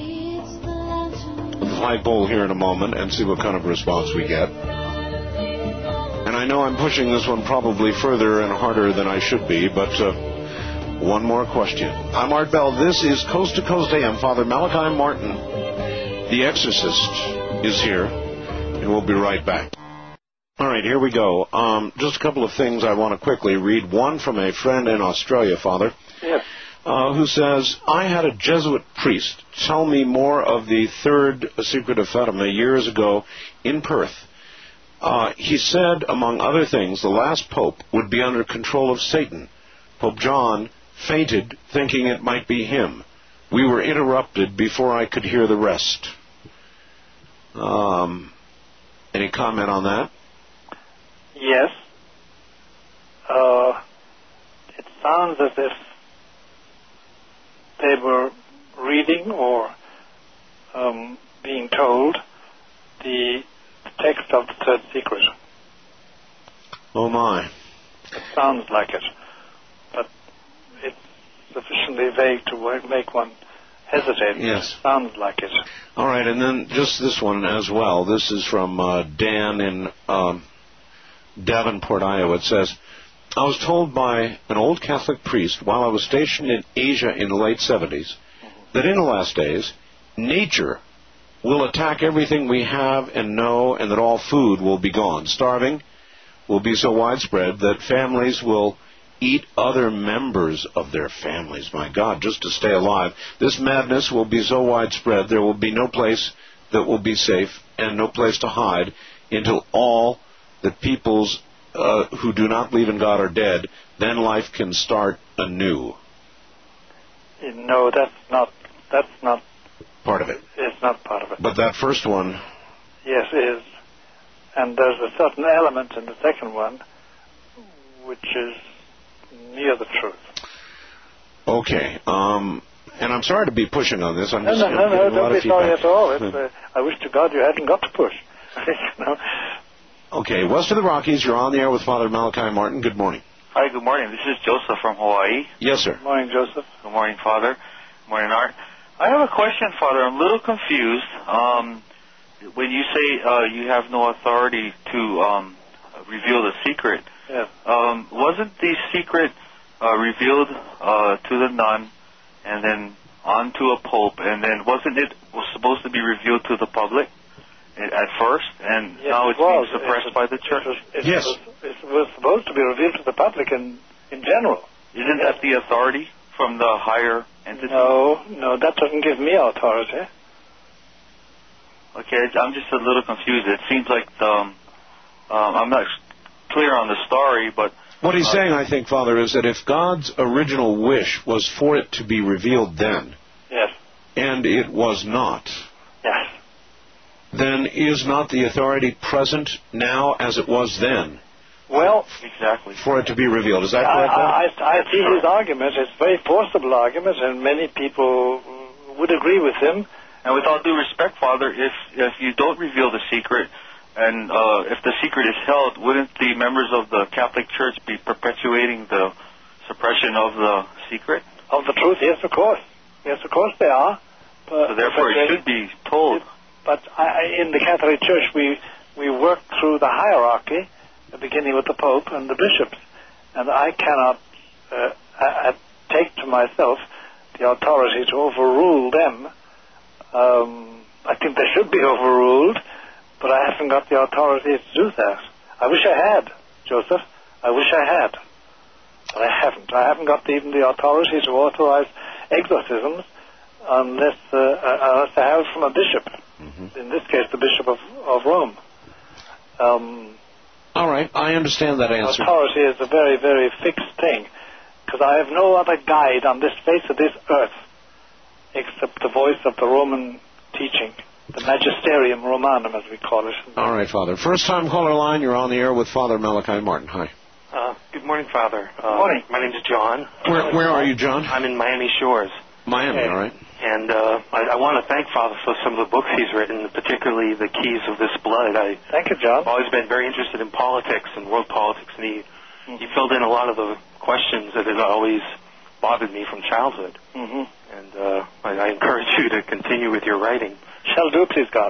flagpole here in a moment and see what kind of response we get. And I know I'm pushing this one probably further and harder than I should be, but one more question. I'm Art Bell. This is Coast to Coast AM. Father Malachi Martin, the exorcist, is here, and we'll be right back. All right, here we go. Just a couple of things I want to quickly read. One from a friend in Australia, Father, yes. Who says, I had a Jesuit priest tell me more of the third secret of Fatima years ago in Perth. He said, among other things, the last pope would be under control of Satan. Pope John fainted, thinking it might be him. We were interrupted before I could hear the rest. Any comment on that? Yes. It sounds as if they were reading or being told the text of the third secret. Oh, my. It sounds like it. But it's sufficiently vague to make one hesitate. Yes. It sounds like it. All right, and then just this one as well. This is from Dan in Davenport, Iowa. It says, I was told by an old Catholic priest while I was stationed in Asia in the late 70s that in the last days, nature will attack everything we have and know, and that all food will be gone. Starving will be so widespread that families will eat other members of their families. My God, just to stay alive. This madness will be so widespread there will be no place that will be safe and no place to hide until all the peoples who do not believe in God are dead. Then life can start anew. No, that's not part of it. It's not part of it. But that first one... Yes, it is. And there's a certain element in the second one which is near the truth. Okay. And I'm sorry to be pushing on this. I'm No, just no, getting a lot don't of be sorry feedback. at all. It's, I wish to God you hadn't got to push. You know? Okay, west of the Rockies, you're on the air with Father Malachi Martin. Good morning. Hi, good morning. This is Joseph from Hawaii. Yes, sir. Good morning, Joseph. Good morning, Father. Good morning, Art. I have a question, Father. I'm a little confused. When you say you have no authority to reveal the secret, Yes. Wasn't the secret revealed to the nun and then on to a pope, and then wasn't it was supposed to be revealed to the public at first, and Yes, now it it's being was. suppressed by the church? Yes. It was supposed to be revealed to the public in general. Isn't that the authority from the higher entity? No, that doesn't give me authority. Okay, I'm just a little confused. It seems like I'm not clear on the story, but... What he's saying, I think, Father, is that if God's original wish was for it to be revealed then, Yes. and it was not, Yes. then is not the authority present now as it was then Well, exactly for it to be revealed? Is that correct? then? I see his argument. It's a very forcible argument, and many people would agree with him. And with all due respect, Father, if you don't reveal the secret, and if the secret is held, wouldn't the members of the Catholic Church be perpetuating the suppression of the secret? Of the truth, yes, of course. Yes, of course they are. So therefore it should be told. But in the Catholic Church, we work through the hierarchy, beginning with the Pope and the bishops. And I cannot I take to myself the authority to overrule them. I think they should be overruled, but I haven't got the authority to do that. I wish I had, Joseph. I wish I had. But I haven't. I haven't got even the authority to authorize exorcisms unless I have it from a bishop. Mm-hmm. In this case, the Bishop of Rome. All right, I understand that answer. Authority is a very, very fixed thing, because I have no other guide on this face of this earth except the voice of the Roman teaching, the Magisterium Romanum, as we call it. All right, Father. First-time caller line, you're on the air with Father Malachi Martin. Hi. Good morning, Father. Good morning. My name is John. Where are you, John? I'm in Miami Shores. Miami, all right. And I want to thank Father for some of the books he's written, particularly The Keys of This Blood. Thank you, John. I've always been very interested in politics and world politics, and he filled in a lot of the questions that had always bothered me from childhood. Mm-hmm. And I encourage you to continue with your writing. Shall do, please, God.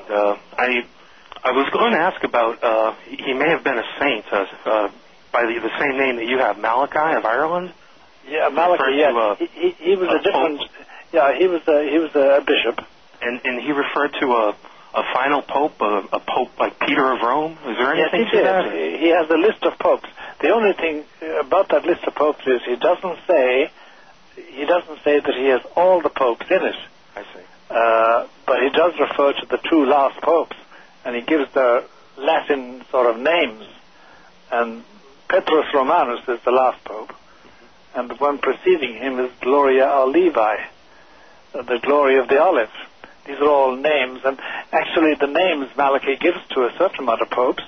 I was going to ask about, he may have been a saint by the same name that you have, Malachi of Ireland. Yeah, Malachi. Yeah, he was a different. Pope. Yeah, he was a bishop. And he referred to a final pope, a pope like Peter of Rome. Is there anything to that? He has a list of popes. The only thing about that list of popes is he doesn't say that he has all the popes in it. I see. But he does refer to the two last popes, and he gives the Latin sort of names. And Petrus Romanus is the last pope, and the one preceding him is Gloria Olivae, the glory of the olive. These are all names, and actually the names Malachi gives to a certain amount of popes,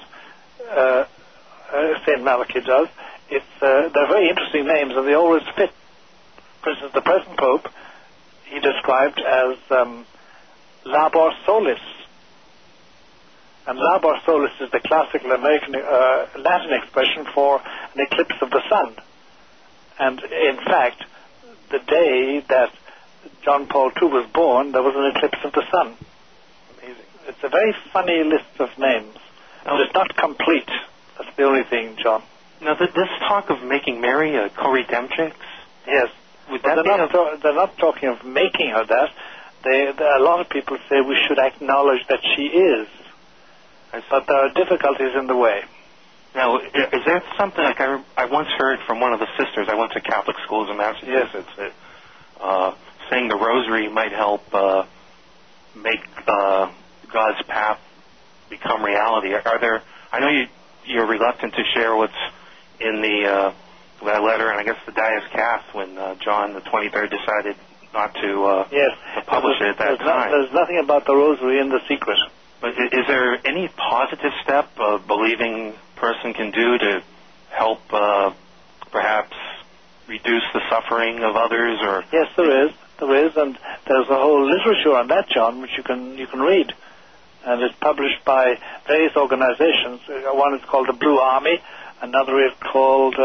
St. Malachi does, they're very interesting names, and they always fit. For instance, the present pope, he described as Labor Solis. And Labor Solis is the classical American Latin expression for an eclipse of the sun. And in fact, the day that John Paul II was born, there was an eclipse of the sun. Amazing. It's a very funny list of names. But it's not complete. That's the only thing, John. Now, this talk of making Mary a co-redemptrix? Yes. They're not talking of making her that. A lot of people say we should acknowledge that she is. But there are difficulties in the way. Now, is there something like I once heard from one of the sisters? I went to Catholic schools in Massachusetts. Yes. That saying the Rosary might help make God's path become reality. Are there? I know you're reluctant to share what's in that letter, and I guess the Dies Cast when John the 23rd decided not to publish it at that time. There's nothing about the Rosary in the secret. But is there any positive step a believing person can do to help perhaps reduce the suffering of others? Or yes, there is. There is, and there's a whole literature on that, John, which you can read. And it's published by various organizations. One is called the Blue Army, another is called,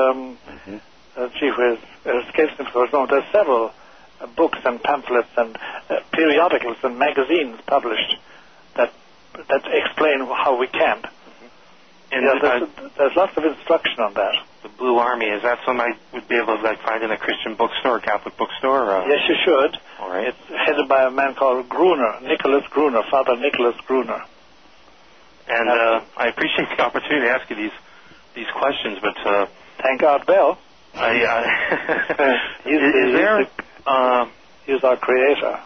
it escapes me for a moment. There's several books and pamphlets and periodicals and magazines published that explain how we camp. And there's lots of instruction on that. The Blue Army, is that something I would be able to find in a Christian bookstore or Catholic bookstore? Yes, you should. All right. It's headed by a man called Gruner, Nicholas Gruner, Father Nicholas Gruner. And I appreciate the opportunity to ask you these questions, but thank God, Bell. He's our creator.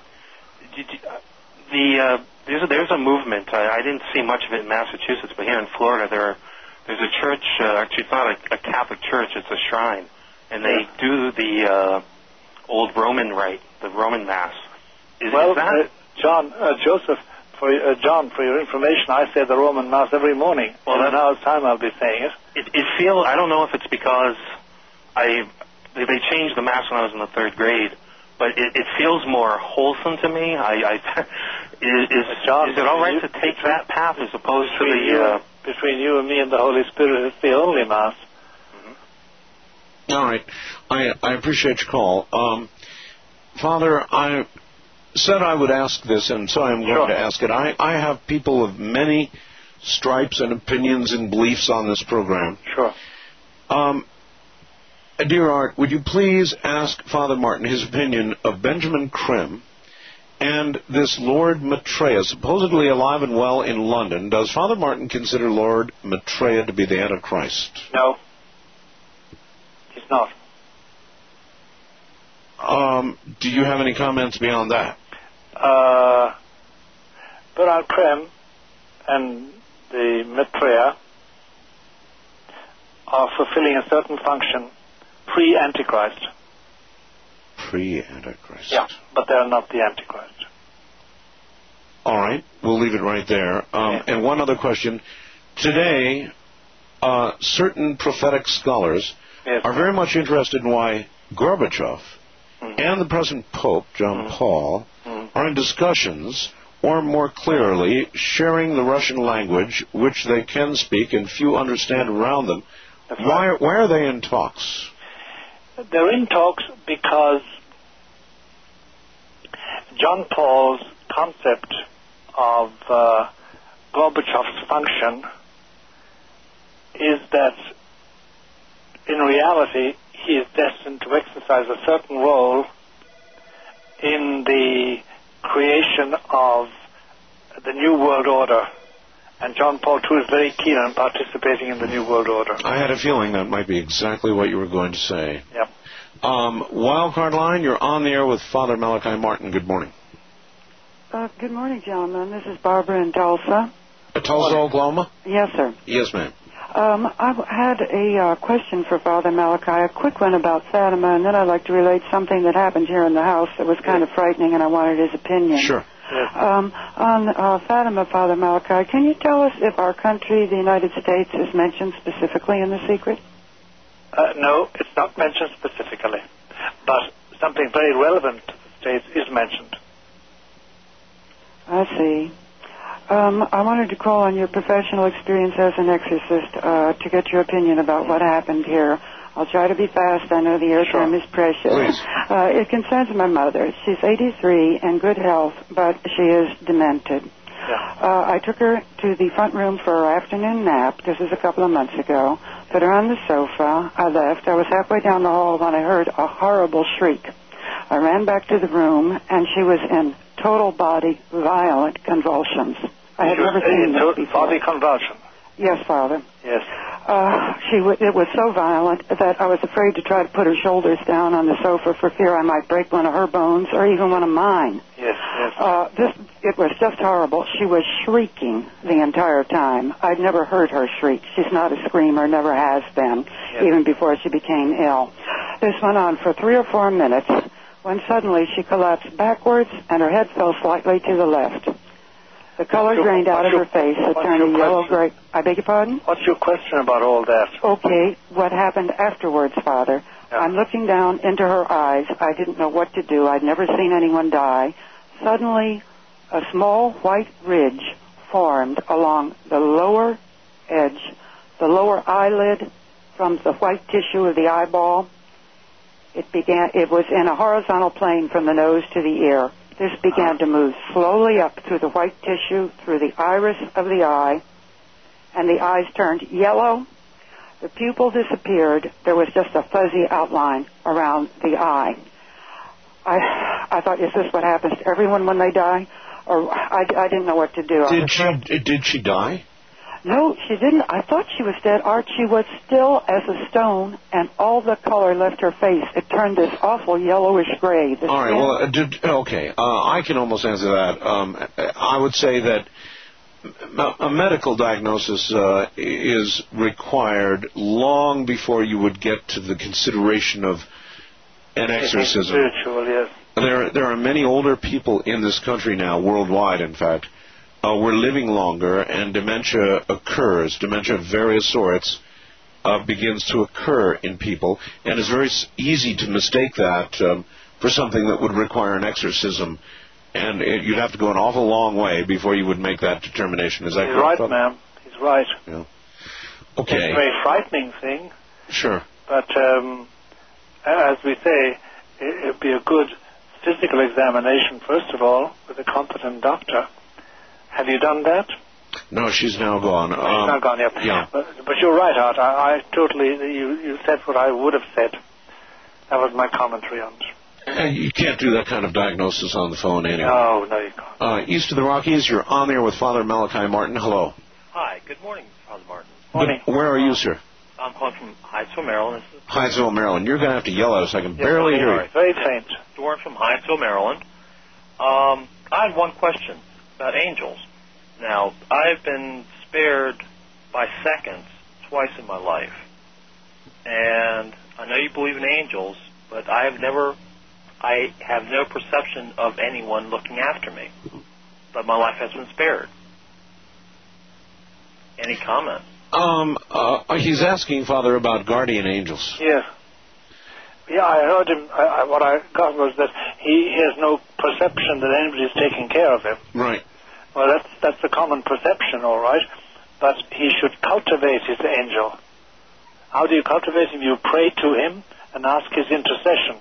There's a movement. I didn't see much of it in Massachusetts, but here in Florida, there's a church. Actually, it's not a Catholic church; it's a shrine, and they do the old Roman rite, the Roman Mass. Is that Joseph? John, for your information, I say the Roman Mass every morning. Well, in an hour's time, I'll be saying it. It feels. I don't know if it's because they changed the Mass when I was in the third grade. But it feels more wholesome to me. Is it all right to take that path as opposed to the... Between you and me and the Holy Spirit, it's the only Mass. Mm-hmm. All right. I appreciate your call. Father, I said I would ask this, and so I'm going to ask it. I have people of many stripes and opinions and beliefs on this program. Sure. Dear Art, would you please ask Father Martin his opinion of Benjamin Krim and this Lord Maitreya, supposedly alive and well in London? Does Father Martin consider Lord Maitreya to be the Antichrist? No. He's not. Do you have any comments beyond that? Bernard Krim and the Maitreya are fulfilling a certain function pre-Antichrist. Pre-Antichrist. Yeah, but they're not the Antichrist. All right, we'll leave it right there. And one other question. Today, certain prophetic scholars are very much interested in why Gorbachev and the present Pope, John Paul, are in discussions, or more clearly, sharing the Russian language, which they can speak and few understand around them. Why are they in talks? They're in talks because John Paul's concept of Gorbachev's function is that in reality he is destined to exercise a certain role in the creation of the New World Order. And John Paul II is very keen on participating in the New World Order. I had a feeling that might be exactly what you were going to say. Yep. Wildcard Line, you're on the air with Father Malachi Martin. Good morning. Good morning, gentlemen. This is Barbara in Tulsa. Tulsa, Oklahoma? Yes, sir. Yes, ma'am. I had a question for Father Malachi, a quick one about Fatima, and then I'd like to relate something that happened here in the house that was kind of frightening, and I wanted his opinion. Sure. On Fatima, Father Malachi, can you tell us if our country, the United States, is mentioned specifically in the secret? No, it's not mentioned specifically, but something very relevant to the States is mentioned. I see. I wanted to call on your professional experience as an exorcist to get your opinion about what happened here. I'll try to be fast. I know the airtime is precious. It concerns my mother. She's 83 and good health, but she is demented. I took her to the front room for her afternoon nap. This was a couple of months ago. Put her on the sofa. I left. I was halfway down the hall when I heard a horrible shriek. I ran back to the room, and she was in total body violent convulsions. I had never seen this before. Body convulsion? Yes, Father. Yes. It was so violent that I was afraid to try to put her shoulders down on the sofa for fear I might break one of her bones or even one of mine. Yes, yes. It was just horrible. She was shrieking the entire time. I'd never heard her shriek. She's not a screamer, never has been, even before she became ill. This went on for 3 or 4 minutes when suddenly she collapsed backwards and her head fell slightly to the left. The color drained out of her face. It turned a yellow-gray. I beg your pardon? What's your question about all that? Okay, what happened afterwards, Father? I'm looking down into her eyes. I didn't know what to do. I'd never seen anyone die. Suddenly, a small white ridge formed along the lower edge, the lower eyelid from the white tissue of the eyeball. It was in a horizontal plane from the nose to the ear. This began to move slowly up through the white tissue, through the iris of the eye, and the eyes turned yellow. The pupil disappeared. There was just a fuzzy outline around the eye. I thought, is this what happens to everyone when they die? Or I didn't know what to do. Did she die? No, she didn't. I thought she was dead, Art. She was still as a stone, and all the color left her face. It turned this awful yellowish gray. All right, well, okay. I can almost answer that. I would say that a medical diagnosis is required long before you would get to the consideration of an exorcism. Spiritual, yes. There are many older people in this country now, worldwide, in fact. We're living longer, and dementia occurs. Dementia of various sorts begins to occur in people, and it's very easy to mistake that for something that would require an exorcism. And you'd have to go an awful long way before you would make that determination. Is that correct? He's right, ma'am. He's right. Yeah. Okay. It's a very frightening thing. Sure. But as we say, it would be a good physical examination, first of all, with a competent doctor. Have you done that? No, she's now gone. She's now gone, yeah. Yeah. But you're right, Art. I totally, you said what I would have said. That was my commentary on it. You can't do that kind of diagnosis on the phone anyway. No, you can't. East of the Rockies, you're on there with Father Malachi Martin. Hello. Hi, good morning, Father Martin. Morning. Where are you, sir? I'm calling from Hyattsville, Maryland. Hyattsville, Maryland. You're going to have to yell at us. I can barely hear you. Very faint. Doran from Hyattsville, Maryland. I had one question about angels. Now, I've been spared by seconds twice in my life. And I know you believe in angels, but I have no perception of anyone looking after me. But my life has been spared. Any comment? He's asking, Father, about guardian angels. Yes. Yeah, I heard him. What I got was that he has no perception that anybody's taking care of him. Right. Well, that's a common perception, all right. But he should cultivate his angel. How do you cultivate him? You pray to him and ask his intercession.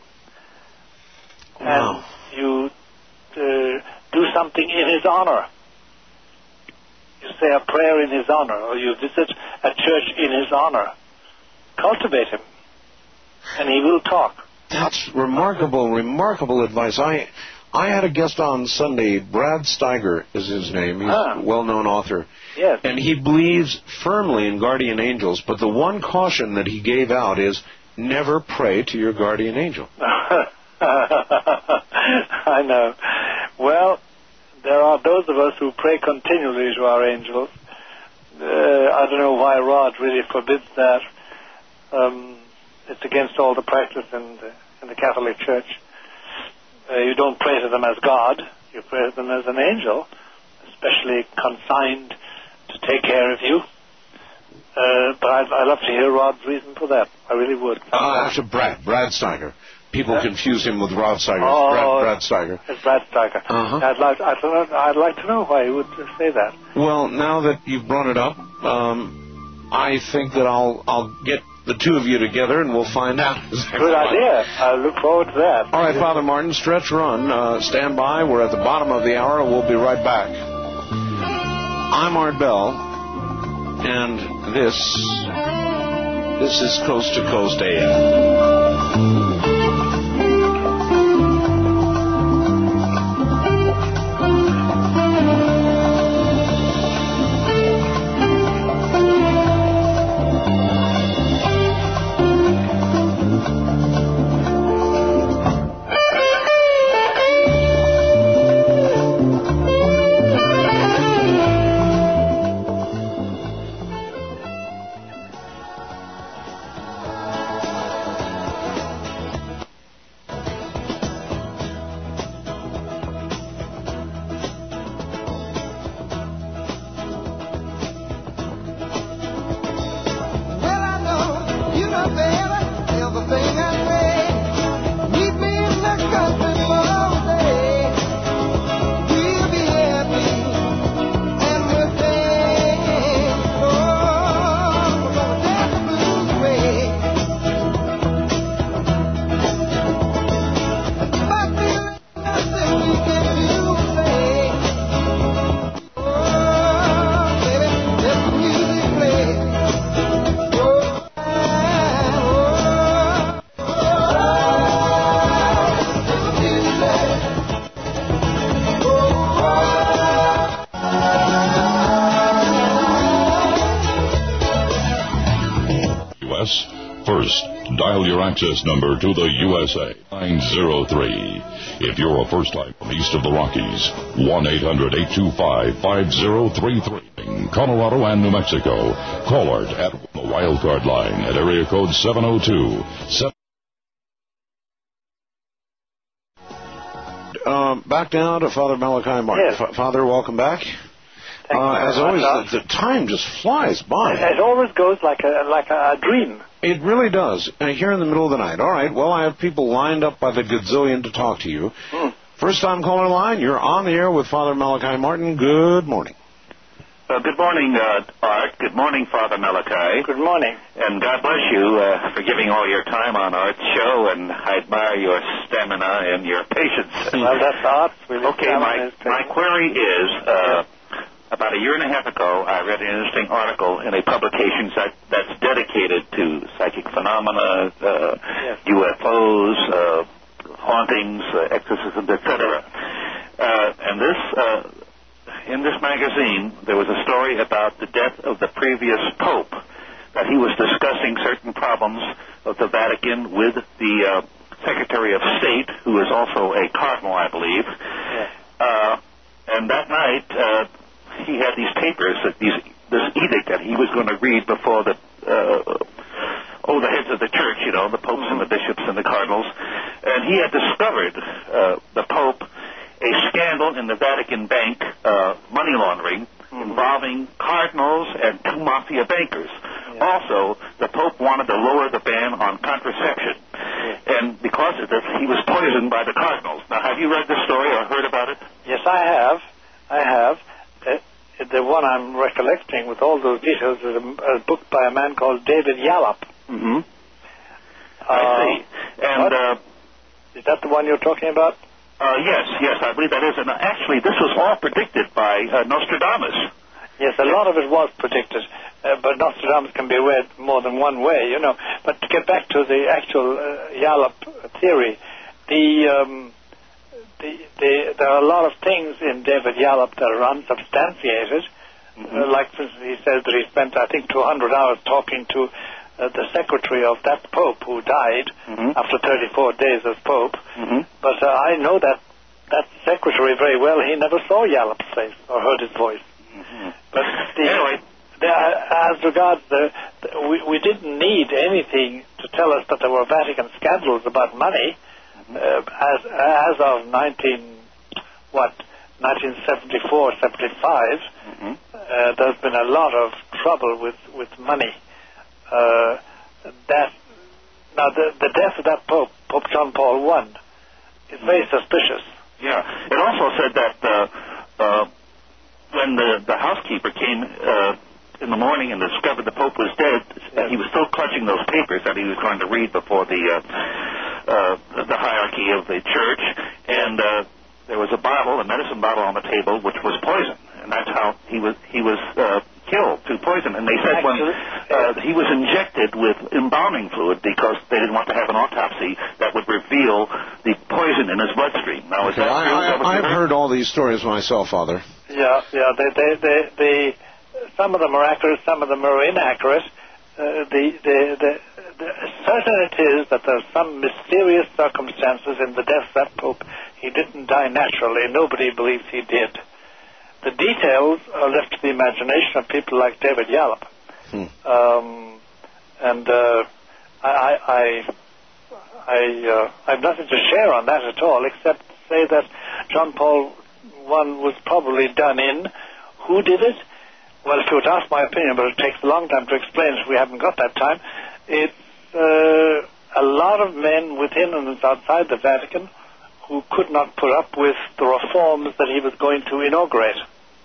Wow. And you do something in his honor. You say a prayer in his honor, or you visit a church in his honor. Cultivate him, and he will talk. That's remarkable advice. I had a guest on Sunday. Brad Steiger is his name. He's a well-known author. Yes. And he believes firmly in guardian angels, but the one caution that he gave out is never pray to your guardian angel. I know. Well, there are those of us who pray continually to our angels. I don't know why Rod really forbids that. It's against all the practice in the Catholic Church. You don't pray to them as God. You pray to them as an angel, especially consigned to take care of you. But I'd love to hear Rod's reason for that. I really would. Actually, Brad Steiger. People confuse him with Rod Steiger. Oh, Brad Steiger. It's Brad Steiger. Uh-huh. I'd like to know why he would say that. Well, now that you've brought it up, I think that I'll get the two of you together and we'll find out. Good idea. I look forward to that. All right, Father Martin, stretch run. Stand by. We're at the bottom of the hour. We'll be right back. I'm Art Bell, and this is Coast to Coast AM. First, dial your access number to the USA, 903. If you're a first-time east of the Rockies, 1-800-825-5033. In Colorado and New Mexico, call Art at the wildcard line at area code 702. Back now to Father Malachi Martin. Yes. Father, welcome back. As always, the time just flies by. It always goes like a dream. It really does. Here in the middle of the night. All right, well, I have people lined up by the gazillion to talk to you. First-time caller line, you're on the air with Father Malachi Martin. Good morning. Good morning, Art. Good morning, Father Malachi. Good morning. And God bless you for giving all your time on Art's show, and I admire your stamina and your patience. Well, that's Art. Okay, my query is, about a year and a half ago, I read an interesting article in a publication that's dedicated to psychic phenomena, UFOs, hauntings, exorcisms, etc. And in this magazine, there was a story about the death of the previous Pope, that he was discussing certain problems of the Vatican with the Secretary of State, who is also a cardinal, I believe. And that night, he had these papers, this edict that he was going to read before the heads of the church, the popes and the bishops and the cardinals. And he had discovered, the Pope, a scandal in the Vatican bank, money laundering, involving cardinals and two mafia bankers. Also, the Pope wanted to lower the ban on contraception. And because of this, he was poisoned by the cardinals. Now, have you read this story or heard about it? Yes, I have. The one I'm recollecting with all those details is a book by a man called David Yallop. I see. And is that the one you're talking about? Yes, I believe that is. And actually, this was all predicted by Nostradamus. Yes, a lot of it was predicted, but Nostradamus can be read more than one way, But to get back to the actual Yallop theory, there are a lot of things in David Yallop that are unsubstantiated. Like, for instance, he says that he spent, I think, 200 hours talking to the secretary of that Pope who died after 34 days as Pope. But I know that secretary very well. He never saw Yallop's face or heard his voice. But anyway, as regards we didn't need anything to tell us that there were Vatican scandals about money. As of 1974, 75, there's been a lot of trouble with money. The death of that Pope John Paul I, is very suspicious. Yeah. It also said that when the housekeeper came in the morning and discovered the Pope was dead, he was still clutching those papers that he was going to read before the hierarchy of the church, and there was a medicine bottle on the table, which was poison, and that's how he was killed through poison. And they said when he was injected with embalming fluid because they didn't want to have an autopsy that would reveal the poison in his bloodstream. Now, is that true? I've heard all these stories myself, Father. Yeah. They some of them are accurate, some of them are inaccurate. Certain it is that there's some mysterious circumstances in the death of that Pope. He didn't die naturally. Nobody believes he did. The details are left to the imagination of people like David Yallop. I've nothing to share on that at all, except to say that John Paul I was probably done in. Who did it? Well, if you would ask my opinion, but it takes a long time to explain if we haven't got that time, it's a lot of men within and outside the Vatican who could not put up with the reforms that he was going to inaugurate.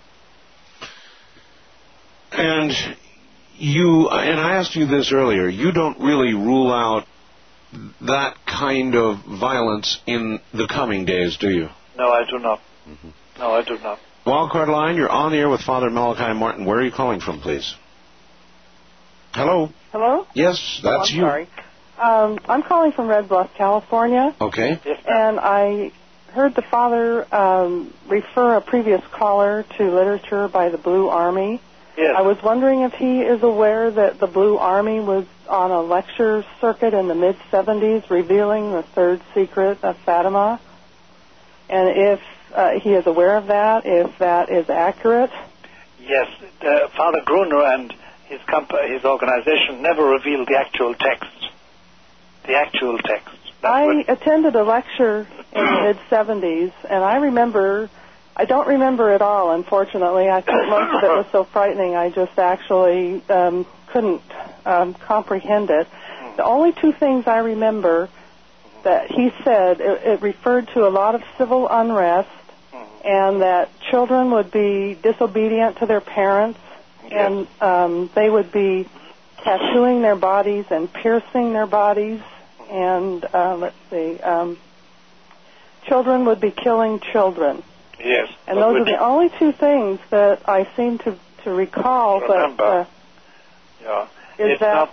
And I asked you this earlier, you don't really rule out that kind of violence in the coming days, do you? No, I do not. No, I do not. Wildcard line, you're on the air with Father Malachi Martin. Where are you calling from, please? Hello? Hello? Yes, that's you. Sorry. I'm calling from Red Bluff, California. Okay. And I heard the Father refer a previous caller to literature by the Blue Army. Yes. I was wondering if he is aware that the Blue Army was on a lecture circuit in the mid-'70s revealing the third secret of Fatima. And if he is aware of that, if that is accurate. Yes, Father Gruner and his organization never revealed the actual text. The actual text. I attended a lecture in the mid-'70s, and I don't remember it all, unfortunately. I think most of it was so frightening I just actually couldn't comprehend it. The only two things I remember that he said, it referred to a lot of civil unrest, and that children would be disobedient to their parents, and they would be tattooing their bodies and piercing their bodies, and children would be killing children. Yes. And those are the only two things that I seem to recall. Remember. It's not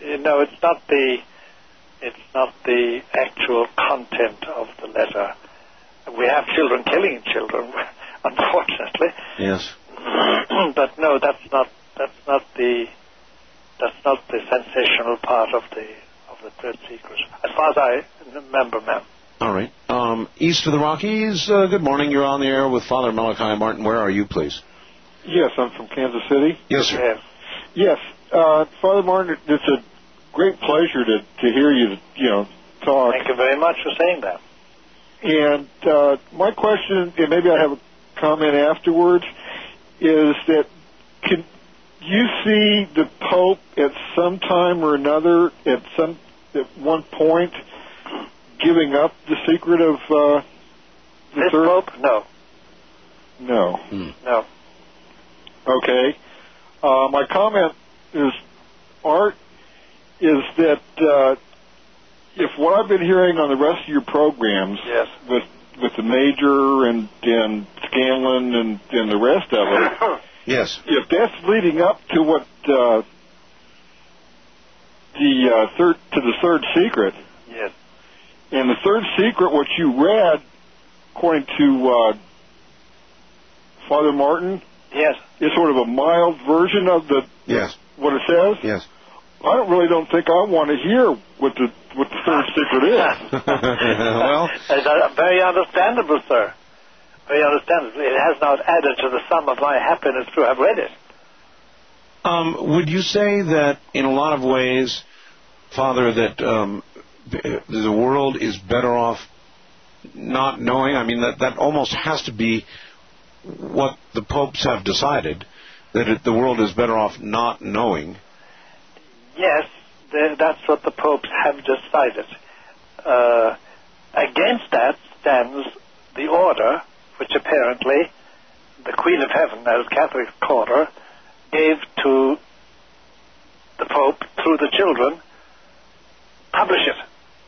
the actual content of the letter. We have children killing children, unfortunately. Yes. But no, that's not the sensational part of the third secret, as far as I remember, ma'am. All right. East of the Rockies, good morning. You're on the air with Father Malachi Martin. Where are you, please? Yes, I'm from Kansas City. Yes, sir. Yes. Father Martin, it's a great pleasure to hear you, talk. Thank you very much for saying that. And my question, and maybe I have a comment afterwards, is that can you see the Pope at some time or another, at one point, giving up the secret of the third Pope? No. No. No. Okay. My comment is, Art, is that if what I've been hearing on the rest of your programs, with the Major and Scanlon and the rest of it, yes, if that's leading up to what the third secret, yes, and the third secret, what you read, according to Father Martin, yes, is sort of a mild version of what it says. Yes. I don't think I want to hear what the third secret is. Well, very understandable, sir. Very understandable. It has not added to the sum of my happiness to have read it. Would you say that in a lot of ways, Father, that the world is better off not knowing? I mean, that almost has to be what the popes have decided, that the world is better off not knowing. Yes, that's what the popes have decided. Against that stands the order, which apparently the Queen of Heaven, as Catholics call her, gave to the Pope through the children. Publish it.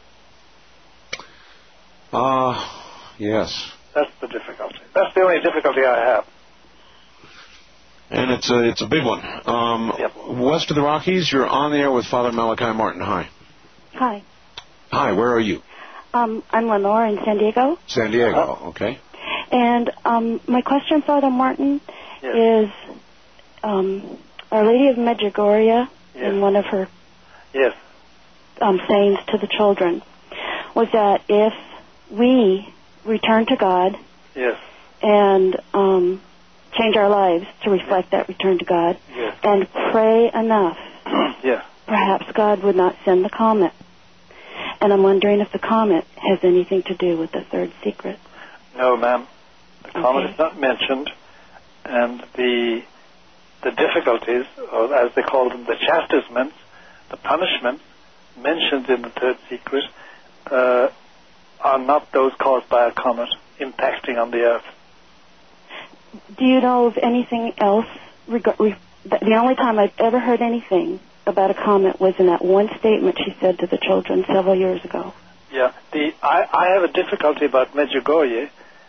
Yes. That's the difficulty. That's the only difficulty I have. And it's a big one. West of the Rockies, you're on the air with Father Malachi Martin. Hi. Hi. Hi, where are you? I'm Lenore in San Diego. San Diego, okay. And my question, Father Martin, is Our Lady of Medjugorje, in one of her sayings to the children, was that if we return to God and change our lives to reflect that return to God and pray enough, perhaps God would not send the comet. And I'm wondering if the comet has anything to do with the third secret. No, ma'am. The comet is not mentioned, and the difficulties, or as they call them, the chastisements, the punishments mentioned in the third secret are not those caused by a comet impacting on the earth. Do you know of anything else? The only time I've ever heard anything about a comet was in that one statement she said to the children several years ago. Yeah, I have a difficulty about Medjugorje.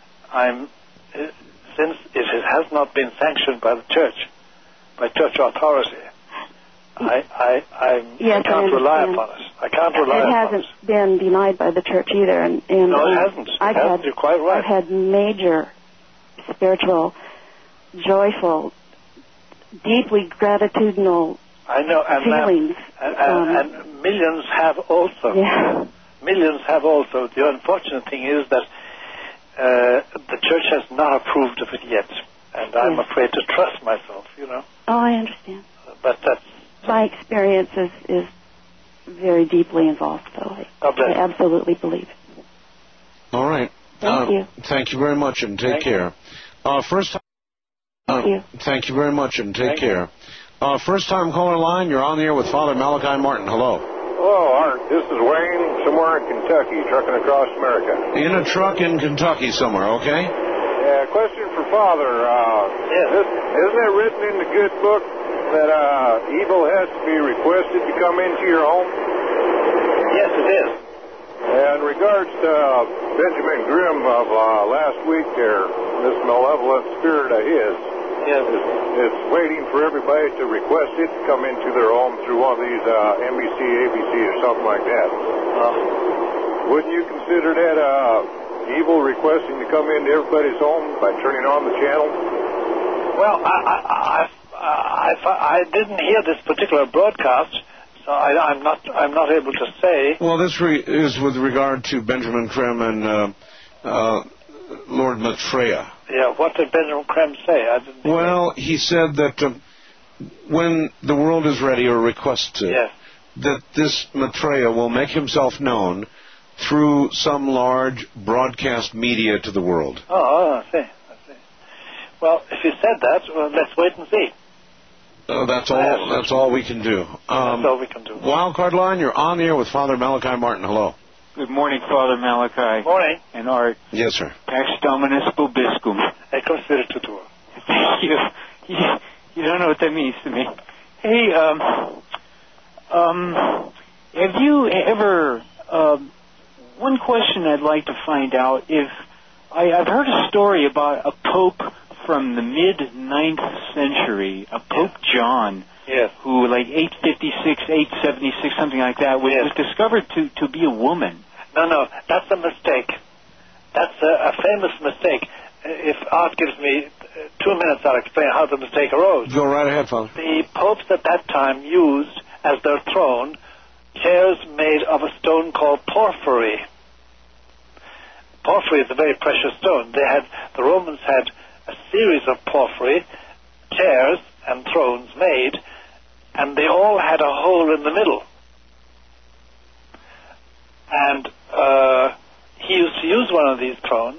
Since it has not been sanctioned by the church, by church authority, I can't rely upon it. I can't rely upon it. It hasn't been denied by the church either. And no, it hasn't. You're quite right. I've had major spiritual, joyful, deeply gratitudinal I know, and feelings. and millions have also. Yeah. Millions have also. The unfortunate thing is that the church has not approved of it yet, and I'm afraid to trust myself, you know. Oh, I understand. But that's... My experience is very deeply involved, though. I absolutely believe it. All right. Thank you. Thank you very much, and take care. Thank you. Thank you very much, and take care. First-time caller line, you're on the air with Father Malachi Martin. Hello. Hello, Art. This is Wayne, somewhere in Kentucky, trucking across America. In a truck in Kentucky somewhere, okay? Yeah, question for Father. Isn't it written in the good book that evil has to be requested to come into your home? Yes, it is. In regards to Benjamin Grimm of last week there, this malevolent spirit of his, it's waiting for everybody to request it to come into their home through one of these NBC, ABC, or something like that. Wouldn't you consider that evil requesting to come into everybody's home by turning on the channel? Well, I didn't hear this particular broadcast, so I'm not able to say. Well, this is with regard to Benjamin Grimm and Lord Maitreya. Yeah, what did Benjamin Grimm say? Well, he said that when the world is ready or requests it, that this Maitreya will make himself known through some large broadcast media to the world. Oh, I see. Well, if you said that, well, let's wait and see. That's all we can do. That's all we can do. Wildcard line, you're on the air with Father Malachi Martin. Hello. Good morning, Father Malachi. Morning. And Art. Yes, sir. Pax Dominus Vobiscum. Ecco Spiritu. Thank you. You don't know what that means to me. Hey, have you ever... one question I'd like to find out, if I've heard a story about a pope from the mid-9th century, a Pope John, who, like 856, 876, something like that, was discovered to be a woman. No, that's a mistake. That's a famous mistake. If Art gives me 2 minutes, I'll explain how the mistake arose. Go right ahead, Father. The popes at that time used, as their throne, chairs made of a stone called porphyry. Porphyry is a very precious stone. The Romans had a series of porphyry chairs and thrones made, and they all had a hole in the middle. And he used to use one of these thrones,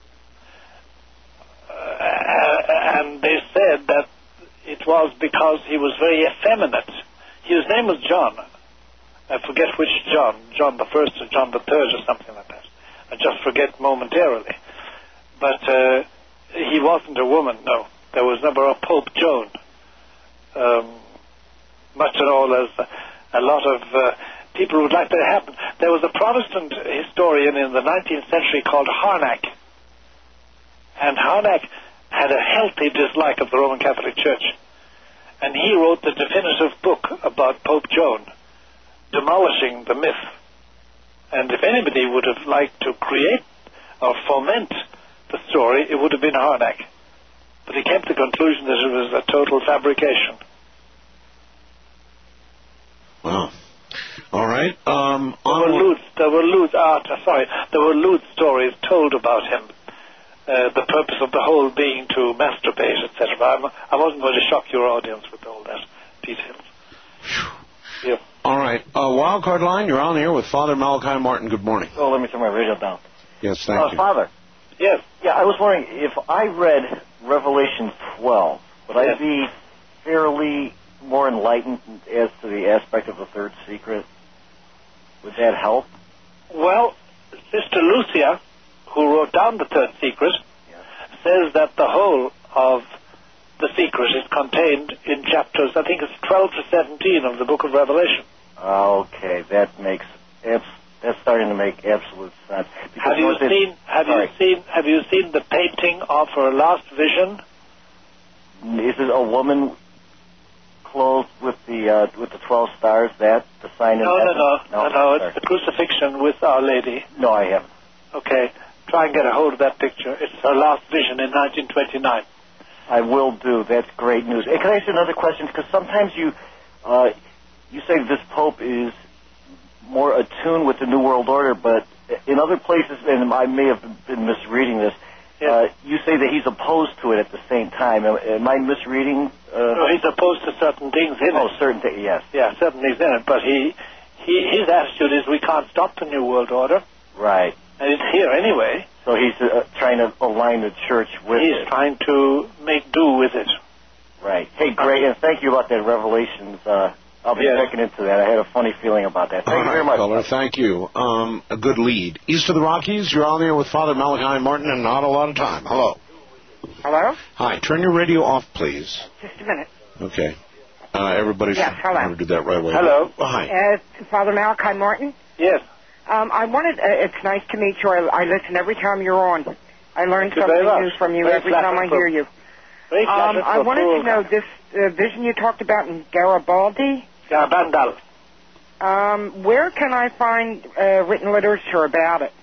and they said that it was because he was very effeminate. His name was John. I forget which John the First or John the Third or something like that. I just forget momentarily. But he wasn't a woman, no. There was never a Pope Joan. Much at all as a lot of people would like that to happen. There was a Protestant historian in the 19th century called Harnack. And Harnack had a healthy dislike of the Roman Catholic Church. And he wrote the definitive book about Pope Joan, demolishing the myth. And if anybody would have liked to create or foment the story, it would have been Harnack. But he came to the conclusion that it was a total fabrication. Wow. All right. There were lewd stories told about him. The purpose of the whole being to masturbate, etc. I wasn't going to shock your audience with all that details. Yeah. All right. Wildcard line, you're on the air with Father Malachi Martin. Good morning. Oh, let me turn my radio down. Yes, thank you. Father. Yes. Yeah, I was wondering, if I read Revelation 12, would I be fairly more enlightened as to the aspect of the third secret? Would that help? Well, Sister Lucia, who wrote down the third secret, says that the whole of the secret is contained in chapters, I think it's 12 to 17 of the book of Revelation. Okay, that's starting to make absolute sense. Have you seen the painting of her last vision? Is it a woman clothed with the 12 stars? That the sign in heaven? No. It's the crucifixion with Our Lady. No, I haven't. Okay, try and get a hold of that picture. It's her last vision in 1929. I will do. That's great news. Hey, can I ask you another question? Because sometimes you you say this Pope is more attuned with the New World Order, but in other places, and I may have been misreading this, you say that he's opposed to it at the same time. Am I misreading? No, he's opposed to certain things in it. Oh, certain things, yes. Yeah, certain things in it. But his attitude is we can't stop the New World Order. Right. And it's here anyway. So he's trying to align the church with it. He's trying to make do with it. Right. Hey, great, and thank you about that Revelations. I'll be checking into that. I had a funny feeling about that. Thank you very much. Feller, thank you. A good lead. East of the Rockies, you're on there with Father Malachi Martin and not a lot of time. Hello. Hello? Hi. Turn your radio off, please. Just a minute. Okay. Everybody should hello. do that right away. Hello. Hi. Father Malachi Martin? Yes. I wanted, it's nice to meet you. I listen every time you're on. I learn something new from you every time I hear you. I wanted to know this vision you talked about in Garibaldi. Garabandal. Where can I find written literature about it?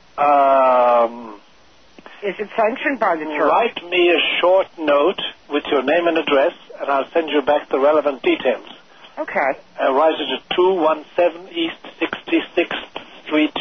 Is it sanctioned by the church? Write me a short note with your name and address, and I'll send you back the relevant details. Okay. Write it at 217 East 66th Street,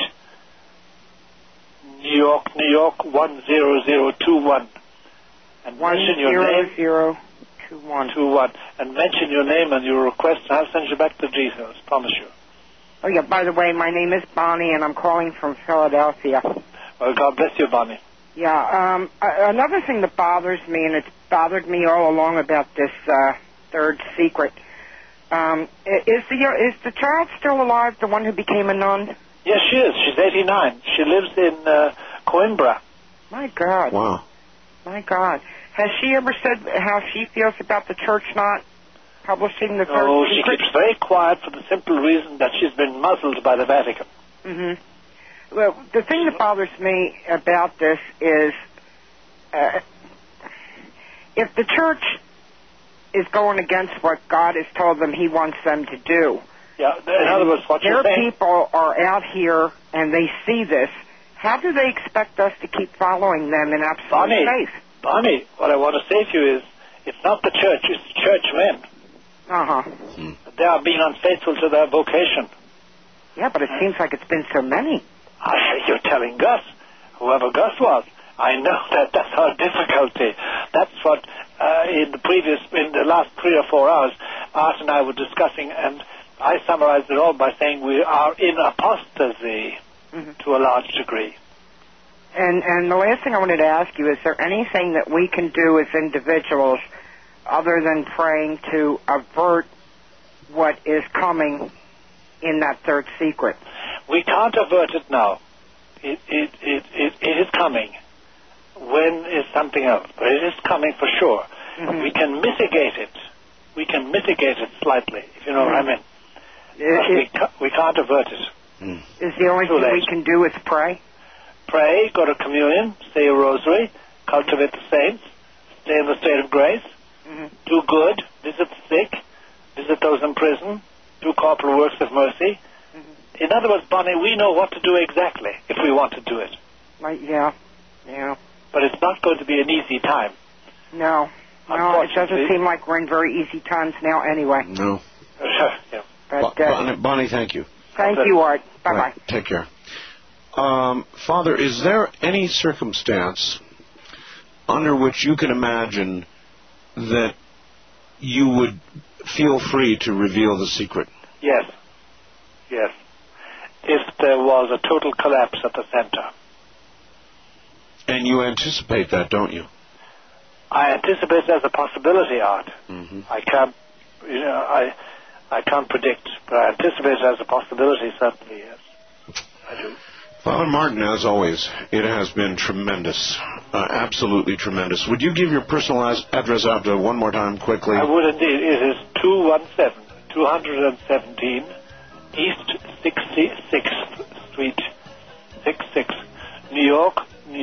New York, 10021. And mention your name. 10021. And mention your name and your request, and I'll send you back the details. Promise you. Oh, yeah, by the way, my name is Bonnie, and I'm calling from Philadelphia. Well, God bless you, Bonnie. Yeah, another thing that bothers me, and it's bothered me all along about this third secret, is the child still alive, the one who became a nun? Yes, she is. She's 89. She lives in Coimbra. My God. Wow. My God. Has she ever said how she feels about the church not publishing the third secret? No, she keeps very quiet for the simple reason that she's been muzzled by the Vatican. Mm-hmm. Well, the thing that bothers me about this is if the church is going against what God has told them he wants them to do. Yeah, in other words, what you're saying... Their people are out here and they see this. How do they expect us to keep following them in absolute faith? Bonnie, what I want to say to you is, it's not the church, it's the churchmen. They are being unfaithful to their vocation. Yeah, but it seems like it's been so many. You're telling Gus, whoever Gus was. I know that's our difficulty. That's what in the last 3 or 4 hours, Art and I were discussing, and I summarized it all by saying we are in apostasy to a large degree. And the last thing I wanted to ask you, is there anything that we can do as individuals other than praying to avert what is coming in that third secret? We can't avert it now. It is coming. When is something else? But it is coming for sure. We can mitigate it. We can mitigate it slightly, if you know what I mean. We can't avert it. Is the only thing we can do is pray? Pray, go to communion, say a rosary, cultivate the saints, stay in the state of grace, do good, visit the sick, visit those in prison, do corporal works of mercy. In other words, Bonnie, we know what to do exactly if we want to do it. Yeah. But it's not going to be an easy time. No, it doesn't seem like we're in very easy times now anyway. No. Yeah. But, Bonnie, thank you. Thank you, Art. Bye-bye. Right, take care. Father, is there any circumstance under which you can imagine that you would feel free to reveal the secret? Yes. If there was a total collapse at the center. And you anticipate that, don't you? I anticipate it as a possibility, Art. I can't, I can't predict, but I anticipate it as a possibility, certainly, yes. I do. Father Martin, as always, it has been tremendous, absolutely tremendous. Would you give your personal address out one more time quickly? I would indeed. It is 217 East 66th Street, 66, New York,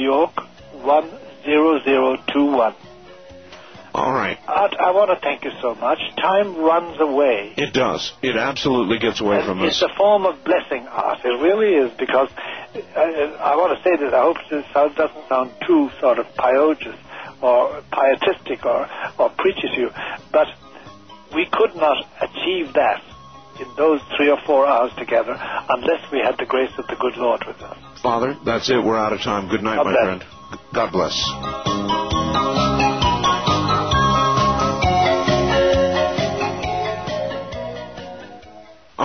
10021. All right. Art, I want to thank you so much. Time runs away. It does. It absolutely gets away from us. It's a form of blessing, Art. It really is, because I want to say this. I hope this doesn't sound too sort of pious or pietistic or preachy to you, but we could not achieve that in those 3 or 4 hours together unless we had the grace of the good Lord with us. Father, that's it. We're out of time. Good night, my friend. God bless.